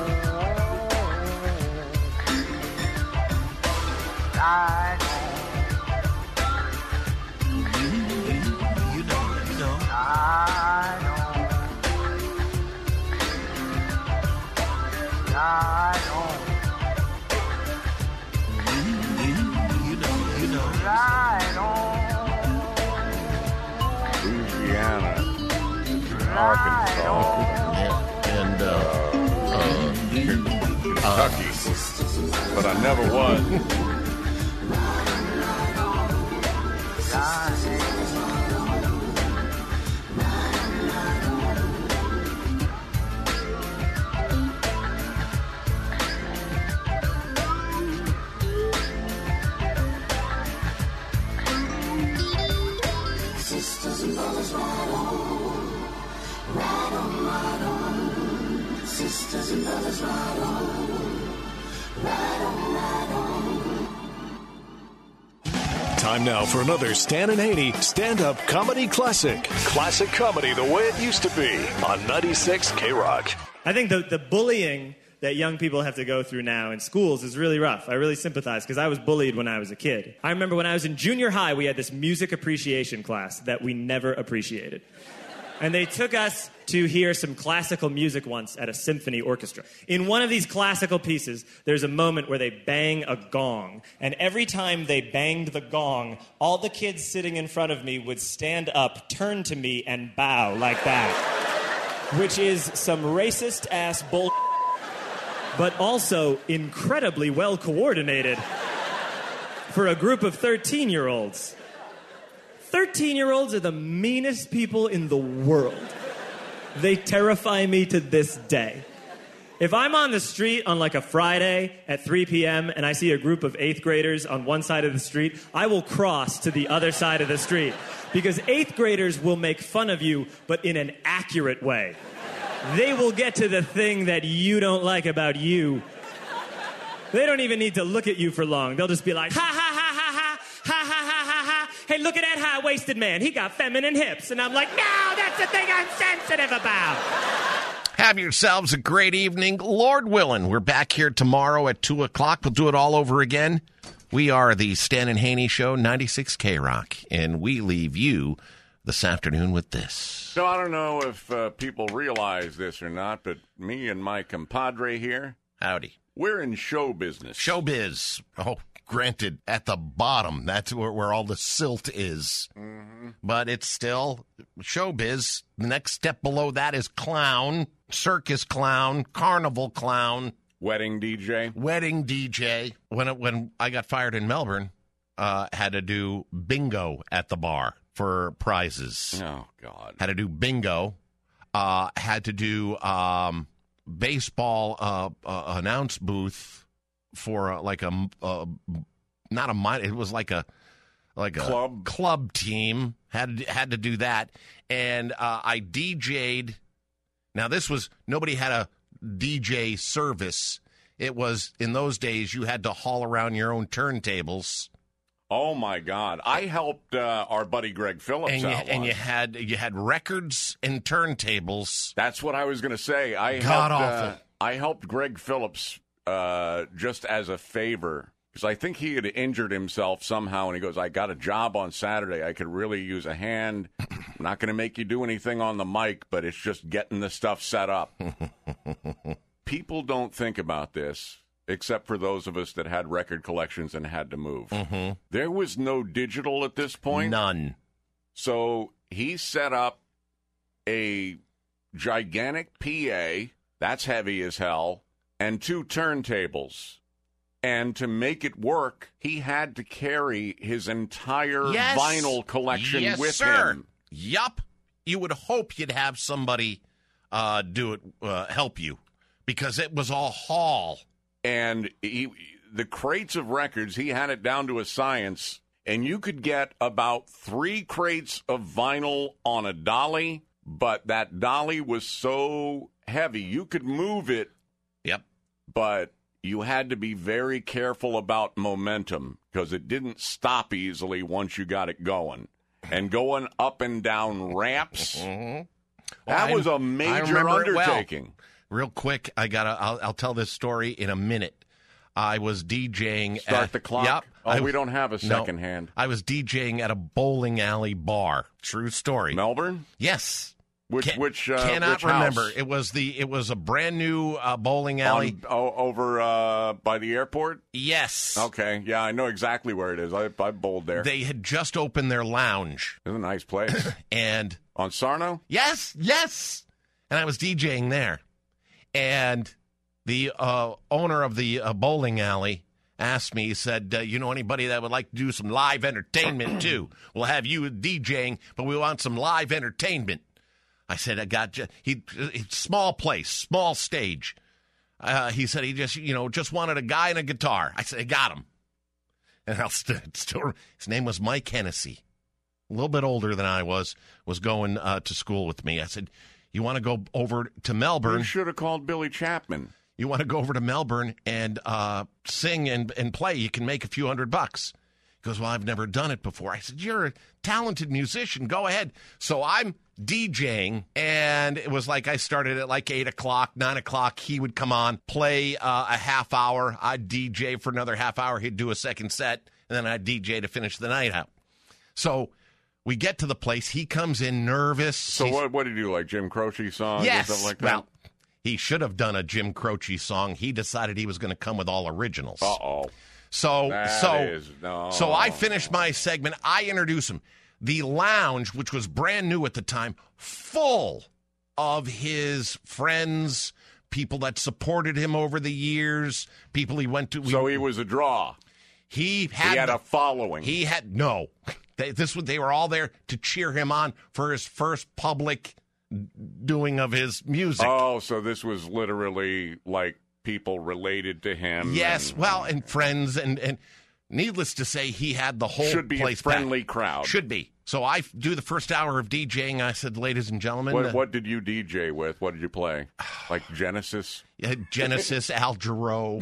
I don't. You, you, you know, you know. I don't. I don't. You, you, you know, you know. I don't. Louisiana, Arkansas, and uh, uh, Kentucky, uh, but I never was. Sisters and brothers, ride on, ride on, ride on. Sisters and brothers, ride on, ride on, ride on. Time now for another Stan and Haney stand-up comedy classic. Classic comedy the way it used to be on ninety-six K-Rock. I think the, the bullying that young people have to go through now in schools is really rough. I really sympathize because I was bullied when I was a kid. I remember when I was in junior high, we had this music appreciation class that we never appreciated. And they took us to hear some classical music once at a symphony orchestra. In one of these classical pieces, there's a moment where they bang a gong. And every time they banged the gong, all the kids sitting in front of me would stand up, turn to me, and bow like that. Which is some racist-ass bull, but also incredibly well coordinated for a group of thirteen-year-olds. thirteen-year-olds are the meanest people in the world. They terrify me to this day. If I'm on the street on like a Friday at three p.m. and I see a group of eighth graders on one side of the street, I will cross to the other side of the street because eighth graders will make fun of you, but in an accurate way. They will get to the thing that you don't like about you. They don't even need to look at you for long. They'll just be like, ha, ha, ha, ha, ha, ha, ha, ha, ha, ha. Hey, look at that high-waisted man. He got feminine hips. And I'm like, no, that's the thing I'm sensitive about. Have yourselves a great evening. Lord willing, we're back here tomorrow at two o'clock. We'll do it all over again. We are the Stan and Haney Show, ninety-six K-Rock, and we leave you this afternoon with this. So I don't know if uh, people realize this or not, but me and my compadre here, howdy, we're in show business. Showbiz. Oh, granted, at the bottom, that's where, where all the silt is. Mm-hmm. But it's still showbiz. The next step below that is clown, circus clown, carnival clown. Wedding D J. Wedding D J. When, it, when I got fired in Melbourne, uh, had to do bingo at the bar for prizes. Oh, God. Had to do bingo. Uh, had to do um, baseball uh, uh, announce booth for uh, like a, uh, not a minor, it was like a, like a club, club team. Had to, had to do that. And uh, I D J'd. Now, this was, nobody had a D J service. It was, in those days, you had to haul around your own turntables. Oh my God! I helped uh, our buddy Greg Phillips and you, out, and you had you had records and turntables. That's what I was going to say. I God helped, awful. Uh, I helped Greg Phillips uh, just as a favor because I think he had injured himself somehow, and he goes, "I got a job on Saturday. I could really use a hand. I'm not going to make you do anything on the mic, but it's just getting the stuff set up." People don't think about this. Except for those of us that had record collections and had to move. Mm-hmm. There was no digital at this point. None. So he set up a gigantic P A, that's heavy as hell, and two turntables. And to make it work, he had to carry his entire yes. vinyl collection yes, with sir. him. Yup. You would hope you'd have somebody uh, do it, uh, help you, because it was all haul. And he, the crates of records, he had it down to a science, and you could get about three crates of vinyl on a dolly, but that dolly was so heavy, you could move it. Yep. But you had to be very careful about momentum, because it didn't stop easily once you got it going. and going up and down ramps. Mm-hmm. That Well, was I- a I major remember it well. undertaking. Real quick, I gotta. I'll, I'll tell this story in a minute. I was DJing. Start at, the clock? Yep. Oh, I- we don't have a no, second hand. I was DJing at a bowling alley bar. True story. Melbourne? Yes. Which Can- which uh, cannot which house? remember. It was the. It was a brand new uh, bowling alley. On, oh, over uh, by the airport? Yes. Okay. Yeah, I know exactly where it is. I, I bowled there. They had just opened their lounge. It's a nice place. And on Sarno? Yes, yes. And I was DJing there. And the uh, owner of the uh, bowling alley asked me, he said, uh, you know anybody that would like to do some live entertainment too? We'll have you DJing, but we want some live entertainment. I said, I got you. He, small place, small stage. Uh, he said he just, you know, just wanted a guy and a guitar. I said, I got him. And I'll st- still, his name was Mike Hennessy. A little bit older than I was, was going uh, to school with me. I said, you want to go over to Melbourne? You should have called Billy Chapman. You want to go over to Melbourne and uh, sing and, and play? You can make a few hundred bucks. He goes, well, I've never done it before. I said, you're a talented musician. Go ahead. So I'm DJing, and it was like I started at like eight o'clock, nine o'clock. He would come on, play uh, a half hour. I'd D J for another half hour. He'd do a second set, and then I'd D J to finish the night out. So we get to the place. He comes in nervous. So He's- what, what did you do, like Jim Croce songs Yes. and stuff like that? Well, he should have done a Jim Croce song. He decided he was going to come with all originals. Uh-oh. So, That so, is- no. so I finished my segment. I introduce him. The lounge, which was brand new at the time, full of his friends, people that supported him over the years, people he went to. So he was a draw. He had, He had a following. He had no. They, this was they were all there to cheer him on for his first public doing of his music. Oh, so this was literally like people related to him. Yes, and well, and friends, and and needless to say, he had the whole Should be a place friendly packed. crowd. Should be. So I f- do the first hour of DJing. I said, ladies and gentlemen, What, uh, what did you D J with? What did you play? Like Genesis? Yeah, Genesis, Al Jarreau,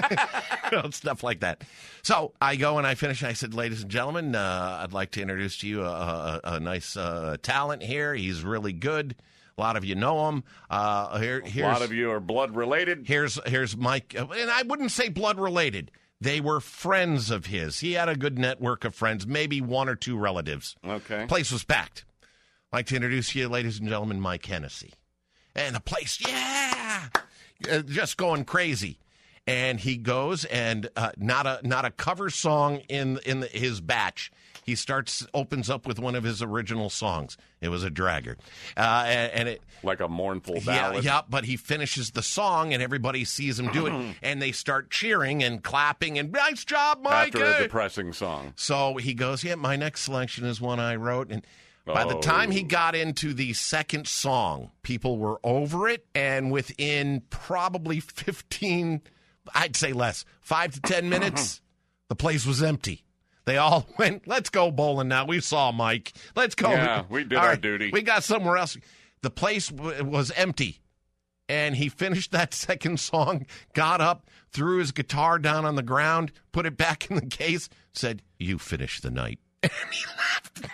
you know, stuff like that. So I go and I finish. And I said, ladies and gentlemen, uh, I'd like to introduce to you a, a, a nice uh, talent here. He's really good. A lot of you know him. Uh, here, A here's, lot of you are blood related. Here's here's Mike, and I wouldn't say blood related. They were friends of his. He had a good network of friends, maybe one or two relatives. Okay. Place was packed. I'd like to introduce you, ladies and gentlemen, Mike Hennessy. And the place, yeah, uh, just going crazy. And he goes, and uh, not a not a cover song in in the, his batch. He starts opens up with one of his original songs. It was a dragger, uh, and, and it like a mournful yeah, ballad. yeah. But he finishes the song, and everybody sees him do it, and they start cheering and clapping and nice job, Mike. After a Hey." depressing song. So he goes, yeah, my next selection is one I wrote. And by the Oh. time he got into the second song, people were over it. And within probably fifteen, I'd say less, five to ten minutes, the place was empty. They all went, let's go bowling now. We saw Mike. Let's go. Yeah, we did All our right, duty. We got somewhere else. The place w- was empty. And he finished that second song, got up, threw his guitar down on the ground, put it back in the case, said, you finish the night. And he left.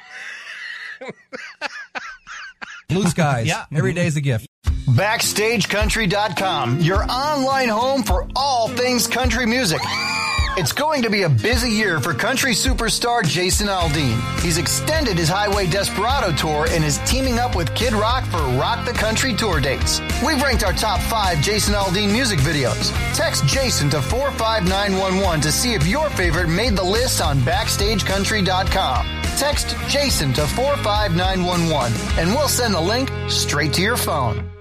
Blue skies. Yeah. Every day's a gift. Backstage Country dot com, your online home for all things country music. It's going to be a busy year for country superstar Jason Aldean. He's extended his Highway Desperado tour and is teaming up with Kid Rock for Rock the Country tour dates. We've ranked our top five Jason Aldean music videos. Text Jason to four five nine one one to see if your favorite made the list on Backstage Country dot com. Text Jason to four five nine one one and we'll send the link straight to your phone.